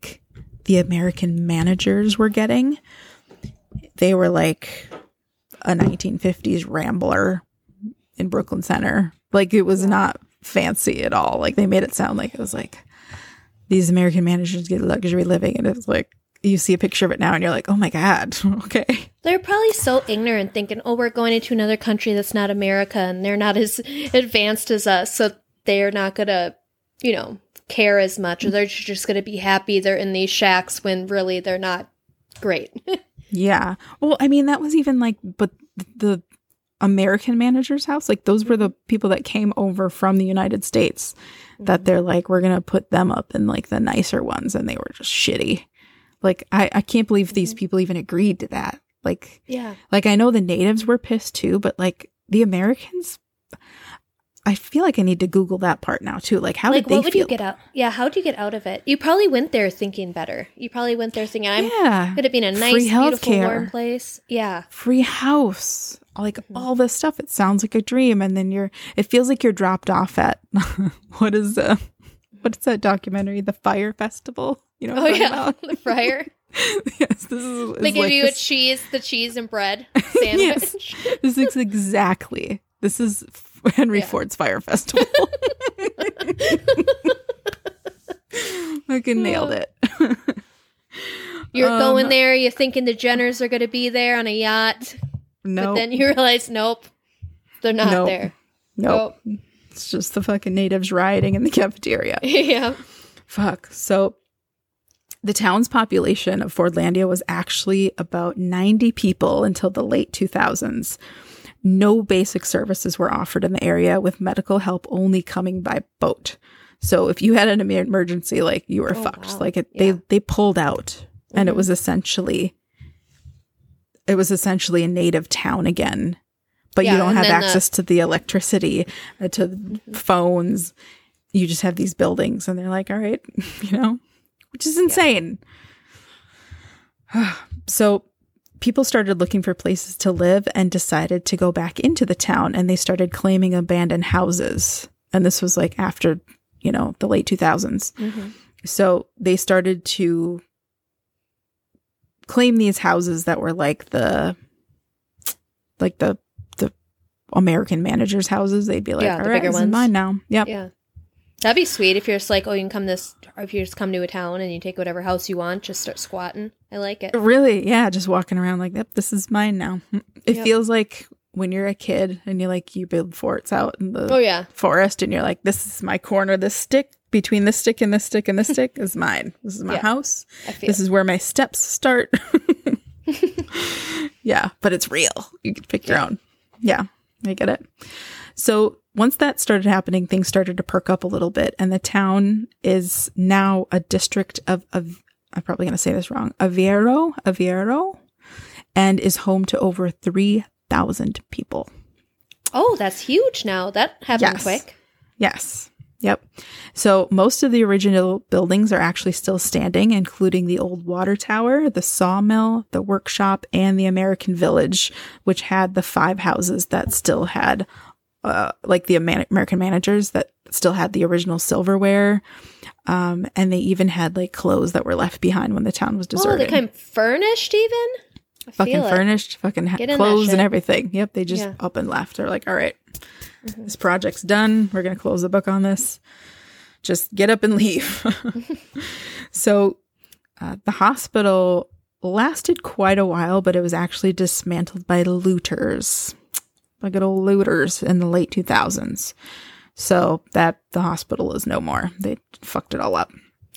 the American managers were getting, they were like a 1950s Rambler in Brooklyn Center. Like, it was not fancy at all. Like, they made it sound like it was like these American managers get luxury living, and it's like you see a picture of it now and you're like, oh my god, okay. They're probably so ignorant, thinking, oh, we're going into another country that's not America and they're not as advanced as us, so they're not gonna, care as much, or they're just gonna be happy they're in these shacks when really they're not great. Yeah. Well, I mean, that was even like, but the American manager's house, like those were the people that came over from the United States that they're like, we're going to put them up in like the nicer ones. And they were just shitty. Like, I can't believe these people even agreed to that. Like, yeah. Like, I know the natives were pissed too, but like the Americans, I feel like I need to Google that part now too. Like, how did they feel? What would you get out? Yeah, how did you get out of it? You probably went there thinking better. You probably went there thinking, could have been a nice, beautiful, warm place. Yeah. Free house. Like, all this stuff. It sounds like a dream. And then it feels like you're dropped off at, what's that documentary? The Fire Festival? You know what I'm talking about? The Fryer. Yes, this is. They give you the cheese and bread sandwich. Yes, this is exactly. This is Henry Ford's Fire Festival. Fucking nailed it. You're going there, you're thinking the Jenners are going to be there on a yacht. No. But then you realize, nope, they're not there. Nope. It's just the fucking natives rioting in the cafeteria. Yeah. Fuck. So the town's population of Fordlandia was actually about 90 people until the late 2000s. No basic services were offered in the area, with medical help only coming by boat. So if you had an emergency, like, you were fucked. Wow. Like, they pulled out, and it was essentially a native town again. But you don't have access to the electricity, to the phones. You just have these buildings, and they're like, all right, which is insane. Yeah. So people started looking for places to live and decided to go back into the town, and they started claiming abandoned houses. And this was like after, the late 2000s. Mm-hmm. So they started to claim these houses that were like the American managers' houses. They'd be like, all right, this is mine now. Yep. Yeah. That'd be sweet if you're just like, oh, you can come or if you just come to a town and you take whatever house you want, just start squatting. I like it. Really? Yeah. Just walking around like, yep, this is mine now. It feels like when you're a kid and you build forts out in the Oh, yeah. forest and you're like, this is my corner, this stick between this stick and this stick and this stick is mine. This is my Yeah. house. I feel This is where my steps start. Yeah, but it's real. You can pick your own. Yeah, I get it. So once that started happening, things started to perk up a little bit. And the town is now a district of I'm probably going to say this wrong, Aveiro, and is home to over 3,000 people. Oh, that's huge now. That happened Yes. quick. Yes. Yep. So most of the original buildings are actually still standing, including the old water tower, the sawmill, the workshop, and the American Village, which had the 5 houses that still had, the American managers that still had the original silverware. And they even had clothes that were left behind when the town was Oh, deserted. they kind of furnished even? I Fucking feel it. furnished, fucking Get in that clothes and shit. everything. Yep, they just Yeah. up and left. They're like, all right, this project's done. We're going to close the book on this. Just get up and leave. So the hospital lasted quite a while, but it was actually dismantled by looters, like good old looters in the late 2000s. So the hospital is no more. They fucked it all up.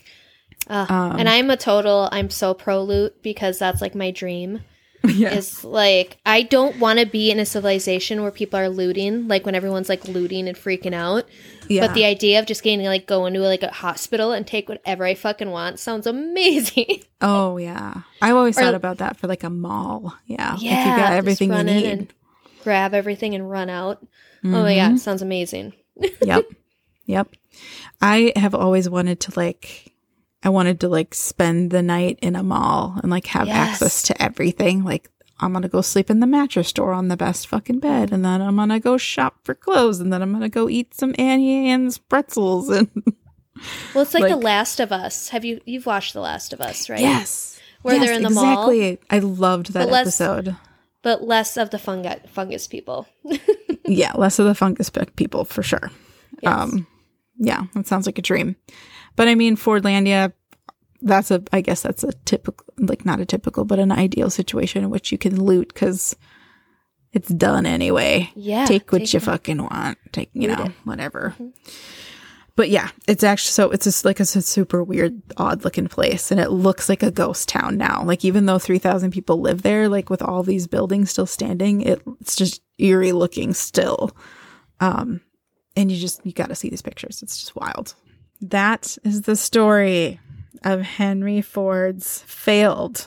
And I'm so pro loot because that's like my dream. Yeah. Is I don't want to be in a civilization where people are looting, like when everyone's looting and freaking out. Yeah. But the idea of just getting go into a hospital and take whatever I fucking want sounds amazing. Oh, yeah. I've always Or- thought about that for a mall. Yeah. Yeah, you got just everything you run in need. and grab everything and run out. Oh my god, sounds amazing. Yep. Yep. I have always wanted to I wanted to spend the night in a mall and have Yes. access to everything. I'm going to go sleep in the mattress store on the best fucking bed. And then I'm going to go shop for clothes. And then I'm going to go eat some Annie Ann's pretzels. And Well, it's like The Last of Us. You've watched The Last of Us, right? yes. Where Yes, they're in the mall. exactly. I loved that But less- episode. But less of the fungus people. Yeah. Less of the fungus people for sure. Yes. Yeah, that sounds like a dream. But I mean, Fordlandia, I guess that's a typical, not a typical, but an ideal situation in which you can loot because it's done anyway. Yeah, Take what take you it. fucking want. Take, Loot it. whatever. But yeah, it's actually, so it's just it's a super weird, odd looking place. And it looks like a ghost town now. Even though 3,000 people live there, with all these buildings still standing, it's just eerie looking still. And you got to see these pictures. It's just wild. That is the story of Henry Ford's failed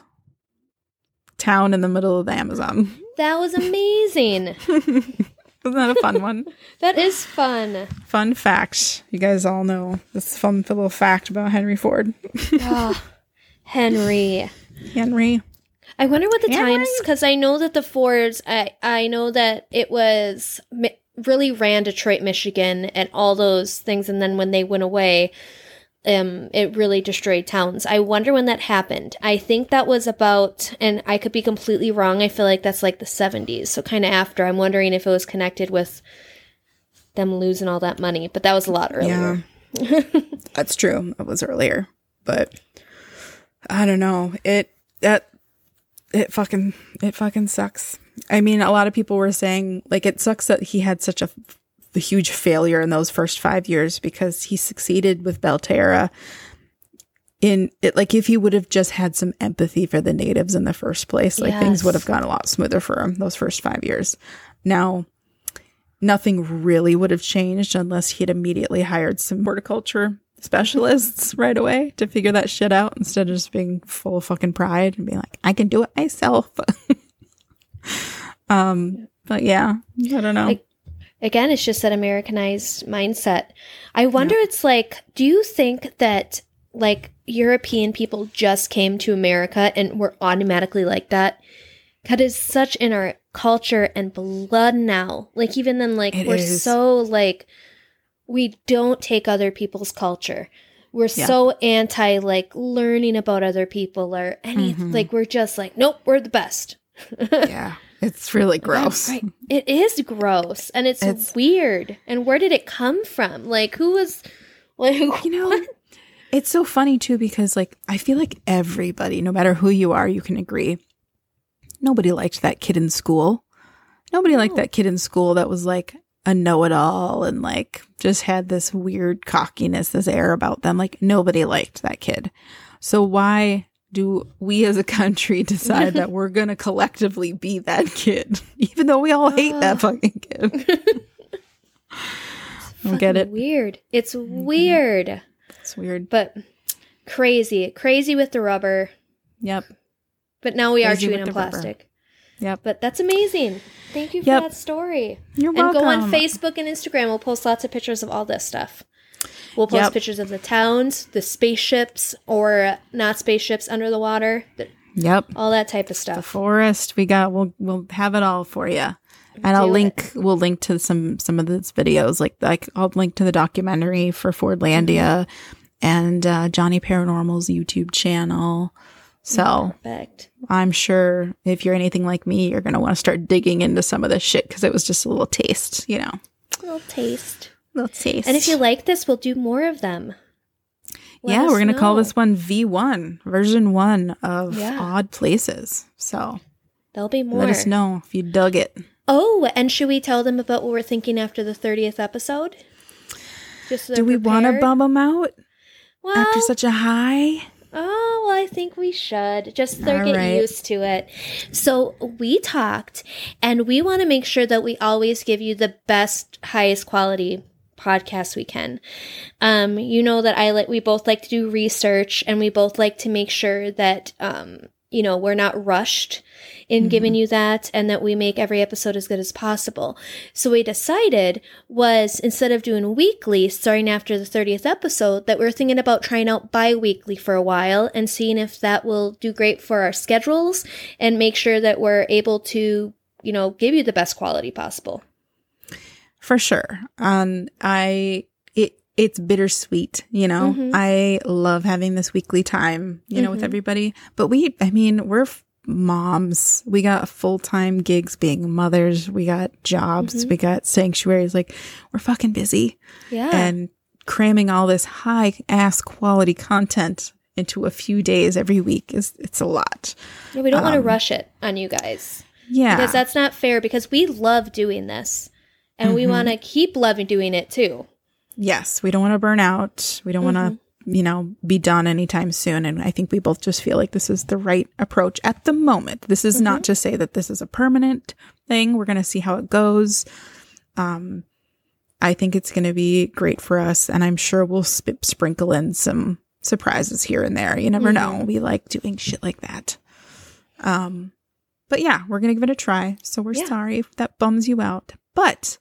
town in the middle of the Amazon. That was amazing. Isn't that a fun one? That is fun. Fun fact. You guys all know this fun little fact about Henry Ford. Oh, Henry. Henry. I wonder what the Henry? times, because I know that the Fords, I know that it was really ran Detroit, Michigan, and all those things, and then when they went away, it really destroyed towns. I wonder when that happened. I think that was about, and I could be completely wrong, I feel like that's the 70s, so kind of after. I'm wondering if it was connected with them losing all that money, but that was a lot earlier. Yeah. That's true. It was earlier. But I don't know. It fucking sucks. I mean, a lot of people were saying it sucks that he had such a huge failure in those first 5 years because he succeeded with Belterra in it. If he would have just had some empathy for the natives in the first place, things would have gone a lot smoother for him those first 5 years. Now, nothing really would have changed unless he had immediately hired some horticulture specialists right away to figure that shit out instead of just being full of fucking pride and being like, I can do it myself. But yeah, I don't know. Again, it's just that Americanized mindset. I wonder, it's do you think that European people just came to America and were automatically like that? Because it's such in our culture and blood now. Even then, It we're is. so we don't take other people's culture. We're so anti learning about other people or anything. We're just nope, we're the best. Yeah, it's really gross. Right. It is gross, and it's weird. And where did it come from? Who was It's so funny too because I feel like everybody, no matter who you are, you can agree, nobody liked that kid in school. Nobody liked that kid in school that was like a know-it-all and like just had this weird cockiness, this air about them. Like nobody liked that kid. So why do we as a country decide that we're going to collectively be that kid, even though we all hate that fucking kid? Don't get it. Weird. It's weird. It's weird. But crazy with the rubber. Yep. But now we are Crazy chewing with on the rubber. plastic. Yep. But that's amazing. Thank you for Yep. that story. You're and welcome. go on Facebook and Instagram. We'll post lots of pictures of all this stuff. We'll post Yep. pictures of the towns, the spaceships, or not spaceships under the water. Yep. All that type of The stuff. forest. We'll have it all for you. And we'll link to some of these videos. Like I'll link to the documentary for Fordlandia and Johnny Paranormal's YouTube channel. So Perfect. I'm sure if you're anything like me, you're going to want to start digging into some of this shit because it was just a little taste, you know. A little taste. Little taste. And if you like this, we'll do more of them. Let us we're going to call know. this one V1, version 1 of Yeah. Odd Places. So There'll be more. let us know if you dug it. Oh, and should we tell them about what we're thinking after the 30th episode? Just so Do we want to bum them out well, after such a high? Oh, well, I think we should. Just so All get right. used to it. So we talked, and we want to make sure that we always give you the best, highest quality podcast we can. You know that we both like to do research, and we both like to make sure that we're not rushed in giving you that, and that we make every episode as good as possible. So we decided was, instead of doing weekly, starting after the 30th episode, that we're thinking about trying out bi-weekly for a while and seeing if that will do great for our schedules and make sure that we're able to, give you the best quality possible. For sure. It's bittersweet, I love having this weekly time, with everybody. But we're moms. We got full-time gigs being mothers. We got jobs. We got sanctuaries. Like, we're fucking busy. Yeah. And cramming all this high-ass quality content into a few days every week it's a lot. Yeah, we don't want to rush it on you guys. Yeah. Because that's not fair, because we love doing this. And we want to keep loving doing it too. Yes, we don't want to burn out. We don't want to, be done anytime soon. And I think we both just feel like this is the right approach at the moment. This is not to say that this is a permanent thing. We're going to see how it goes. I think it's going to be great for us. And I'm sure we'll sprinkle in some surprises here and there. You never know. We like doing shit like that. But yeah, we're going to give it a try. So we're sorry if that bums you out. But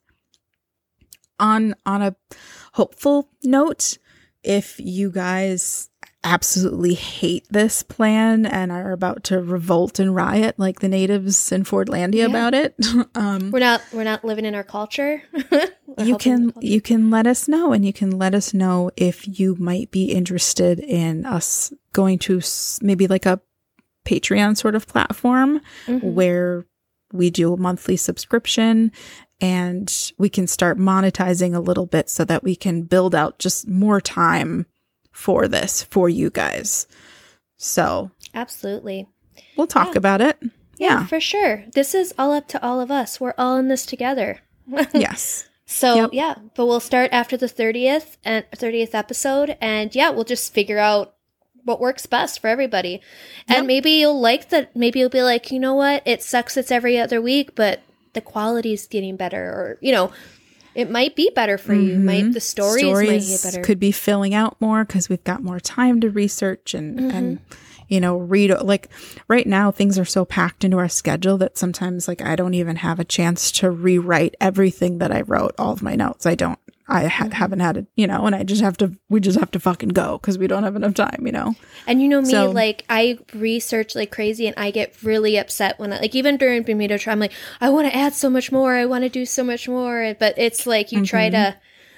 on a hopeful note, if you guys absolutely hate this plan and are about to revolt and riot like the natives in Fordlandia about it, we're not living in our culture. you can let us know, and you can let us know if you might be interested in us going to maybe like a Patreon sort of platform where we do a monthly subscription and we can start monetizing a little bit so that we can build out just more time for this for you guys. So absolutely, we'll talk about it. Yeah, for sure. This is all up to all of us. We're all in this together. Yes. So but we'll start after the 30th episode, and we'll just figure out what works best for everybody. And maybe you'll like that. Maybe you'll be like, you know what? It sucks. It's every other week, but the quality is getting better, or it might be better for you. The stories might get better. Could be filling out more because we've got more time to research and read. Like right now, things are so packed into our schedule that sometimes like I don't even have a chance to rewrite everything that I wrote, all of my notes. I haven't had it, and we just have to fucking go because we don't have enough time, And me, like I research like crazy, and I get really upset when even during Bermuda Trial, I'm like, I want to add so much more. I want to do so much more. But it's like you try to,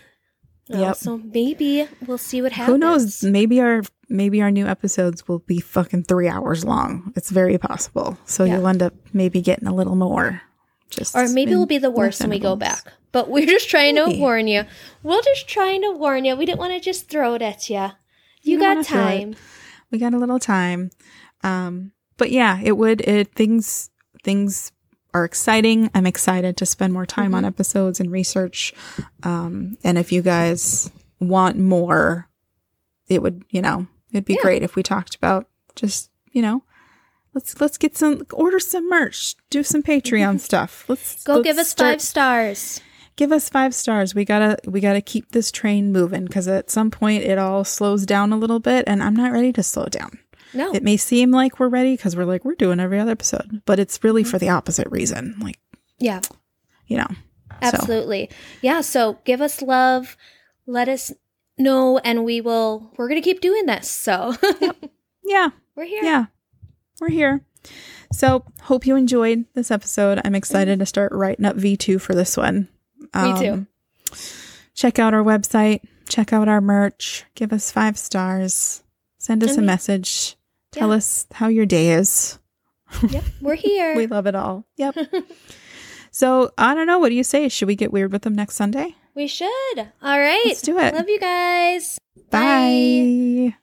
so maybe we'll see what happens. Who knows? Maybe our new episodes will be fucking 3 hours long. It's very possible. So you'll end up maybe getting a little more. Or maybe it'll be the worst when we go back. But we're just trying to warn you. We're just trying to warn you. We didn't want to just throw it at you. You got time. We got a little time. But yeah, things are exciting. I'm excited to spend more time on episodes and research. And if you guys want more, it would, it'd be great if we talked about just, let's get order some merch, do some Patreon stuff. Let's give us 5 stars. Give us 5 stars. We gotta keep this train moving, because at some point it all slows down a little bit, and I'm not ready to slow down. No. It may seem like we're ready because we're doing every other episode, but it's really for the opposite reason. Yeah. Absolutely. So. Yeah. So give us love. Let us know, and we're going to keep doing this. So Yeah. We're here. Yeah. We're here. So hope you enjoyed this episode. I'm excited to start writing up V2 for this one. Me too. Check out our website. Check out our merch. Give us 5 stars. Send us a message. Tell us how your day is. Yep, we're here. We love it all. Yep. So, I don't know. What do you say? Should we get weird with them next Sunday? We should. All right. Let's do it. Love you guys. Bye.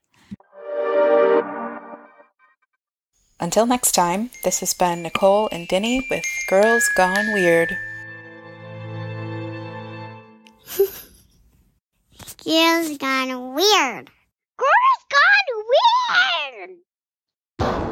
Until next time, this has been Nicole and Denny with Girls Gone Weird. Girls Gone Weird. Girls Gone Weird!